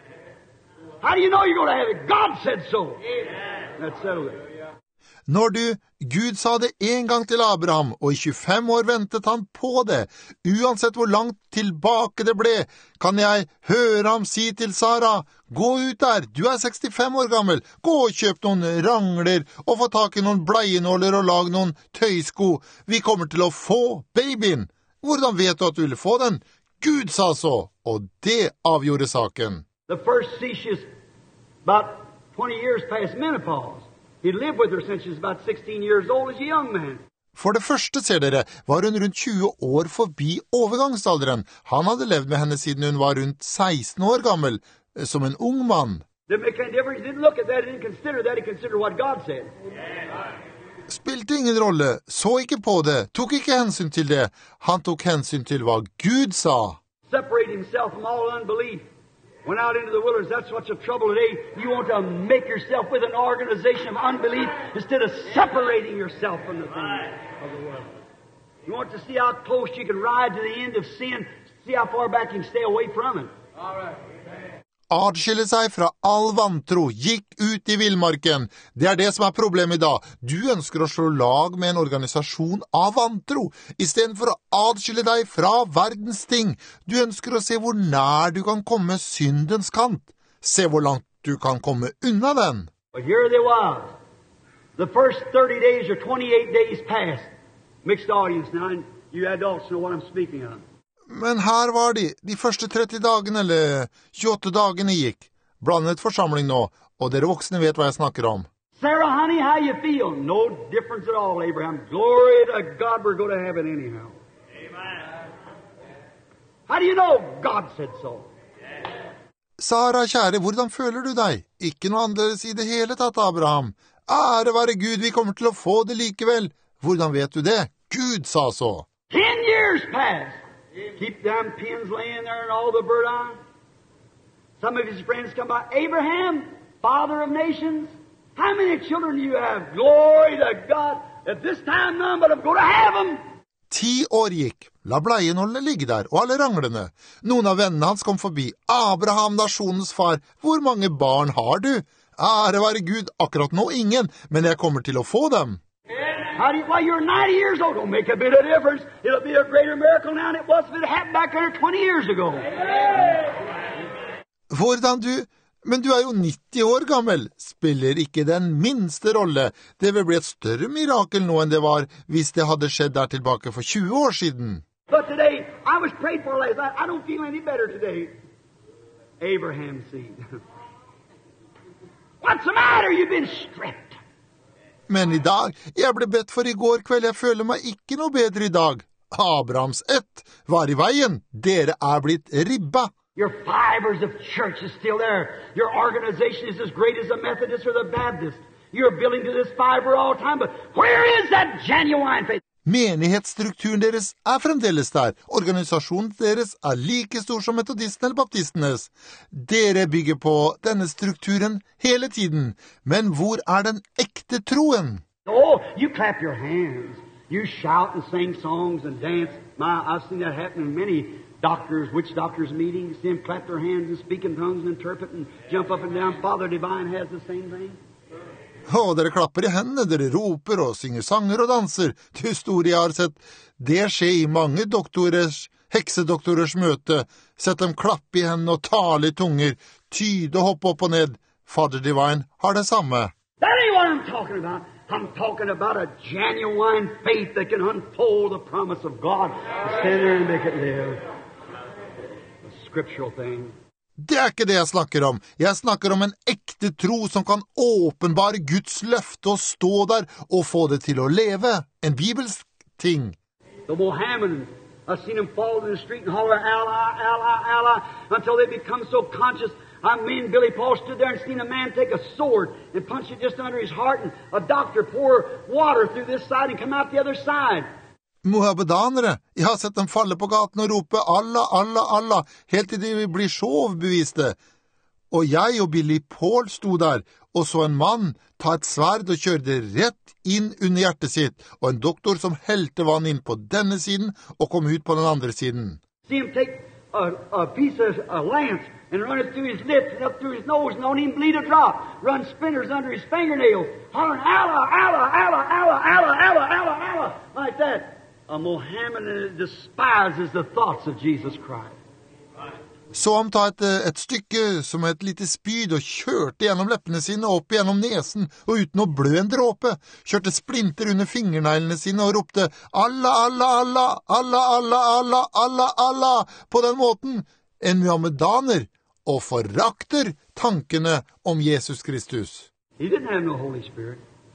How do you know you're going to have it? God said so. That's settled it. Når du, Gud sa det en gang til Abraham, og i tjuefem år ventet han på det. Uansett hvor langt tilbake det ble, kan jeg høre ham si til Sara, gå ut der, du er sekstifem år gammel, gå og kjøp noen rangler, og få tak i noen bleienåler og lag noen tøysko. Vi kommer til å få babyen. Hvordan vet du at du vil få den? Gud sa så, og det avgjorde saken. The first Cephas, about twenty years past menopause. He lived with her since she was about sixteen years old as a young man. For det første, ser dere, var hun rundt tjue år forbi overgangsalderen. Han hadde levd med henne siden hun var rundt seksten år gammel, som en ung mann. Didn't make any difference. He didn't look at that. He didn't consider that. He considered what God said. Spilte ingen rolle, så ikke på det, tok ikke hensyn til det. Han tok hensyn til hva Gud sa. Separate himself from all unbelief. Went out into the wilderness. That's what's the trouble today. You want to make yourself with an organization of unbelief instead of separating yourself from the things of the world. You want to see how close you can ride to the end of sin, see how far back you can stay away from it. All right. Adskille seg fra all vantro, gikk ut i villmarken. Det er det som er problemet i dag. Du ønsker å slå lag med en organisasjon av vantro, i stedet for å adskille deg fra verdens ting. Du ønsker å se hvor nær du kan komme syndens kant. Se hvor langt du kan komme unna den. But here they was. The first thirty days or twenty-eight days passed. Mixed audience now, and you adults know what I'm speaking of. Men her var de, de første tretti dagene, eller tjueåtte dagene gikk. Blandet forsamling nå, og dere voksne vet hva jeg snakker om. Sarah, honey, how you feel? No difference at all, Abraham. Glory to God, we're going to have it anyhow. Amen. How do you know? God said so. Sara, kjære, hvordan føler du deg? Ikke noe annerledes i det hele tatt, Abraham. Ære være Gud, vi kommer til å få det likevel. Hvordan vet du det? Gud sa så. Ten years passed. Keep them pins laying there and all the bird eye. Some of his friends come by. Abraham, father of nations, how many children do you have? Glory to God. At this time, none, but I'm going to have them. Ti år gikk. La bleienålene ligge der, og alle ranglene. Noen av vennene hans kom forbi. Abraham, nasjonens far, hvor mange barn har du? Ære være Gud, akkurat nå ingen, men jeg kommer til å få dem. How do you, well, you're ninety years old. Don't make a bit of difference. It'll be a greater miracle now than it was if it happened back there twenty years ago. Hvordan du? Men du er jo nitti år gammel. Spiller ikke den minste rolle. Det vil bli et større mirakel nå enn det var hvis det hadde skjedd der tilbake for tjue år siden. But today, I was prayed for last night. I don't feel any better today. Abraham's seed. What's the matter? You've been stripped. Men i dag, jeg ble bedt for i går kveld, jeg føler meg ikke noe bedre i dag. Abrahams ett var i veien. Dere er blitt ribba. Your fibers of church is still there. Your organization is as great as the Methodist or the Baptist. You're building to this fiber all the time, but where is that genuine faith? Menighetsstrukturen deres er fremdeles der. Organisasjonen deres er like stor som metodisten eller baptistenes. Dere bygger på denne strukturen hele tiden. Men hvor er den ekte troen? Oh, you clap your hands. You shout and sing songs and dance. My, I've seen that happen in many doctors, witch doctors meetings. See them clap their hands and speak in tongues and interpret and jump up and down. Father Divine has the same thing. Å, dere klapper i hendene, dere roper og synger sanger og danser. Til historie har sett det skje i mange doktorers, heksedoktorers møte. Sett dem klappe i hendene og tale i tunger, tyde og hoppe opp og ned. Father Divine har det samme. That ain't what I'm talking about. I'm talking about a genuine faith that can unfold the promise of God. Stand there and make it live. A scriptural thing. Det er ikke det jeg snakker om. Jeg snakker om en ekte tro som kan åpenbare Guds løfte og stå der og få det til å leve. En bibelsk ting. The Mohammedans, I've seen them fall in the street and holler, Allah, Allah, Allah, until they become so conscious I mean, Billy Paul stood there and seen a man take a sword and punch it just under his heart, and a doctor pour water through this side and come out the other side. Mohammedanere, jeg har sett dem falle på gaten og rope Allah, Allah, Allah, helt til de blir så overbeviste. Og jeg og Billy Paul sto der, og så en mann ta et sverd og kjøre det rett inn under hjertet sitt, og en doktor som helte vann inn på denne siden og kom ut på den andre siden. See him take a, a piece of a lance and run it through his lips and up through his nose and don't even bleed a drop. Run splinters under his fingernails, hollering, Allah, Allah, Allah, Allah, Allah, Allah, Allah, Allah, like that. A Mohammedan despises the thoughts of Jesus Christ. Så han ta et, et stykke som et lite spyd og kjørte gjennom leppene sine opp gjennom nesen, og uten å blø en dråpe, kjørte splinter under fingerneglene sine og ropte Allah, Allah, Allah, Allah, Allah, Allah, Allah, Allah, på den måten en muhammedaner, og forakter tankene om Jesus Kristus. He didn't have no Holy Spirit.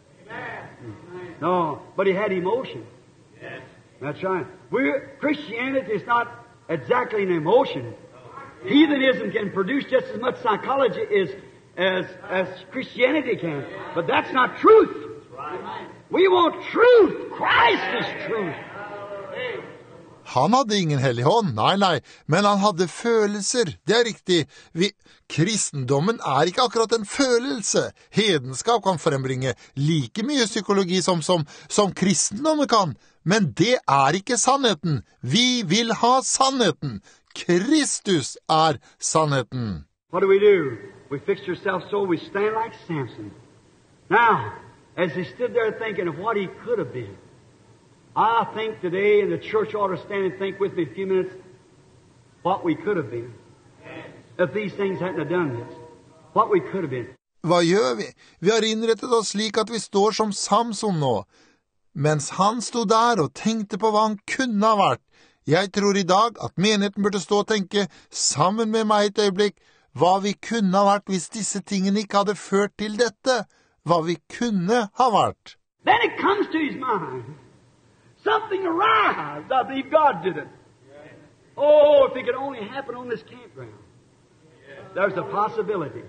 No, but he had emotion. That's right. We're, Christianity is not exactly an emotion. Heathenism can produce just as much psychology as, as, as Christianity can. But that's not truth. We want truth. Christ is truth. Han hadde ingen hellig hånd, nei, nei, men han hadde følelser, det er riktig. Vi, kristendommen er ikke akkurat en følelse. Hedenskap kan frembringe like mye psykologi som, som, som kristendommen kan, men det er ikke sannheten. Vi vil ha sannheten. Kristus er sannheten. What do we do? We fix ourselves so we stand like Samson. Now, as he stood there thinking of what he could have been, I think today, and the church ought to stand and think with me a few minutes, what we could have been. If these things hadn't have done this. What we could have been. Hva gjør vi? Vi har innrettet oss slik at vi står som Samson nå. Mens han stod der og tenkte på hva han kunne ha vært. Jeg tror i dag at menigheten burde stå og tenke sammen med meg et øyeblikk hva vi kunne ha vært hvis disse tingene ikke hadde ført til dette. Hva vi kunne ha vært. Then it comes to his mind. Something arrived. I believe God did it. Oh, if it could only happen on this campground. There's a possibility.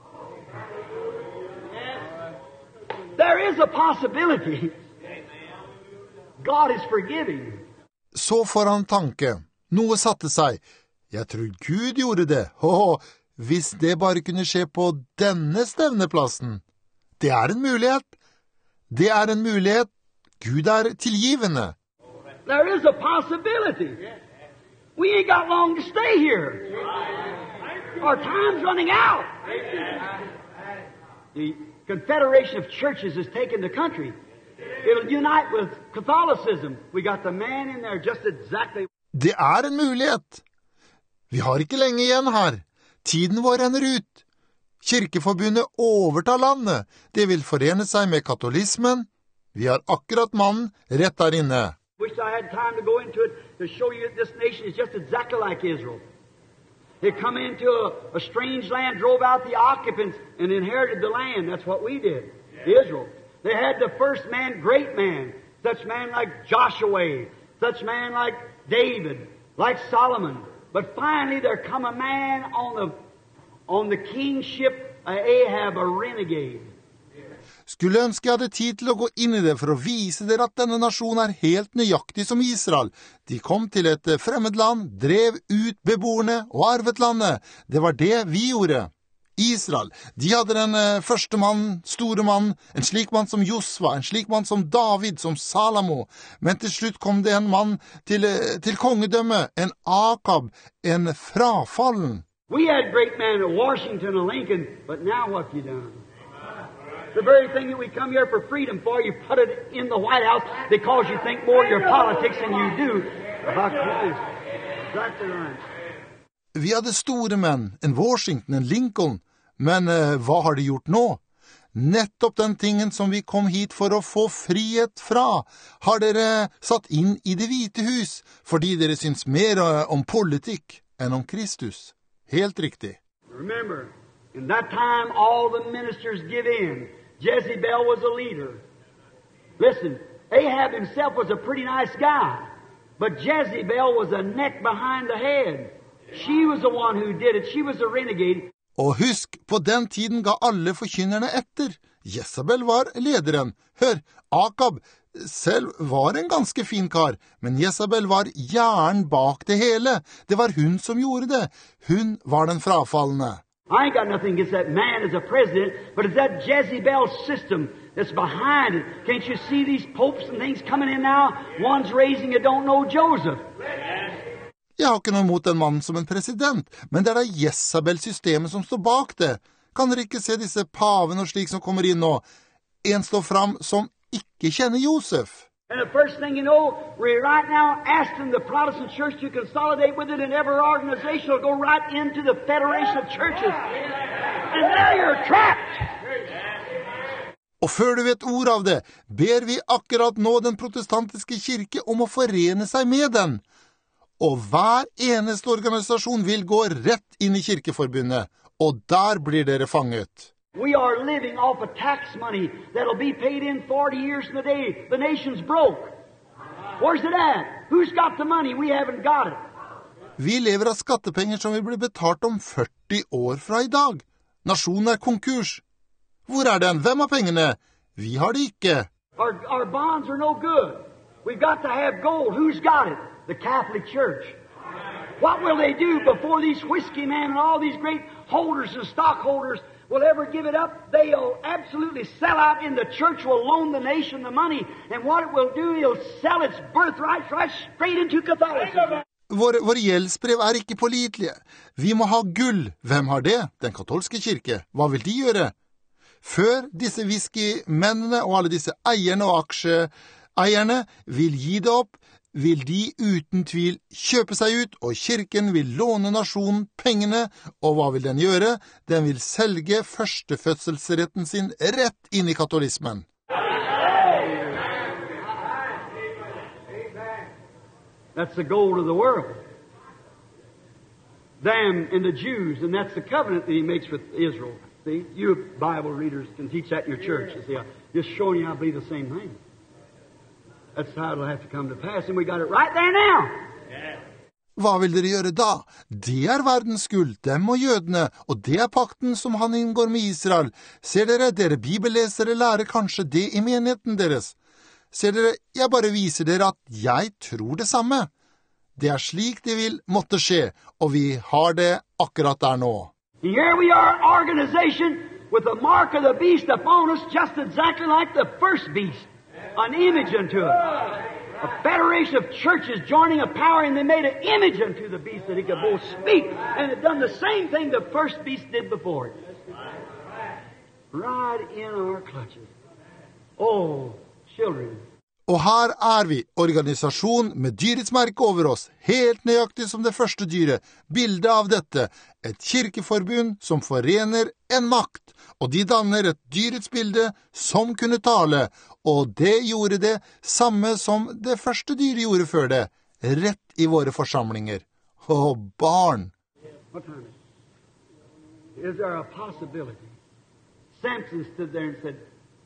There is a possibility. God is forgiving. Så får han tanke. Noe satte seg. Jeg tror Gud gjorde det. Åh, hvis det bare kunne skje på denne stevneplassen. Det er en mulighet. Det er en mulighet. Gud er tilgivende. There is a possibility. We ain't got long to stay here. Our time's running out. The Confederation of Churches has taken the country. It'll unite with Catholicism. We got the man in there just exactly. Det er en mulighet. Vi har ikke lenge igjen her. Tiden vår renner ut. Kirkeforbundet overtar landet. Det vil forene seg med katolismen. Vi har akkurat mannen rett der inne. Wish I had time to go into it to show you that this nation is just exactly like Israel. They come into a, a strange land, drove out the occupants, and inherited the land. That's what we did, Israel. They had the first man, great man, such man like Joshua, such man like David, like Solomon. But finally there come a man on the, on the kingship of Ahab, a renegade. Skulle ønske jeg hadde tid til å gå inn i det for å vise dere at denne nasjonen er helt nøyaktig som Israel. De kom til et fremmed land, drev ut beboerne og arvet landet. Det var det vi gjorde. Israel, de hadde den første mann, store mann, en slik mann som Josva, en slik mann som David, som Salomo. Men til slutt kom det en mann til, til kongedømme, en Akab, en frafallen. We had great men at Washington and Lincoln, but now what have you done? The very thing that we come here for freedom for, you put it in the White House because you think more of your politics than you do about Christ. Exactly right. Vi hadde store menn, en Washington, en Lincoln, men uh, hva har de gjort nå? Nettopp den tingen som vi kom hit for å få frihet fra, har dere satt inn i det hvite hus, fordi dere syns mer uh, om politikk enn om Kristus. Helt riktig. Remember, in that time all the ministers give in. Jezebel was a leader. Listen, Ahab himself was a pretty nice guy, but Jezebel was a neck behind the head. She was the one who did it. She was a renegade. Og husk, på den tiden ga alle forkynnerne etter. Jezabel var lederen. Hør, Akab selv var en ganske fin kar, men Jezabel var hjernen bak det hele. Det var hun som gjorde det. Hun var den frafallende. I ain't got nothing against that man as a president, but it's that Jezebel system that's behind it. Can't you see these popes and things coming in now? One's raising you don't know Joseph. Jeg har ikke noe mot den mannen som en president, men det er da Jezabel-systemet som står bak det. Kan dere ikke se disse pavene og slik som kommer inn nå? En står fram som ikke kjenner Josef. And the first thing you know, we're right now asking the Protestant church to consolidate with it, and every organization will go right into the Federation of Churches. And now you're trapped. Og før du vet ord av det, ber vi akkurat nå den protestantiske kirke om å forene seg med den. Og hver eneste organisasjon vil gå rett inn i kirkeforbundet, og der blir dere fanget. We are living off of tax money that'll be paid in forty years from the day the nation's broke. Where's it at? Who's got the money? We haven't got it. Vi lever av skattepenger som vil bli betalt om førti år fra i dag. Nasjonen er konkurs. Hvor er den? Hvem har pengene? Vi har det ikke. Our, our bonds are no good. We've got to have gold. Who's got it? The Catholic Church. What will they do before these whiskey men and all these great holders and stockholders will ever give it up? They'll absolutely sell out, and the church will loan the nation the money. And what it will do, it'll sell its birthright right straight into Catholicism. Våre, våre gjeldsbrev er ikke pålitelige. Vi må ha gull. Hvem har det? Den katolske kirke. Hva vil de gjøre? Før disse whiskymennene og alle disse eierne og aksjeeierne vil gi det opp, vil de uten tvil kjøpe seg ut, og kirken vil låne nasjonen pengene, og hva vil den gjøre? Den vil selge førstefødselsretten sin rett inn i katolismen. That's the gold of the world. Them and the Jews, and that's the covenant that he makes with Israel. See, you Bible readers can teach that in your church. You see, I'm just showing you I believe the same thing. That's how it'll have to come to pass, and we got it right there now. Hva vil dere gjøre da? Det er verdens skyld, dem og jødene, og det er pakten som han inngår med Israel. Ser dere, dere bibellesere lærer kanskje det i menigheten deres. Ser dere, jeg bare viser dere at jeg tror det samme. Det er slik det vil måtte skje, og vi har det akkurat der nå. Here we are, an organization with the mark of the beast upon us, just exactly like the first beast. An image unto it. A federation of churches joining a power, and they made an image unto the beast that he could both speak, and it done the same thing the first beast did before it. Right in our clutches. Oh, children. Og her er vi, organisasjon med dyrets merke over oss, helt nøyaktig som det første dyret, bildet av dette, et kirkeforbund som forener en makt, og de danner et dyrets bilde som kunne tale, og det gjorde det samme som det første dyret gjorde før det, rett i våre forsamlinger. Å, barn! What time is it? Is there a possibility? Samson stood there and said,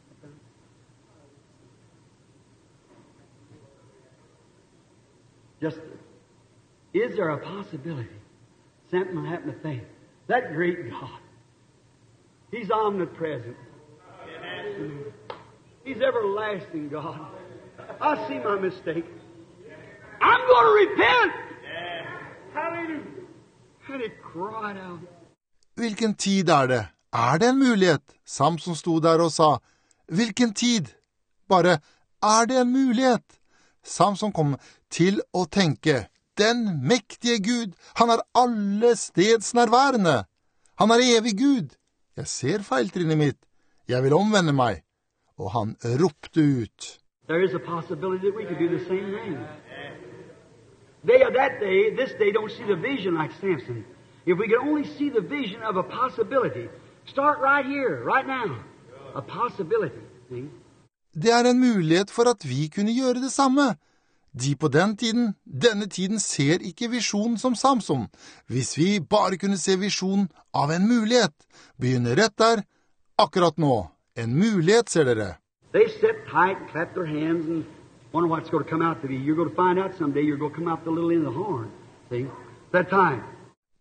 just, is there a possibility? Samson happened to think, that great God, He's omnipresent. Amen. He's everlasting God. I see my mistake. I'm going to repent. Yeah. Hallelujah. And he cried out. Hvilken tid er det? Er det en mulighet? Samson sto der og sa, hvilken tid? Bare, er det en mulighet? Samson kom til å tenke, den mektige Gud, han er alle steds nærværende. Han er evig Gud. Jeg ser feiltrinnet mitt. Jeg vil omvende meg. Og han ropte ut. There is a possibility that we could do the same thing. They of that day, this day, don't see the vision like Samson. If we could only see the vision of a possibility, start right here, right now. A possibility. See? Det er en mulighet for at vi kunne gjøre det samme. De på den tiden, denne tiden ser ikke visjonen som Samson. Hvis vi bare kunne se visjonen av en mulighet, begynner rett der, akkurat nå. En mulighet, ser dere. They sit tight, clap their hands, and wonder what's going to come out to be. You're going to find out someday you're going to come out the little end of the horn. See? That time.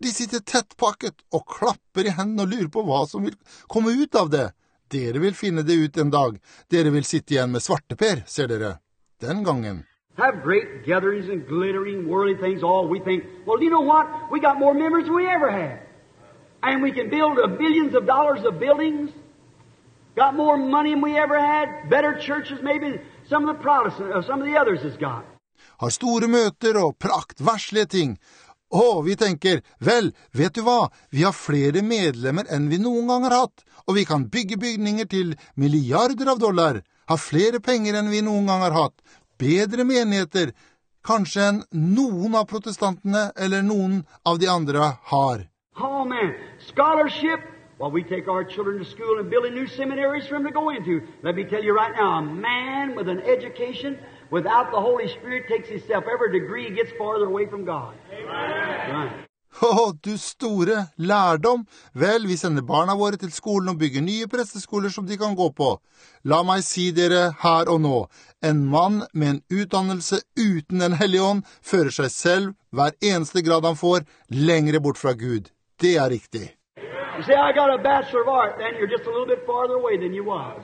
De sitter tettpakket og klapper i hendene og lurer på hva som vil komme ut av det. Dere vil finne det ut en dag. Dere vil sitte igjen med svarteper, ser dere. Den gangen. Have great gatherings and glittering, worldly things, all we think, well, you know what? We got more members than we ever had. And we can build a billions of dollars of buildings. Got more money than we ever had. Better churches maybe some of the Protestants, or some of the others has got. Har store møter og prakt, verslige ting. Å, vi tenker, vel, vet du hva? Vi har flere medlemmer enn vi noen gang har hatt, og vi kan bygge bygninger til milliarder av dollar, ha flere penger enn vi noen gang har hatt, bedre menigheter, kanskje enn noen av protestantene eller noen av de andre har. Oh man, scholarship, well, we take our children to school and build new seminaries for them to go into. Let me tell you right now, a man with an education without the Holy Spirit takes himself every degree he gets farther away from God. Right. Å, du store lærdom! Vel, vi sender barna våre til skolen og bygger nye presteskoler som de kan gå på. La meg si dere her og nå, en mann med en utdannelse uten en hellig ånd fører seg selv hver eneste grad han får lengre bort fra Gud. Det er riktig. You say, I got a Bachelor of Art, then you're just a little bit farther away than you was.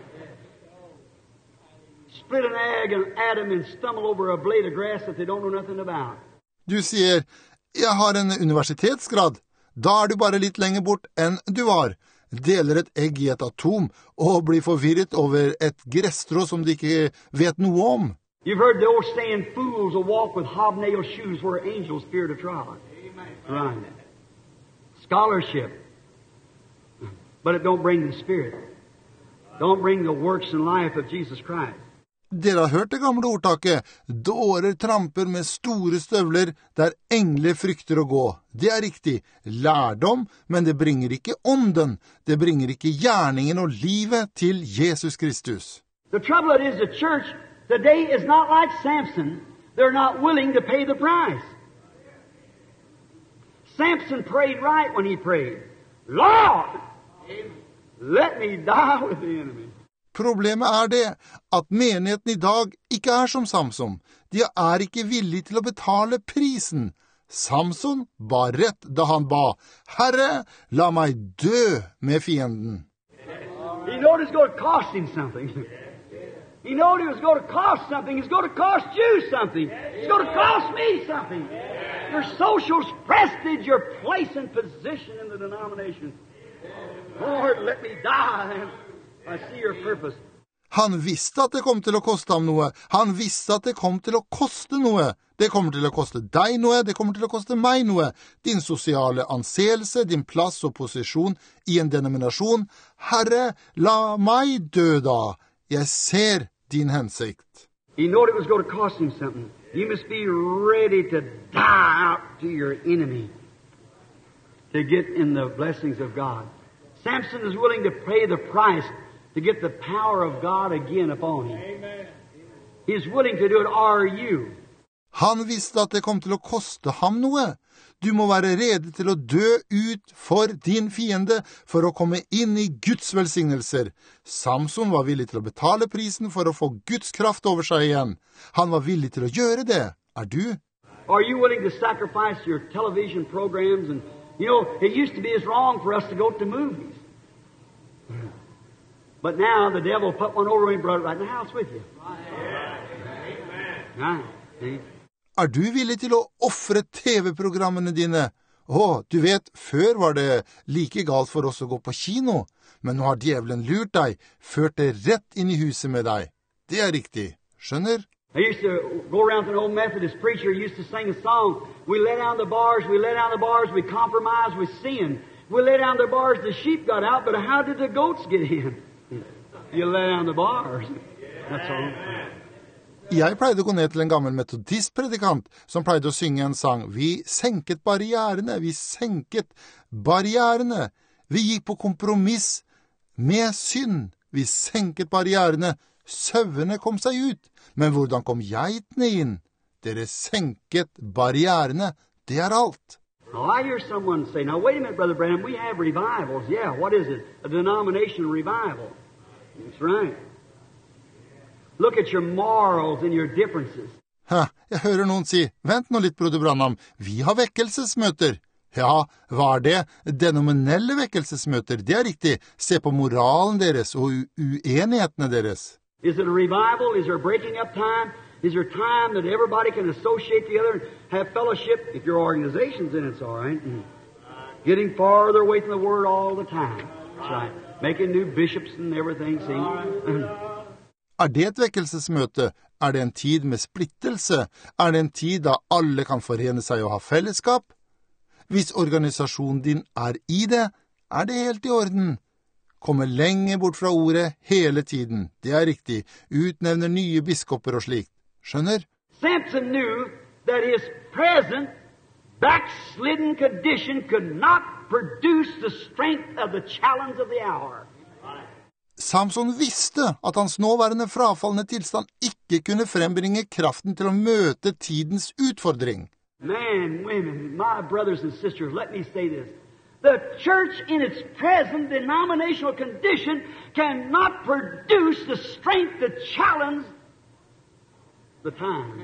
Split an egg and atom and stumble over a blade of grass that they don't know nothing about. Du sier, jeg har en universitetsgrad. Da er du bare litt lenger bort enn du var. Deler et egg i et atom og blir forvirret over et gresstrå som de ikke vet noe om. You've heard the old saying, fools will walk with hobnail shoes where angels fear to trod. Right. Scholarship. But it don't bring the Spirit. Don't bring the works and life of Jesus Christ. Dere har hørt det gamle ordtaket, dårer tramper med store støvler der engler frykter å gå. Det er riktig, lærdom, men det bringer ikke ånden, det bringer ikke gjerningen og livet til Jesus Kristus. The trouble is the church today is not like Samson. They're not willing to pay the price. Samson prayed right when he prayed. Lord, let me die with the enemy. Problemet er det at menigheten i dag ikke er som Samson. De er ikke villige til å betale prisen. Samson ba rett da han ba, Herre, la meg dø med fienden. He knew it was going to cost him something. He knew it was going to cost something. It's going to cost you something. It's going to cost me something. Your social prestige, your place and position in the denomination. Lord, let me die. I see your purpose. Han visste at det kom til å koste ham noe. Han visste at det kom til å koste noe. Det kommer til å koste deg noe, det kommer til å koste meg noe. Din sosiale anseelse, din plass og posisjon i en denominasjon. Herre, la meg dø da. Jeg ser din hensikt. He knew it was going to cost him something. You must be ready to die out to your enemy to get in the blessings of God. Samson is willing to pay the price to get the power of God again upon him. Amen. He's willing to do it, are you? Han visste at det kom til å koste ham noe. Du må være rede til å dø ut for din fiende for å komme inn i Guds velsignelser. Samson var villig til å betale prisen for å få Guds kraft over seg igjen. Han var villig til å gjøre det. Er du? Are you willing to sacrifice your television programs? And you know, it used to be as wrong for us to go to movies. But now the devil put one over and brought it right in the house with you. Right. See? Er du villig til å offre T V-programmene dine? Å, du vet, før var det like galt for oss å gå på kino, men nå har djevelen lurt deg, ført det rett inn i huset med deg. Det er riktig, skjønner? I used to go around to an old Methodist preacher who used to sing a song. We let down the bars, we let down the bars, we compromised with sin. We let down the bars, the sheep got out, but how did the goats get in? You let down the bars. That's all. Jeg pleide å gå ned til en gammel metodistpredikant som pleide å synge en sang. Vi senket barrierene, vi senket barrierene. Vi gikk på kompromiss med synd. Vi senket barrierene. Sauene kom seg ut. Men hvordan kom geitene inn? Dere senket barrierene. Det er alt. Well, I hear someone say, now wait a minute, Brother Branham, we have revivals. Yeah, what is it? A denomination revival. That's right. Look at your morals and your differences. Ha, jeg hører noen si, vent nå litt, Broder Branham, vi har vekkelsesmøter. Ja, hva er det? Denominelle vekkelsesmøter, det er riktig. Se på moralen deres og uenighetene deres. Is it a revival? Is there a breaking up time? Is there time that everybody can associate together and have fellowship? If your organization's in, it's all right. Mm. Getting farther away from the Word all the time. That's right. Making new bishops and everything, see? Er det et vekkelsesmøte? Er det en tid med splittelse? Er det en tid da alle kan forene seg og ha fellesskap? Hvis organisasjonen din er i det, er det helt i orden. Kommer lenger bort fra ordet hele tiden. Det er riktig. Utnevner nye biskoper og slikt. Skjønner? Samson knew that his present backslidden condition could not produce the strength of the challenge of the hour. Samson visste at hans nåværende frafallende tilstand ikke kunne frembringe kraften til å møte tidens utfordring. Man, women, my brothers and sisters, let me say this. The church in its present denominational condition cannot produce the strength to challenge the time.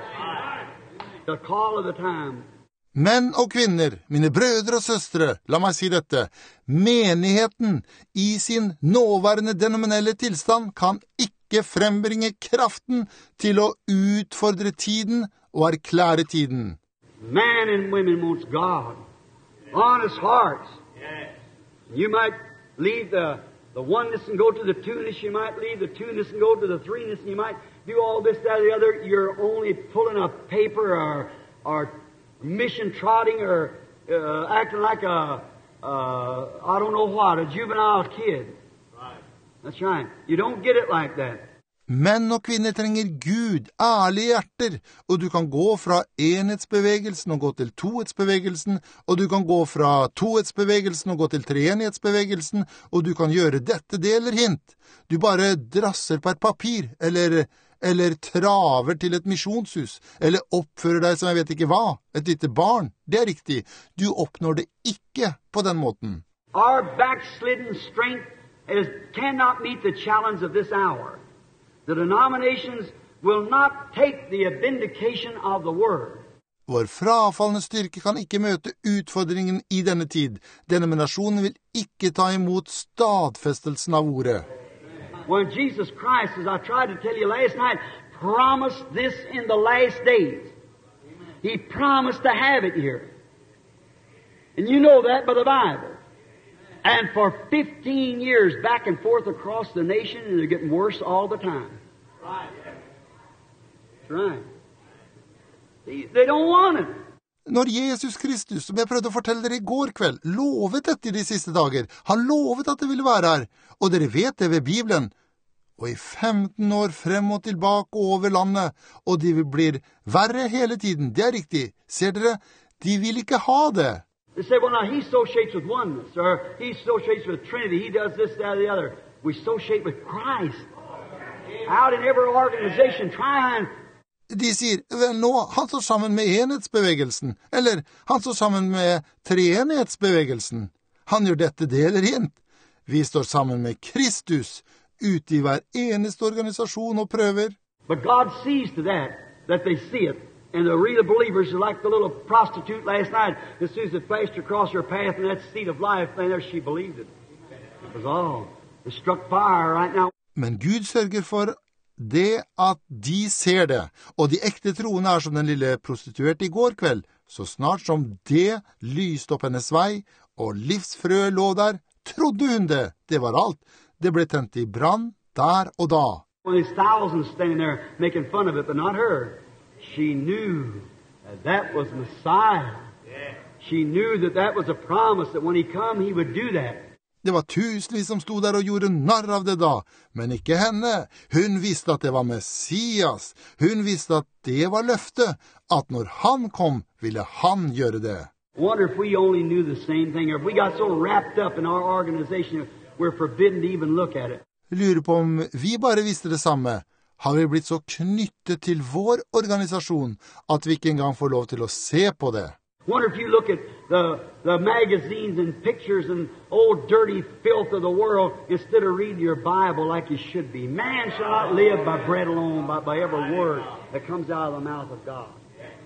The call of the time. Menn og kvinner, mine brødre og søstre, la meg si dette. Menigheten i sin nåværende denominelle tilstand kan ikke frembringe kraften til å utfordre tiden og erklære tiden. Man and women wants God. Honest hearts. You might leave the, the oneness and go to the two-ness. You might leave the two-ness and go to the three-ness. You might do all this, that, or the other. You're only pulling a paper or, or mission trotting or uh, acting like a, uh, I don't know what, a juvenile kid. Right. That's right. You don't get it like that. Menn og kvinner trenger Gud, ærlige hjerter, og du kan gå fra enhetsbevegelsen og gå til tohetsbevegelsen, og du kan gå fra tohetsbevegelsen og gå til treenighetsbevegelsen, og du kan gjøre dette, det eller hint. Du bare drasser på et papir, eller, eller traver til et misjonshus, eller oppfører deg som jeg vet ikke hva, et lite barn. Det er riktig, du oppnår det ikke på den måten. Our backslidden strength is, cannot meet the challenge of this hour. The denominations will not take the vindication of the word. Vår frafallende styrke kan ikke møte utfordringen i denne tid. Denominasjonen vil ikke ta imot stadfestelsen av ordet. When Jesus Christ, as I tried to tell you last night, promised this in the last days. He promised to have it here. And you know that by the Bible. And for fifteen years, back and forth across the nation, and they're getting worse all the time. Right. That's right. They, they don't want it. Når Jesus Kristus, som jeg prøvde å fortelle dere i går kveld, lovet dette i de siste dager, han lovet at det ville være her, og dere vet det ved Bibelen, og i femten år frem og tilbake over landet, og de blir verre hele tiden, det er riktig, ser dere, de vil ikke ha det. They say, well, now he associates with oneness, or he associates with Trinity, he does this, that, or the other. We associate with Christ. Out in every organization, trying. De sier, vel nå, han står sammen med enhetsbevegelsen, eller han står sammen med treenighetsbevegelsen. Han gjør dette, det eller hint. Vi står sammen med Kristus, ute i hver eneste organisasjon og prøver. But God sees to that, that they see it. And the real believers are like the little prostitute last night. As soon as it flashed across her path in that seat of life, and there she believed it. It was all. It struck fire right now. Men Gud sørger for det at de ser det, og de ekte troende er som den lille prostituerte i går kveld. Så snart som det lyste opp hennes vei, og livsfrø lå der, trodde hun det. Det var alt. Det ble tent i brann der og da. Well, there's thousands standing there making fun of it, but not her. She knew that that was Messiah. She knew that that was a promise, that when he come, he would do that. Det var tusenvis som stod der og gjorde narr av det da, men ikke henne. Hun visste at det var Messias. Hun visste at det var løftet, at når han kom, ville han gjøre det. I wonder if we only knew the same thing, or if we got so wrapped up in our organization, we're forbidden to even look at it. Lurer på om vi bare visste det samme. Har vi blitt så knyttet til vår organisasjon at vi ikke engang får lov til å se på det? Wonder if you look at the, the magazines and pictures and old dirty filth of the world instead of reading your Bible like you should be. Man shall not live by bread alone, but by every word that comes out of the mouth of God.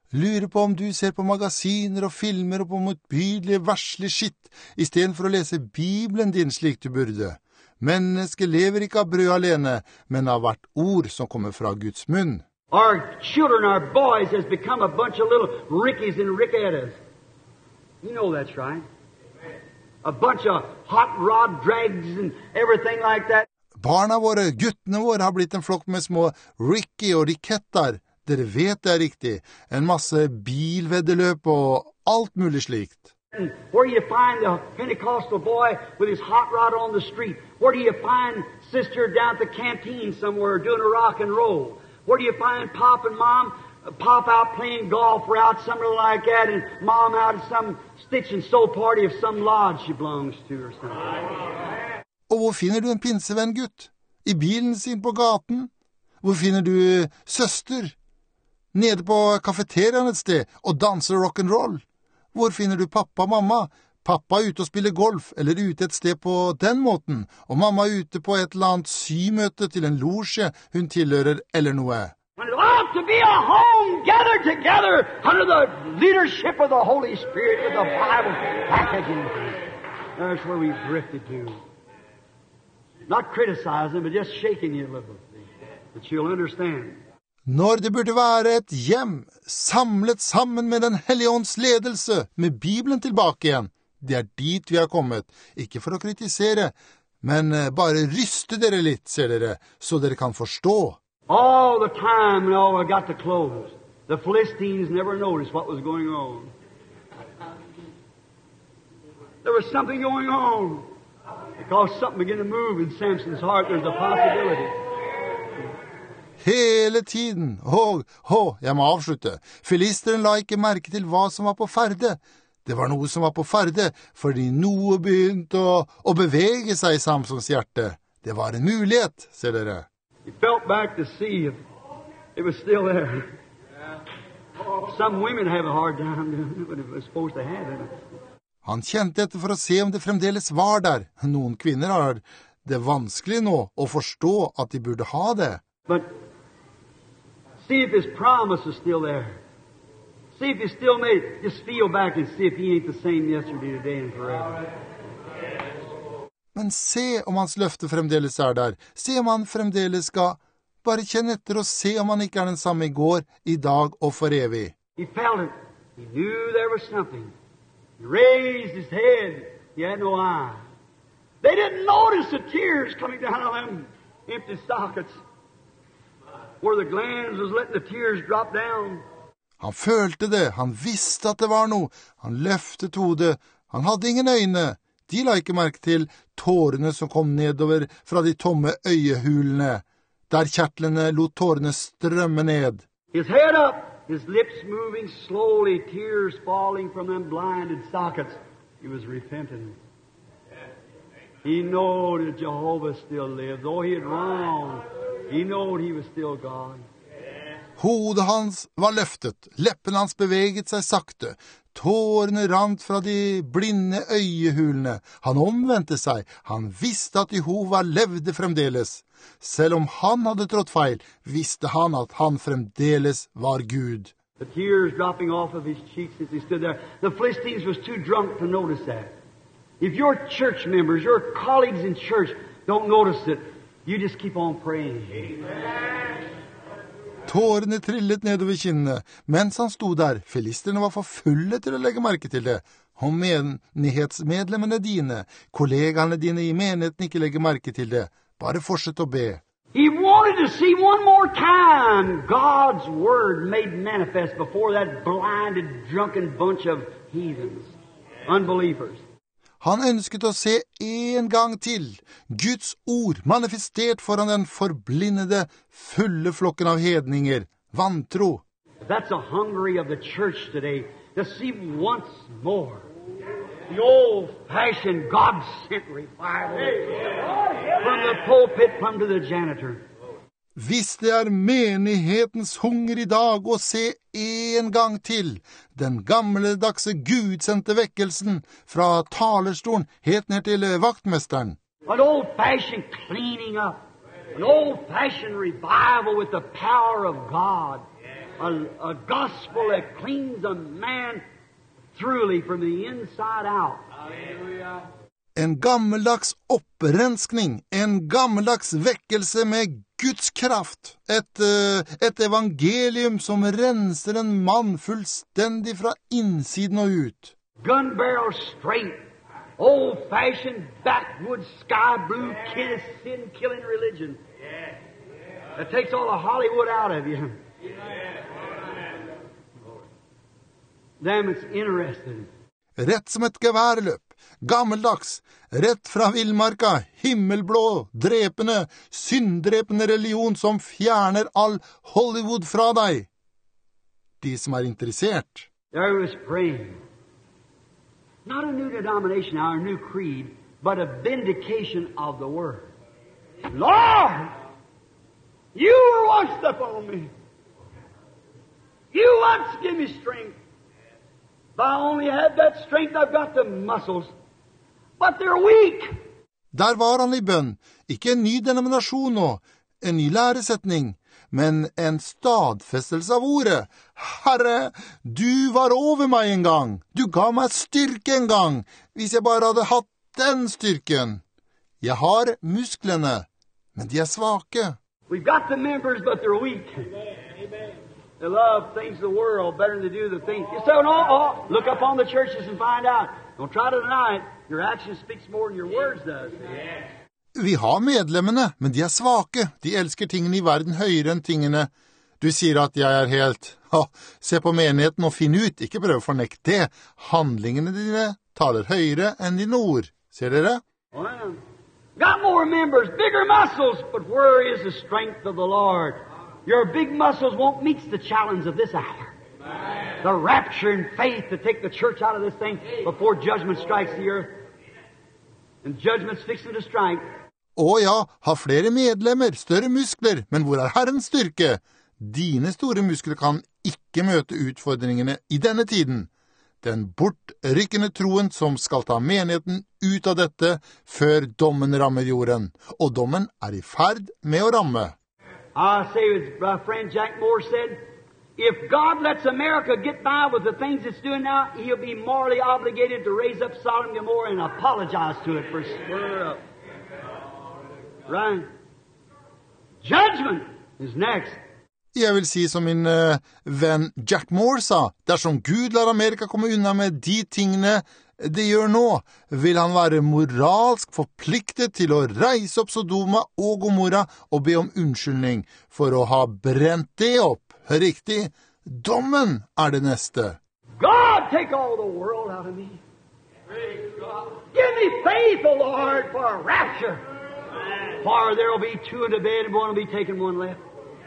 Lurer på om du ser på magasiner og filmer og på motbydelige verslig skitt, i stedet for å lese Bibelen din slik du burde. Mennesket lever ikke av brød alene, men av hvert ord som kommer fra Guds munn. Our children, our boys, has become a bunch of little Rickies and Rickettas. You know that's right. A bunch of hot rod drags and everything like that. Barna våre, guttene våre, har blitt en flokk med små Ricky og Riketter. Dere vet det er riktig. En masse bilveddeløp og alt mulig slikt. And where do you find the Pentecostal boy with his hot rod on the street? Where do you find sister down at the canteen somewhere doing a rock and roll? Where do you find Pop and Mom, uh, Pop out playing golf or out somewhere like that, and Mom out at some stitch and sew party of some lodge she belongs to or something? Og hvor finner du en pinsevenn, gutt? I bilen sin på gaten? Hvor finner du søster? Nede på kafeteriaen et sted og danser rock'n'roll? Hvor finner du pappa og mamma? Pappa er ute og spiller golf, eller ute et sted på den måten, og mamma er ute på et eller annet symøte til en losje hun tilhører eller noe. When it ought to be a home gathered together under the leadership of the Holy Spirit with the Bible packaging. That's where we've drifted to. Not criticizing, but just shaking you a little. But you'll understand. Når det burde være et hjem, samlet sammen med den hellige ånds ledelse, med Bibelen tilbake igjen, det er dit vi har kommet, ikke for å kritisere, men bare ryste dere litt, ser dere, så dere kan forstå. All the time now I got to close. The Philistines never noticed what was going on. There was something going on. Because something began to move in Samson's heart, there's a possibility. Hele tiden, og, å, jeg må avslutte. Filisteren la ikke merke til hva som var på ferde. Det var noe som var på ferde, fordi noe begynte å, å bevege seg i Samsons hjerte. Det var en mulighet, ser dere. He felt back to see if it was still there. Some women have a hard time doing what it was supposed to have in it. Han kjente etter for å se om det fremdeles var der. Noen kvinner har det vanskelig nå å forstå at de burde ha det. But see if his promise is still there. See if he still made it. Just feel back and see if he ain't the same yesterday, today, and forever. Men se om hans løfte fremdeles er der. Se om han fremdeles skal. Bare kjenn etter og se om han ikke er den samme i går, i dag og for evig. He felt it. He knew there was something. He raised his head. He had no eye. They didn't notice the tears coming down on them empty sockets where the glands was letting the tears drop down. Han følte det. Han visste at det var noe. Han løftet hodet. Han hadde ingen øyne. De la ikke merke til tårene som kom nedover fra de tomme øyehulene, der kjertlene lot tårene strømme ned. His head up, his lips moving slowly, tears falling from them blinded sockets. He was repentant. He knew that Jehovah still lived. Though he had wronged, he knew he was still God. Hodet hans var løftet, leppene hans beveget seg sakte, tårene rant fra de blinde øyehulene. Han omvendte seg, han visste at Jehova levde fremdeles. Selv om han hadde trådt feil, visste han at han fremdeles var Gud. The tears dropping off of his cheeks as he stood there. The Philistines was too drunk to notice that. If your church members, your colleagues in church don't notice it, you just keep on praying. Amen. Tårene trillet nedover kinnene, mens han sto der. Filisterne var for fulle til å legge merke til det. Om menighetsmedlemmene dine, kollegaene dine i menigheten ikke legger merke til det. Bare fortsett å be. He wanted to see one more time God's word made manifest before that blinded, drunken bunch of heathens, unbelievers. Han ønsket å se en gang til Guds ord manifestert foran den forblindede, fulle flokken av hedninger, vantro. That's a hungry of the church today, to see once more the old-fashioned God-sent revival from the pulpit come to the janitor. Hvis det er menighetens hunger i dag å se en gang til den gamledagse gudsendte vekkelsen fra talerstolen helt ned til vaktmesteren. An old-fashioned cleaning up, an old-fashioned revival with the power of God. A, a gospel that cleans a man truly from the inside out. Hallelujah. En gammeldags opprenskning, en gammeldags vekkelse med Guds kraft. Et, et evangelium som renser en mann fullstendig fra innsiden og ut. Gun barrel straight, old-fashioned, backwoods, sky blue, sin-killing religion. That takes all the Hollywood out of you. Them it's interesting. Rett som et geværløp, gammeldags, rett fra villmarka, himmelblå, drepende, synddrepende religion som fjerner all Hollywood fra deg. De som er interessert. There was praying. Not a new denomination, our new creed, but a vindication of the Word. Lord, you were washed up on me. You once give me strength. If I only had that strength, I've got the muscles. But they're weak. Der var han i bønn. Ikke en ny denominasjon nå, en ny læresetning, men en stadfestelse av ordet. Herre, du var over meg en gang. Du ga meg styrke en gang, hvis jeg bare hadde hatt den styrken. Jeg har musklene, men de er svake. We've got the members, but they're weak. They love things of the world better than they do the things. You say, no, oh, look up on the churches and find out. Don't try to deny it. Your action speaks more than your words does. Vi har medlemmene, men de er svake. De elsker tingene i verden høyere enn tingene. Du sier at jeg er helt... Ha, se på menigheten og finn ut, ikke prøv å fornekte det. Handlingene dine taler høyere enn dine ord. Ser dere? Well, got more members, bigger muscles, but where is the strength of the Lord? Your big muscles won't meet the challenge of this hour. The rapture and faith to take the church out of this thing before judgment strikes the earth. And judgment's fixing to strike. Å ja, ha flere medlemmer, større muskler, men hvor er Herrens styrke? Dine store muskler kan ikke møte utfordringene i denne tiden. Den bortrykkende troen som skal ta menigheten ut av dette før dommen rammer jorden. Og dommen er i ferd med å ramme. I say as my friend Jack Moore said, if God lets America get by with the things it's doing now, he'll be morally obligated to raise up Sodom and Gomorrah and apologize to it for stirring her up. Right? Judgment is next. Jeg vil si som min uh, venn Jack Moore sa, dersom Gud lar Amerika komme unna med de tingene de gjør nå, vil han være moralsk forpliktet til å reise opp Sodoma og Gomorra og be om unnskyldning for å ha brent det opp. Riktig, dommen er det neste. God, take all the world out of me. Give me faith, O Lord, for a rapture. For there will be two in the bed and one will be taken, one left.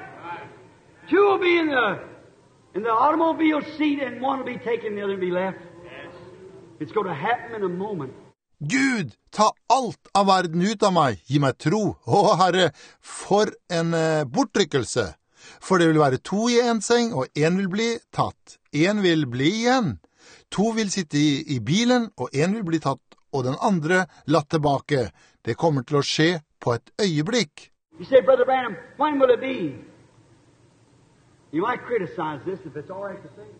Two will be in the in the automobile seat and one will be taken, the other will be left. It's going to happen in a moment. Gud, ta alt av verden ut av meg. Gi meg tro. Å, Herre, for en uh, bortrykkelse. For det vil være to i en seng, og en vil bli tatt. En vil bli igjen. To vil sitte i, i bilen, og en vil bli tatt, og den andre latt tilbake. Det kommer til å skje på et øyeblikk. You say, Brother Branham, when will it be? You might criticize this if it's all right to say.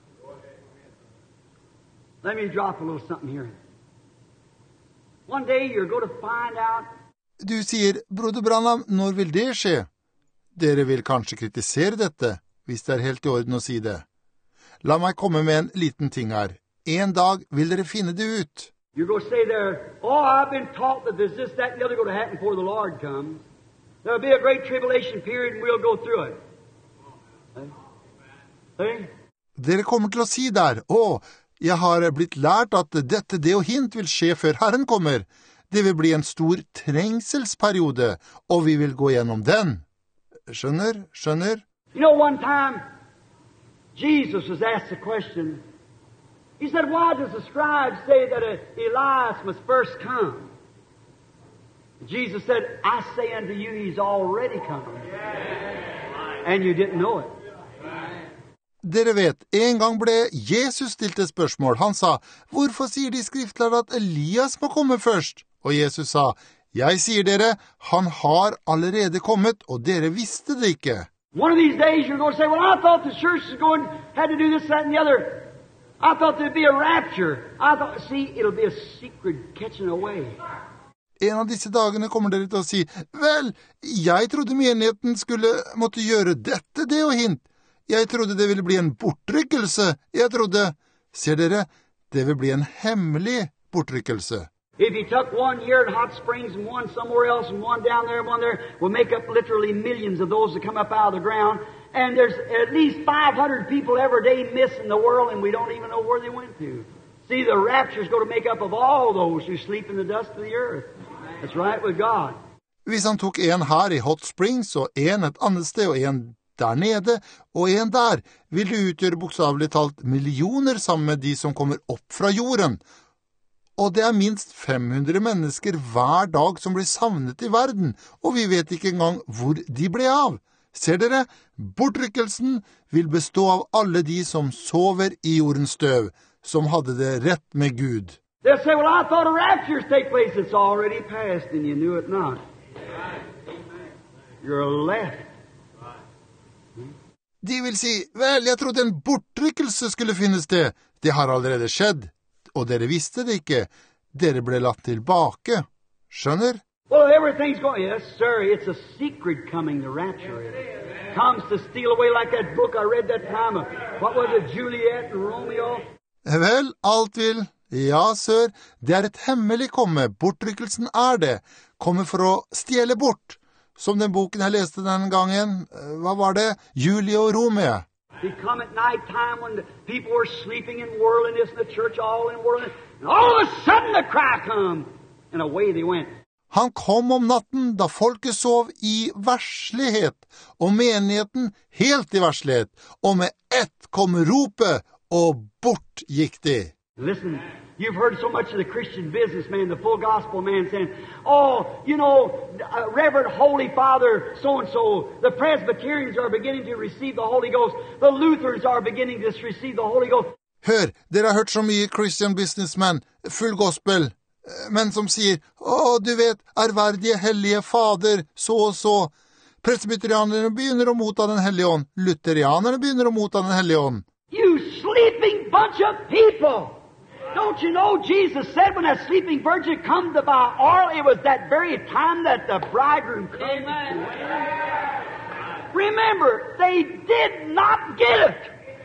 Let me drop a little something here. One day you're going to find out. Du sier, Broder Branham, når vil det skje? Dere vil kanskje kritisere dette, hvis det er helt i orden å si det. La meg komme med en liten ting her. En dag vil dere finne det ut. You're going to say there, oh, I've been taught that there's this, that, and the other going to happen before the Lord comes. There'll be a great tribulation period and we'll go through it. Hey? Hey? Dere kommer til å si der, å, jeg har blitt lært at dette, det og hint vil skje før Herren kommer. Det vil bli en stor trengselsperiode, og vi vil gå gjennom den. Skjønner, skjønner? You know, one time, Jesus was asked a question. He said, why does the scribes say that Elias must first come? Jesus said, I say unto you, he's already come. And you didn't know it. Dere vet, en gang ble Jesus stilt et spørsmål. Han sa, hvorfor sier de skriftlærde at Elias må komme først? Og Jesus sa, jeg sier dere, han har allerede kommet, og dere visste det ikke. One of these days you're going to say, well, I thought the church was going, had to do this, that, and the other. I thought there'd be a rapture. I thought, see, it'll be a secret catching away. En av disse dagene kommer dere til å si, vel, jeg trodde menigheten skulle måtte gjøre dette, det og hint. Jeg trodde det ville bli en bortrykkelse. Jeg trodde, ser dere, det vil bli en hemmelig bortrykkelse. If you took one here in Hot Springs and one somewhere else and one down there and one there, we'll make up literally millions of those that come up out of the ground. And there's at least five hundred people every day missing the world and we don't even know where they went to. See, the rapture's going to make up of all those who sleep in the dust of the earth. That's right with God. Hvis han tok en her i Hot Springs og en et annet sted og en der nede og en der, vil det utgjøre bokstavelig talt millioner sammen med de som kommer opp fra jorden. Og det er minst fem hundre mennesker hver dag som blir savnet i verden, og vi vet ikke engang hvor de ble av. Ser dere, bortrykkelsen vil bestå av alle de som sover i jordens støv, som hadde det rett med Gud. They'll say, well, I thought a rapture take place. It's already passed and you knew it not. You're left. De vil si, vel, jeg trodde en bortrykkelse skulle finne sted. Det har allerede skjedd, og dere visste det ikke. Dere ble latt tilbake. Skjønner? Well, everything's going, yes, sir, it's a secret coming, the rapture. It comes to steal away like that book I read that time of, what was it, Juliet and Romeo? Vel, alt vil. Ja, sør, det er et hemmelig komme. Bortrykkelsen er det. Kommer for å stjele bort. Som den boken jeg leste den gangen, hva var det? Julie og Romeo. He come at night time when the people were sleeping in worldliness in the church, all in worldliness. And all of a sudden the cry come, and away they went. Han kom om natten da folket sov i verslighet, og menigheten helt i verslighet, og med ett kom ropet, og bort gikk de. Listen, you've heard so much of the Christian businessman, the full gospel man saying, oh, you know, uh, Reverend Holy Father so-and-so, the Presbyterians are beginning to receive the Holy Ghost, the Lutherans are beginning to receive the Holy Ghost. Hør, dere har hørt så mye Christian businessman, full gospel, men som sier, å, du vet, ærverdige hellige fader, så og så. Presbyterianerne begynner å motta den hellige ånd, lutherianerne begynner å motta den hellige ånd. You sleeping bunch of people! Don't you know Jesus said when that sleeping virgin come to buy oil, it was that very time that the bridegroom came. Amen. Remember, they did not get it.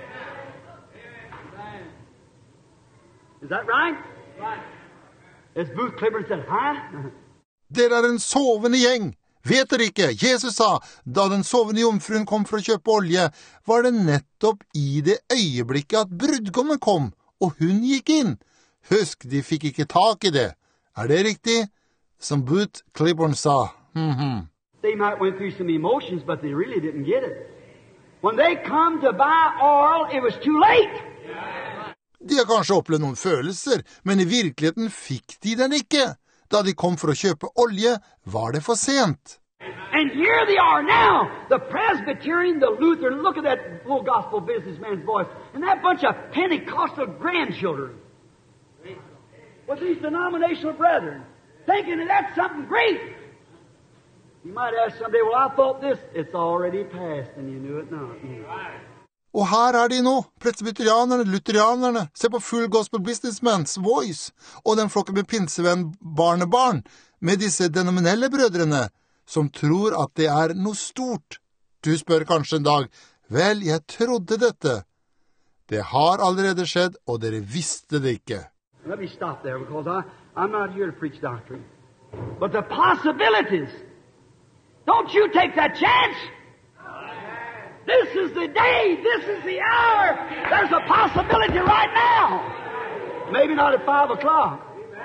Is that right? Right. As Booth Clifford said, huh? Dere er en sovende gjeng. Vet dere ikke? Jesus sa, da den sovende jomfruen kom for å kjøpe olje, var det nettopp i det øyeblikket at brudgommen kom, og hun gikk inn. Husk, de fikk ikke tak i det. Er det riktig? Som Booth Clifford sa. Mm-hmm. They might went through some emotions, but they really didn't get it. When they come to buy oil, it was too late. De har kanskje opplevd noen følelser, men i virkeligheten fikk de den ikke. Da de kom for å kjøpe olje, var det for sent. And here they are now, the Presbyterian, the Lutheran, look at that full gospel businessman's voice, and that bunch of Pentecostal grandchildren with these denominational brethren, thinking that that's something great. You might ask someday, well, I thought this, it's already passed, and you knew it not. Og her er de nå, presbyterianerne, lutherianerne, se på Full Gospel Businessman's Voice, og den flokken med pinsevenn barnebarn, med disse denominelle brødrene, som tror at det er noe stort. Du spør kanskje en dag, vel, jeg trodde dette. Det har allerede skjedd, og dere visste det ikke. Let me stop there, because I, I'm not here to preach doctrine. But the possibilities, don't you take that chance! This is the day, this is the hour. There's a possibility right now. Maybe not at five o'clock.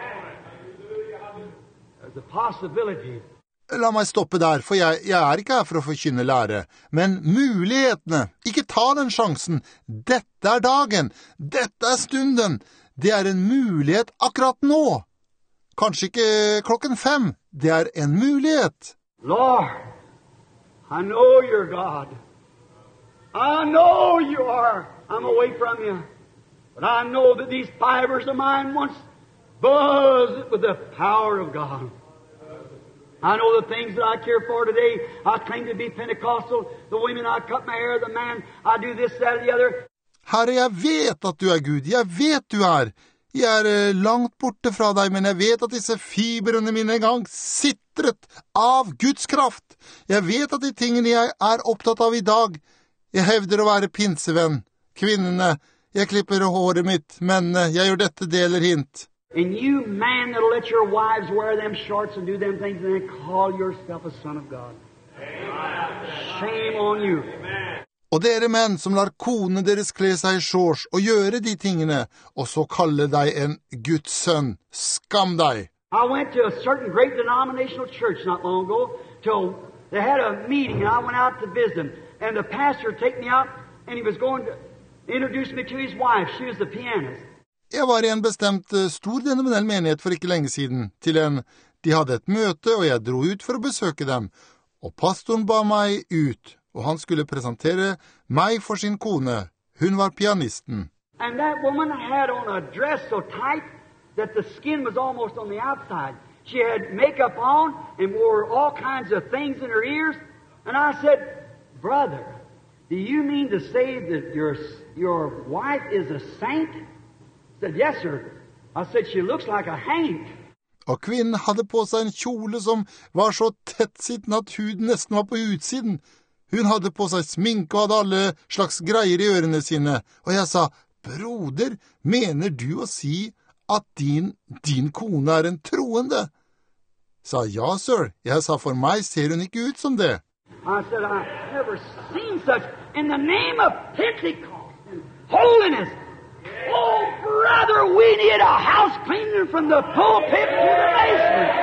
There's a possibility. La meg stoppe der, for jeg, jeg er ikke her for å forkynne lære. Men mulighetene, ikke ta den sjansen. Dette er dagen, dette er stunden. Det er en mulighet akkurat nå. Kanskje ikke klokken fem, det er en mulighet. Lord, I know you're God. I know you are. I'm away from you. But I know that these fibers of mine once buzzed with the power of God. I know the things that I care for today. I claim to be Pentecostal. The women, I cut my hair. The man, I do this, that, and the other. Herre, jeg vet at du er Gud. Jeg vet du er. Jeg er eh, langt borte fra deg, men jeg vet at disse fibrene mine en gang sitret av Guds kraft. Jeg vet at de tingene jeg er opptatt av i dag. Jeg hevder å være pinsevenn. Kvinnene, jeg klipper håret mitt. Mennene, jeg gjør dette, det eller hint. And you, man, that'll let your wives wear them shorts and do them things and then call yourself a son of God. Shame on you. Og dere menn som lar konene deres kle seg i shorts og gjøre de tingene, og så kalle deg en Guds sønn. Skam deg! I went to a certain great denominational church not long ago. Till they had a meeting and I went out to visit them. And the pastor took me out and he was going to introduce me to his wife. She was the pianist. Jeg var i en bestemt stor denominell menighet for ikke lenge siden, til en, de hadde et møte, og jeg dro ut for å besøke dem, og pastoren ba meg ut, og han skulle presentere meg for sin kone. Hun var pianisten. And that woman had on a dress so tight that the skin was almost on the outside. She had makeup on and wore all kinds of things in her ears. And I said, brother, do you mean to say that your, your wife is a saint? I said, yes, sir. I said, she looks like a hanging. Og kvinnen hadde på seg en kjole som var så tettsitten at huden nesten var på utsiden. Hun hadde på seg sminke og hadde alle slags greier i ørene sine. Og jeg sa, broder, mener du å si at din, din kone er en troende? Sa, ja, sir. Jeg sa, for meg ser hun ikke ut som det. I said, I've never seen such in the name of Pentecost and holiness. Oh, brother, we need a house cleaning from the pulpit to the basement.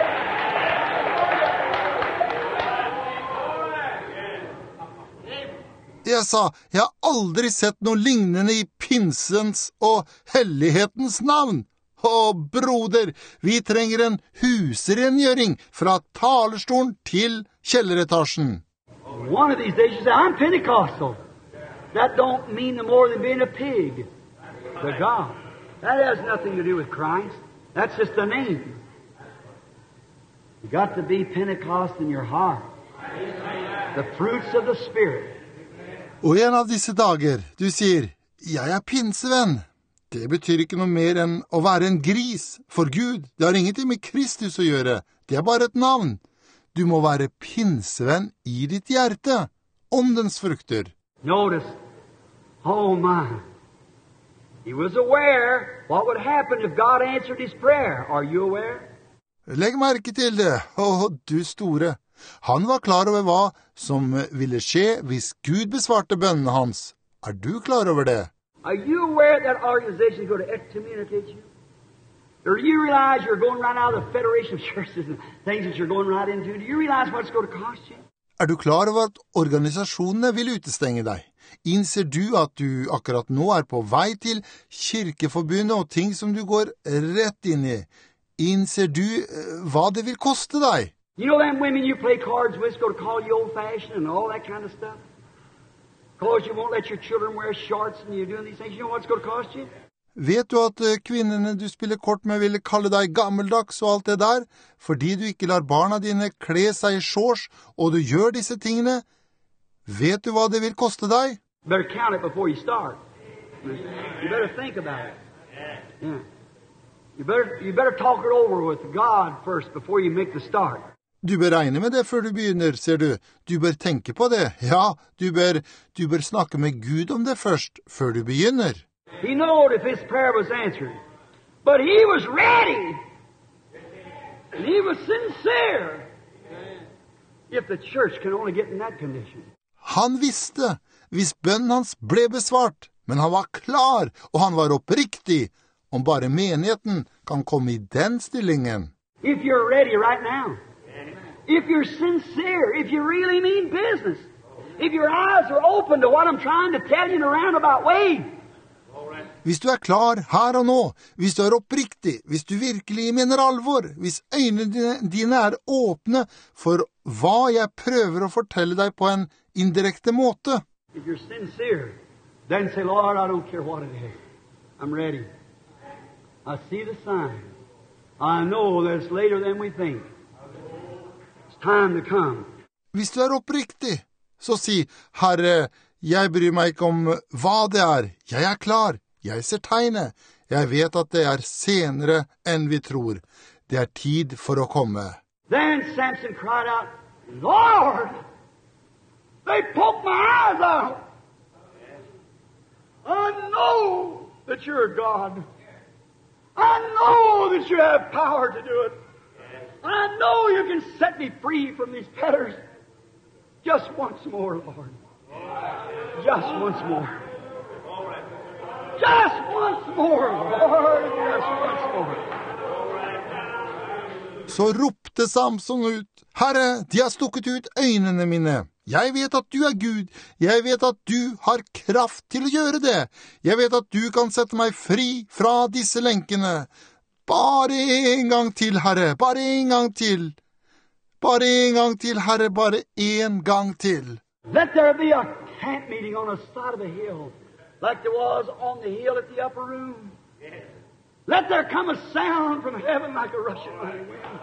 Jeg sa, jeg har aldri sett noe lignende i pinsens og hellighetens navn. Å, broder, vi trenger en husrengjøring fra talerstolen til kjelleretasjen. One of these days you say, I'm Pentecostal. That don't mean no more than being a pig to God. That has nothing to do with Christ. That's just a name. You got to be Pentecost in your heart. The fruits of the Spirit. Og en av disse dager, du sier, jeg er pinsevenn. Det betyr ikke noe mer enn å være en gris for Gud. Det har ingenting med Kristus å gjøre. Det er bare et navn. Du må være pinsevenn i ditt hjerte. Åndens frukter. Notice, oh my, he was aware what would happen if God answered his prayer. Are you aware? Legg merke til det, å du store. Han var klar over hva som ville skje hvis Gud besvarte bønnene hans. Er du klar over det? Are you aware that organization is going to excommunicate you? Or do you realize you're going right out of the Federation of Churches and things that you're going right into? Do you realize what it's going to cost you? Er du klar over at organisasjonene vil utestenge deg? Innser du at du akkurat nå er på vei til kirkeforbundet og ting som du går rett inn i? Innser du uh, hva det vil koste deg? You know them women you play cards with going to call you old-fashioned and all that kind of stuff? Because you won't let your children wear shorts and you're doing these things. You know what it's going to cost you? Vet du at kvinnene du spiller kort med ville kalle deg gammeldags og alt det der, fordi du ikke lar barna dine kle seg i shorts, og du gjør disse tingene? Vet du hva det vil koste deg? You better count it before you start. You better think about it. Yeah. You better, you better talk it over with God first before you make the start. Du bør regne med det før du begynner, ser du. Du bør tenke på det. Ja, du bør, du bør snakke med Gud om det først, før du begynner. He knowed if his prayer was answered. But he was ready. And he was sincere. If the church can only get in that condition. Han visste, hvis bønnen hans ble besvart, men han var klar, og han var oppriktig, om bare menigheten kan komme i den stillingen. If you're ready right now. If you're sincere, if you really mean business, if your eyes are open to what I'm trying to tell you in a roundabout way. Hvis du er klar her og nå, hvis du er oppriktig, hvis du virkelig mener alvor, hvis øynene dine, dine er åpne for hva jeg prøver å fortelle deg på en indirekte måte. If you're sincere, then say, Lord, I don't care what it is. I'm ready. I see the sign. I know that it's later than we think. It's time to come. Hvis du er oppriktig, så si, Herre, jeg bryr meg ikke om hva det er. Jeg er klar. Jeg ser tegnet. Jeg vet at det er senere enn vi tror. Det er tid for å komme. Then Samson cried out, Lord, they poked my eyes out. I know that you're a God. I know that you have power to do it. I know you can set me free from these fetters. Just once more, Lord. Just once more. Just once more, Lord. Just once more. Så ropte Samson ut, Herre, de har stukket ut øynene mine. Jeg vet at du er Gud. Jeg vet at du har kraft til å gjøre det. Jeg vet at du kan sette meg fri fra disse lenkene. Bare en gang til, Herre. Bare en gang til. Bare en gang til, Herre. Bare en gang til. Let there be a camp meeting on the side of the hill, like there was on the hill at the upper room. Let there come a sound from heaven like a rushing mighty wind.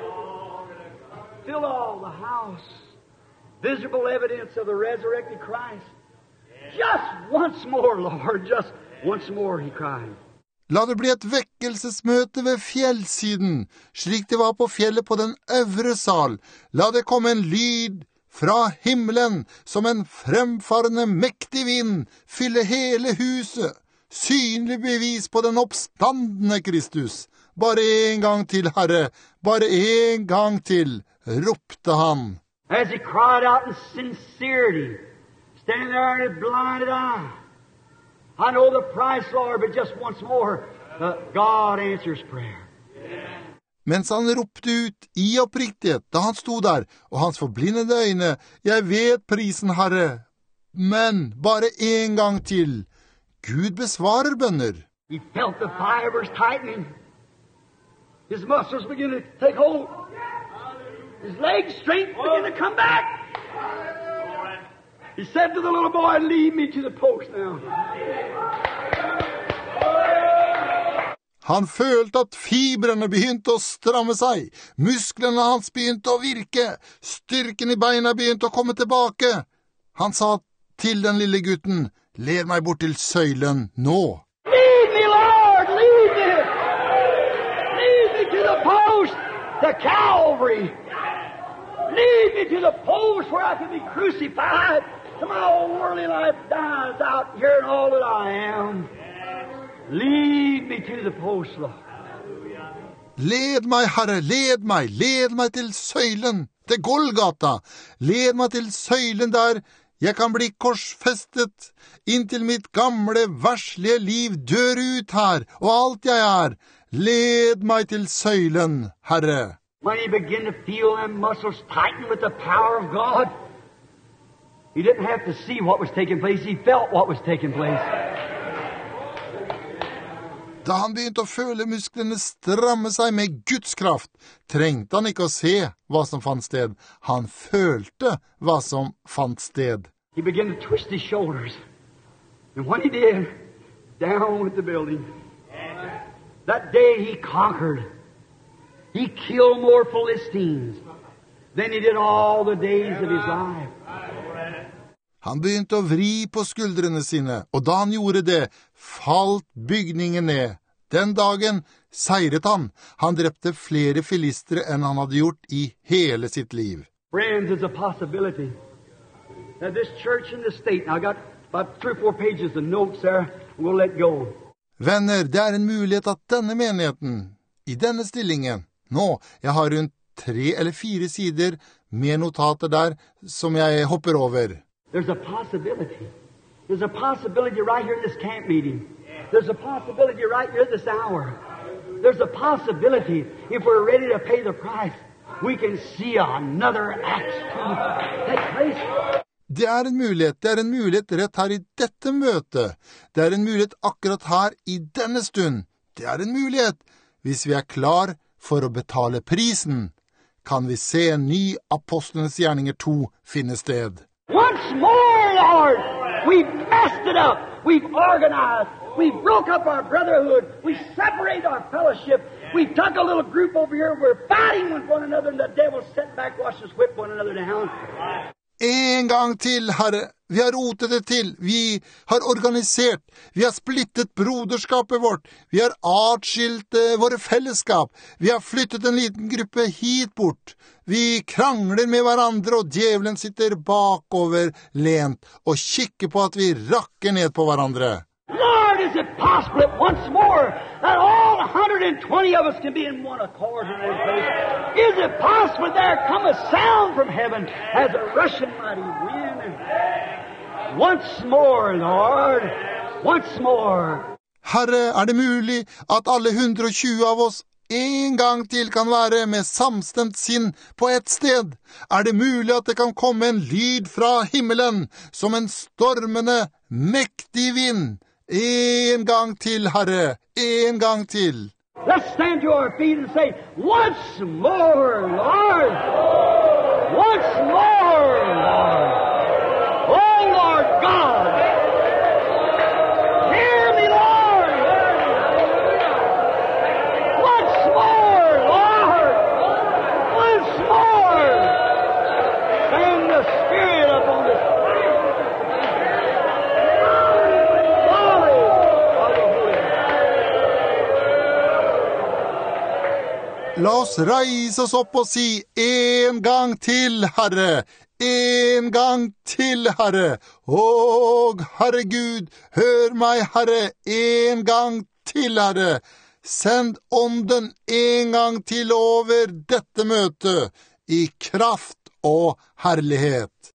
Fill all the house. Visible evidence of the resurrected Christ. Just once more, Lord. Just once more, he cried. La det bli et vekkelsesmøte ved fjellsiden, slik det var på fjellet på den øvre sal. La det komme en lyd fra himmelen, som en fremfarende mektig vind, fylle hele huset. Synlig bevis på den oppstandende Kristus. Bare en gang til, Herre, bare en gang til, ropte han. As he cried out in sincerity, standing there in his blinded eye, I know the price, Lord, but just once more, uh, God answers prayer. Mens han ropte ut i oppriktighet, da han sto der, og hans forblindede øyne, jeg vet prisen, Herre, men bare en gang til, Gud besvarer bønner. He felt the fibers tightening. His muscles began to take hold. His legs' strength began to come back. He said to the little boy, lead me to the post now. Han følte at fibrene begynte å stramme seg. Musklene hans begynte å virke. Styrken i beina begynte å komme tilbake. Han sa til den lille gutten, led meg bort til søylen nå. Lead me, Lord, lead me. Lead me to the post, the Calvary. Lead me to the post where I can be crucified, so my old worldly life dies out here and all that I am. Lead me to the post, Lord. Led meg, Herre, led meg, led meg til søylen, til Golgata. Led meg til søylen der jeg kan bli korsfestet, inntil mitt gamle, verslige liv dør ut her, og alt jeg er. Led meg til søylen, Herre. When he began to feel them muscles tighten with the power of God, he didn't have to see what was taking place. He felt what was taking place. Da han begynte å føle musklene stramme seg med Guds kraft, trengte han ikke å se hva som fant sted. Han følte hva som fant sted. He began to twist his shoulders. And when he did, down with the building. That day he conquered. He killed more Philistines than he did all the days of his life. Han begynte å vri på skuldrene sine, og da han gjorde det, falt bygningen ned. Den dagen seiret han. Han drepte flere filistere enn han hadde gjort i hele sitt liv. Friends, there's a possibility that this church in the state, and I got about three or four pages of notes there, I'm going to let go. Venner, det er en mulighet at denne menigheten, i denne stillingen, nå, jeg har rundt tre eller fire sider med notater der som jeg hopper over. There's a possibility. There's a possibility right here in this camp meeting. There's a possibility right here this hour. There's a possibility, if we're ready to pay the price, we can see another Acts two take place. Det er en mulighet, det er en mulighet rett her i dette møtet. Det er en mulighet akkurat her i denne stund. Det er en mulighet. Hvis vi er klar for å betale prisen, kan vi se en ny Apostlenes gjerninger to finne sted. Once more, Lord! We've messed it up. We've organized. We broke up our brotherhood. We separated our fellowship. We took a little group over here. We're fighting with one another, and the devil's sitting back watching us whip one another down. En gang til, Herre. Vi har rotet det til. Vi har organisert. Vi har splittet broderskapet vårt. Vi har atskilt eh, våre fellesskap. Vi har flyttet en liten gruppe hit bort. Vi krangler med hverandre, og djevelen sitter bakover lent og kikker på at vi rakker ned på hverandre. Lord, is it possible that once more that all one hundred twenty of us can be in one accord in one place? Is it possible there come a sound from heaven as a rushing mighty wind? And once more, Lord, once more. Herre, er det mulig at alle one hundred twenty av oss en gang til kan være med samstemt sinn på et sted? Er det mulig at det kan komme en lyd fra himmelen som en stormende, mektig vind? En gang til, Herre, en gang til. Let's stand to our feet and say, once more, Lord. Once more, Lord. Oh, Lord God. Hear me, Lord. Once more, Lord. Once more. Send the Spirit upon this. La oss reise oss opp og si, en gang til, Herre, en gang til, Herre. Og, Herre Gud, hør meg, Herre, en gang til, Herre. Send ånden en gang til over dette møtet, i kraft og herlighet.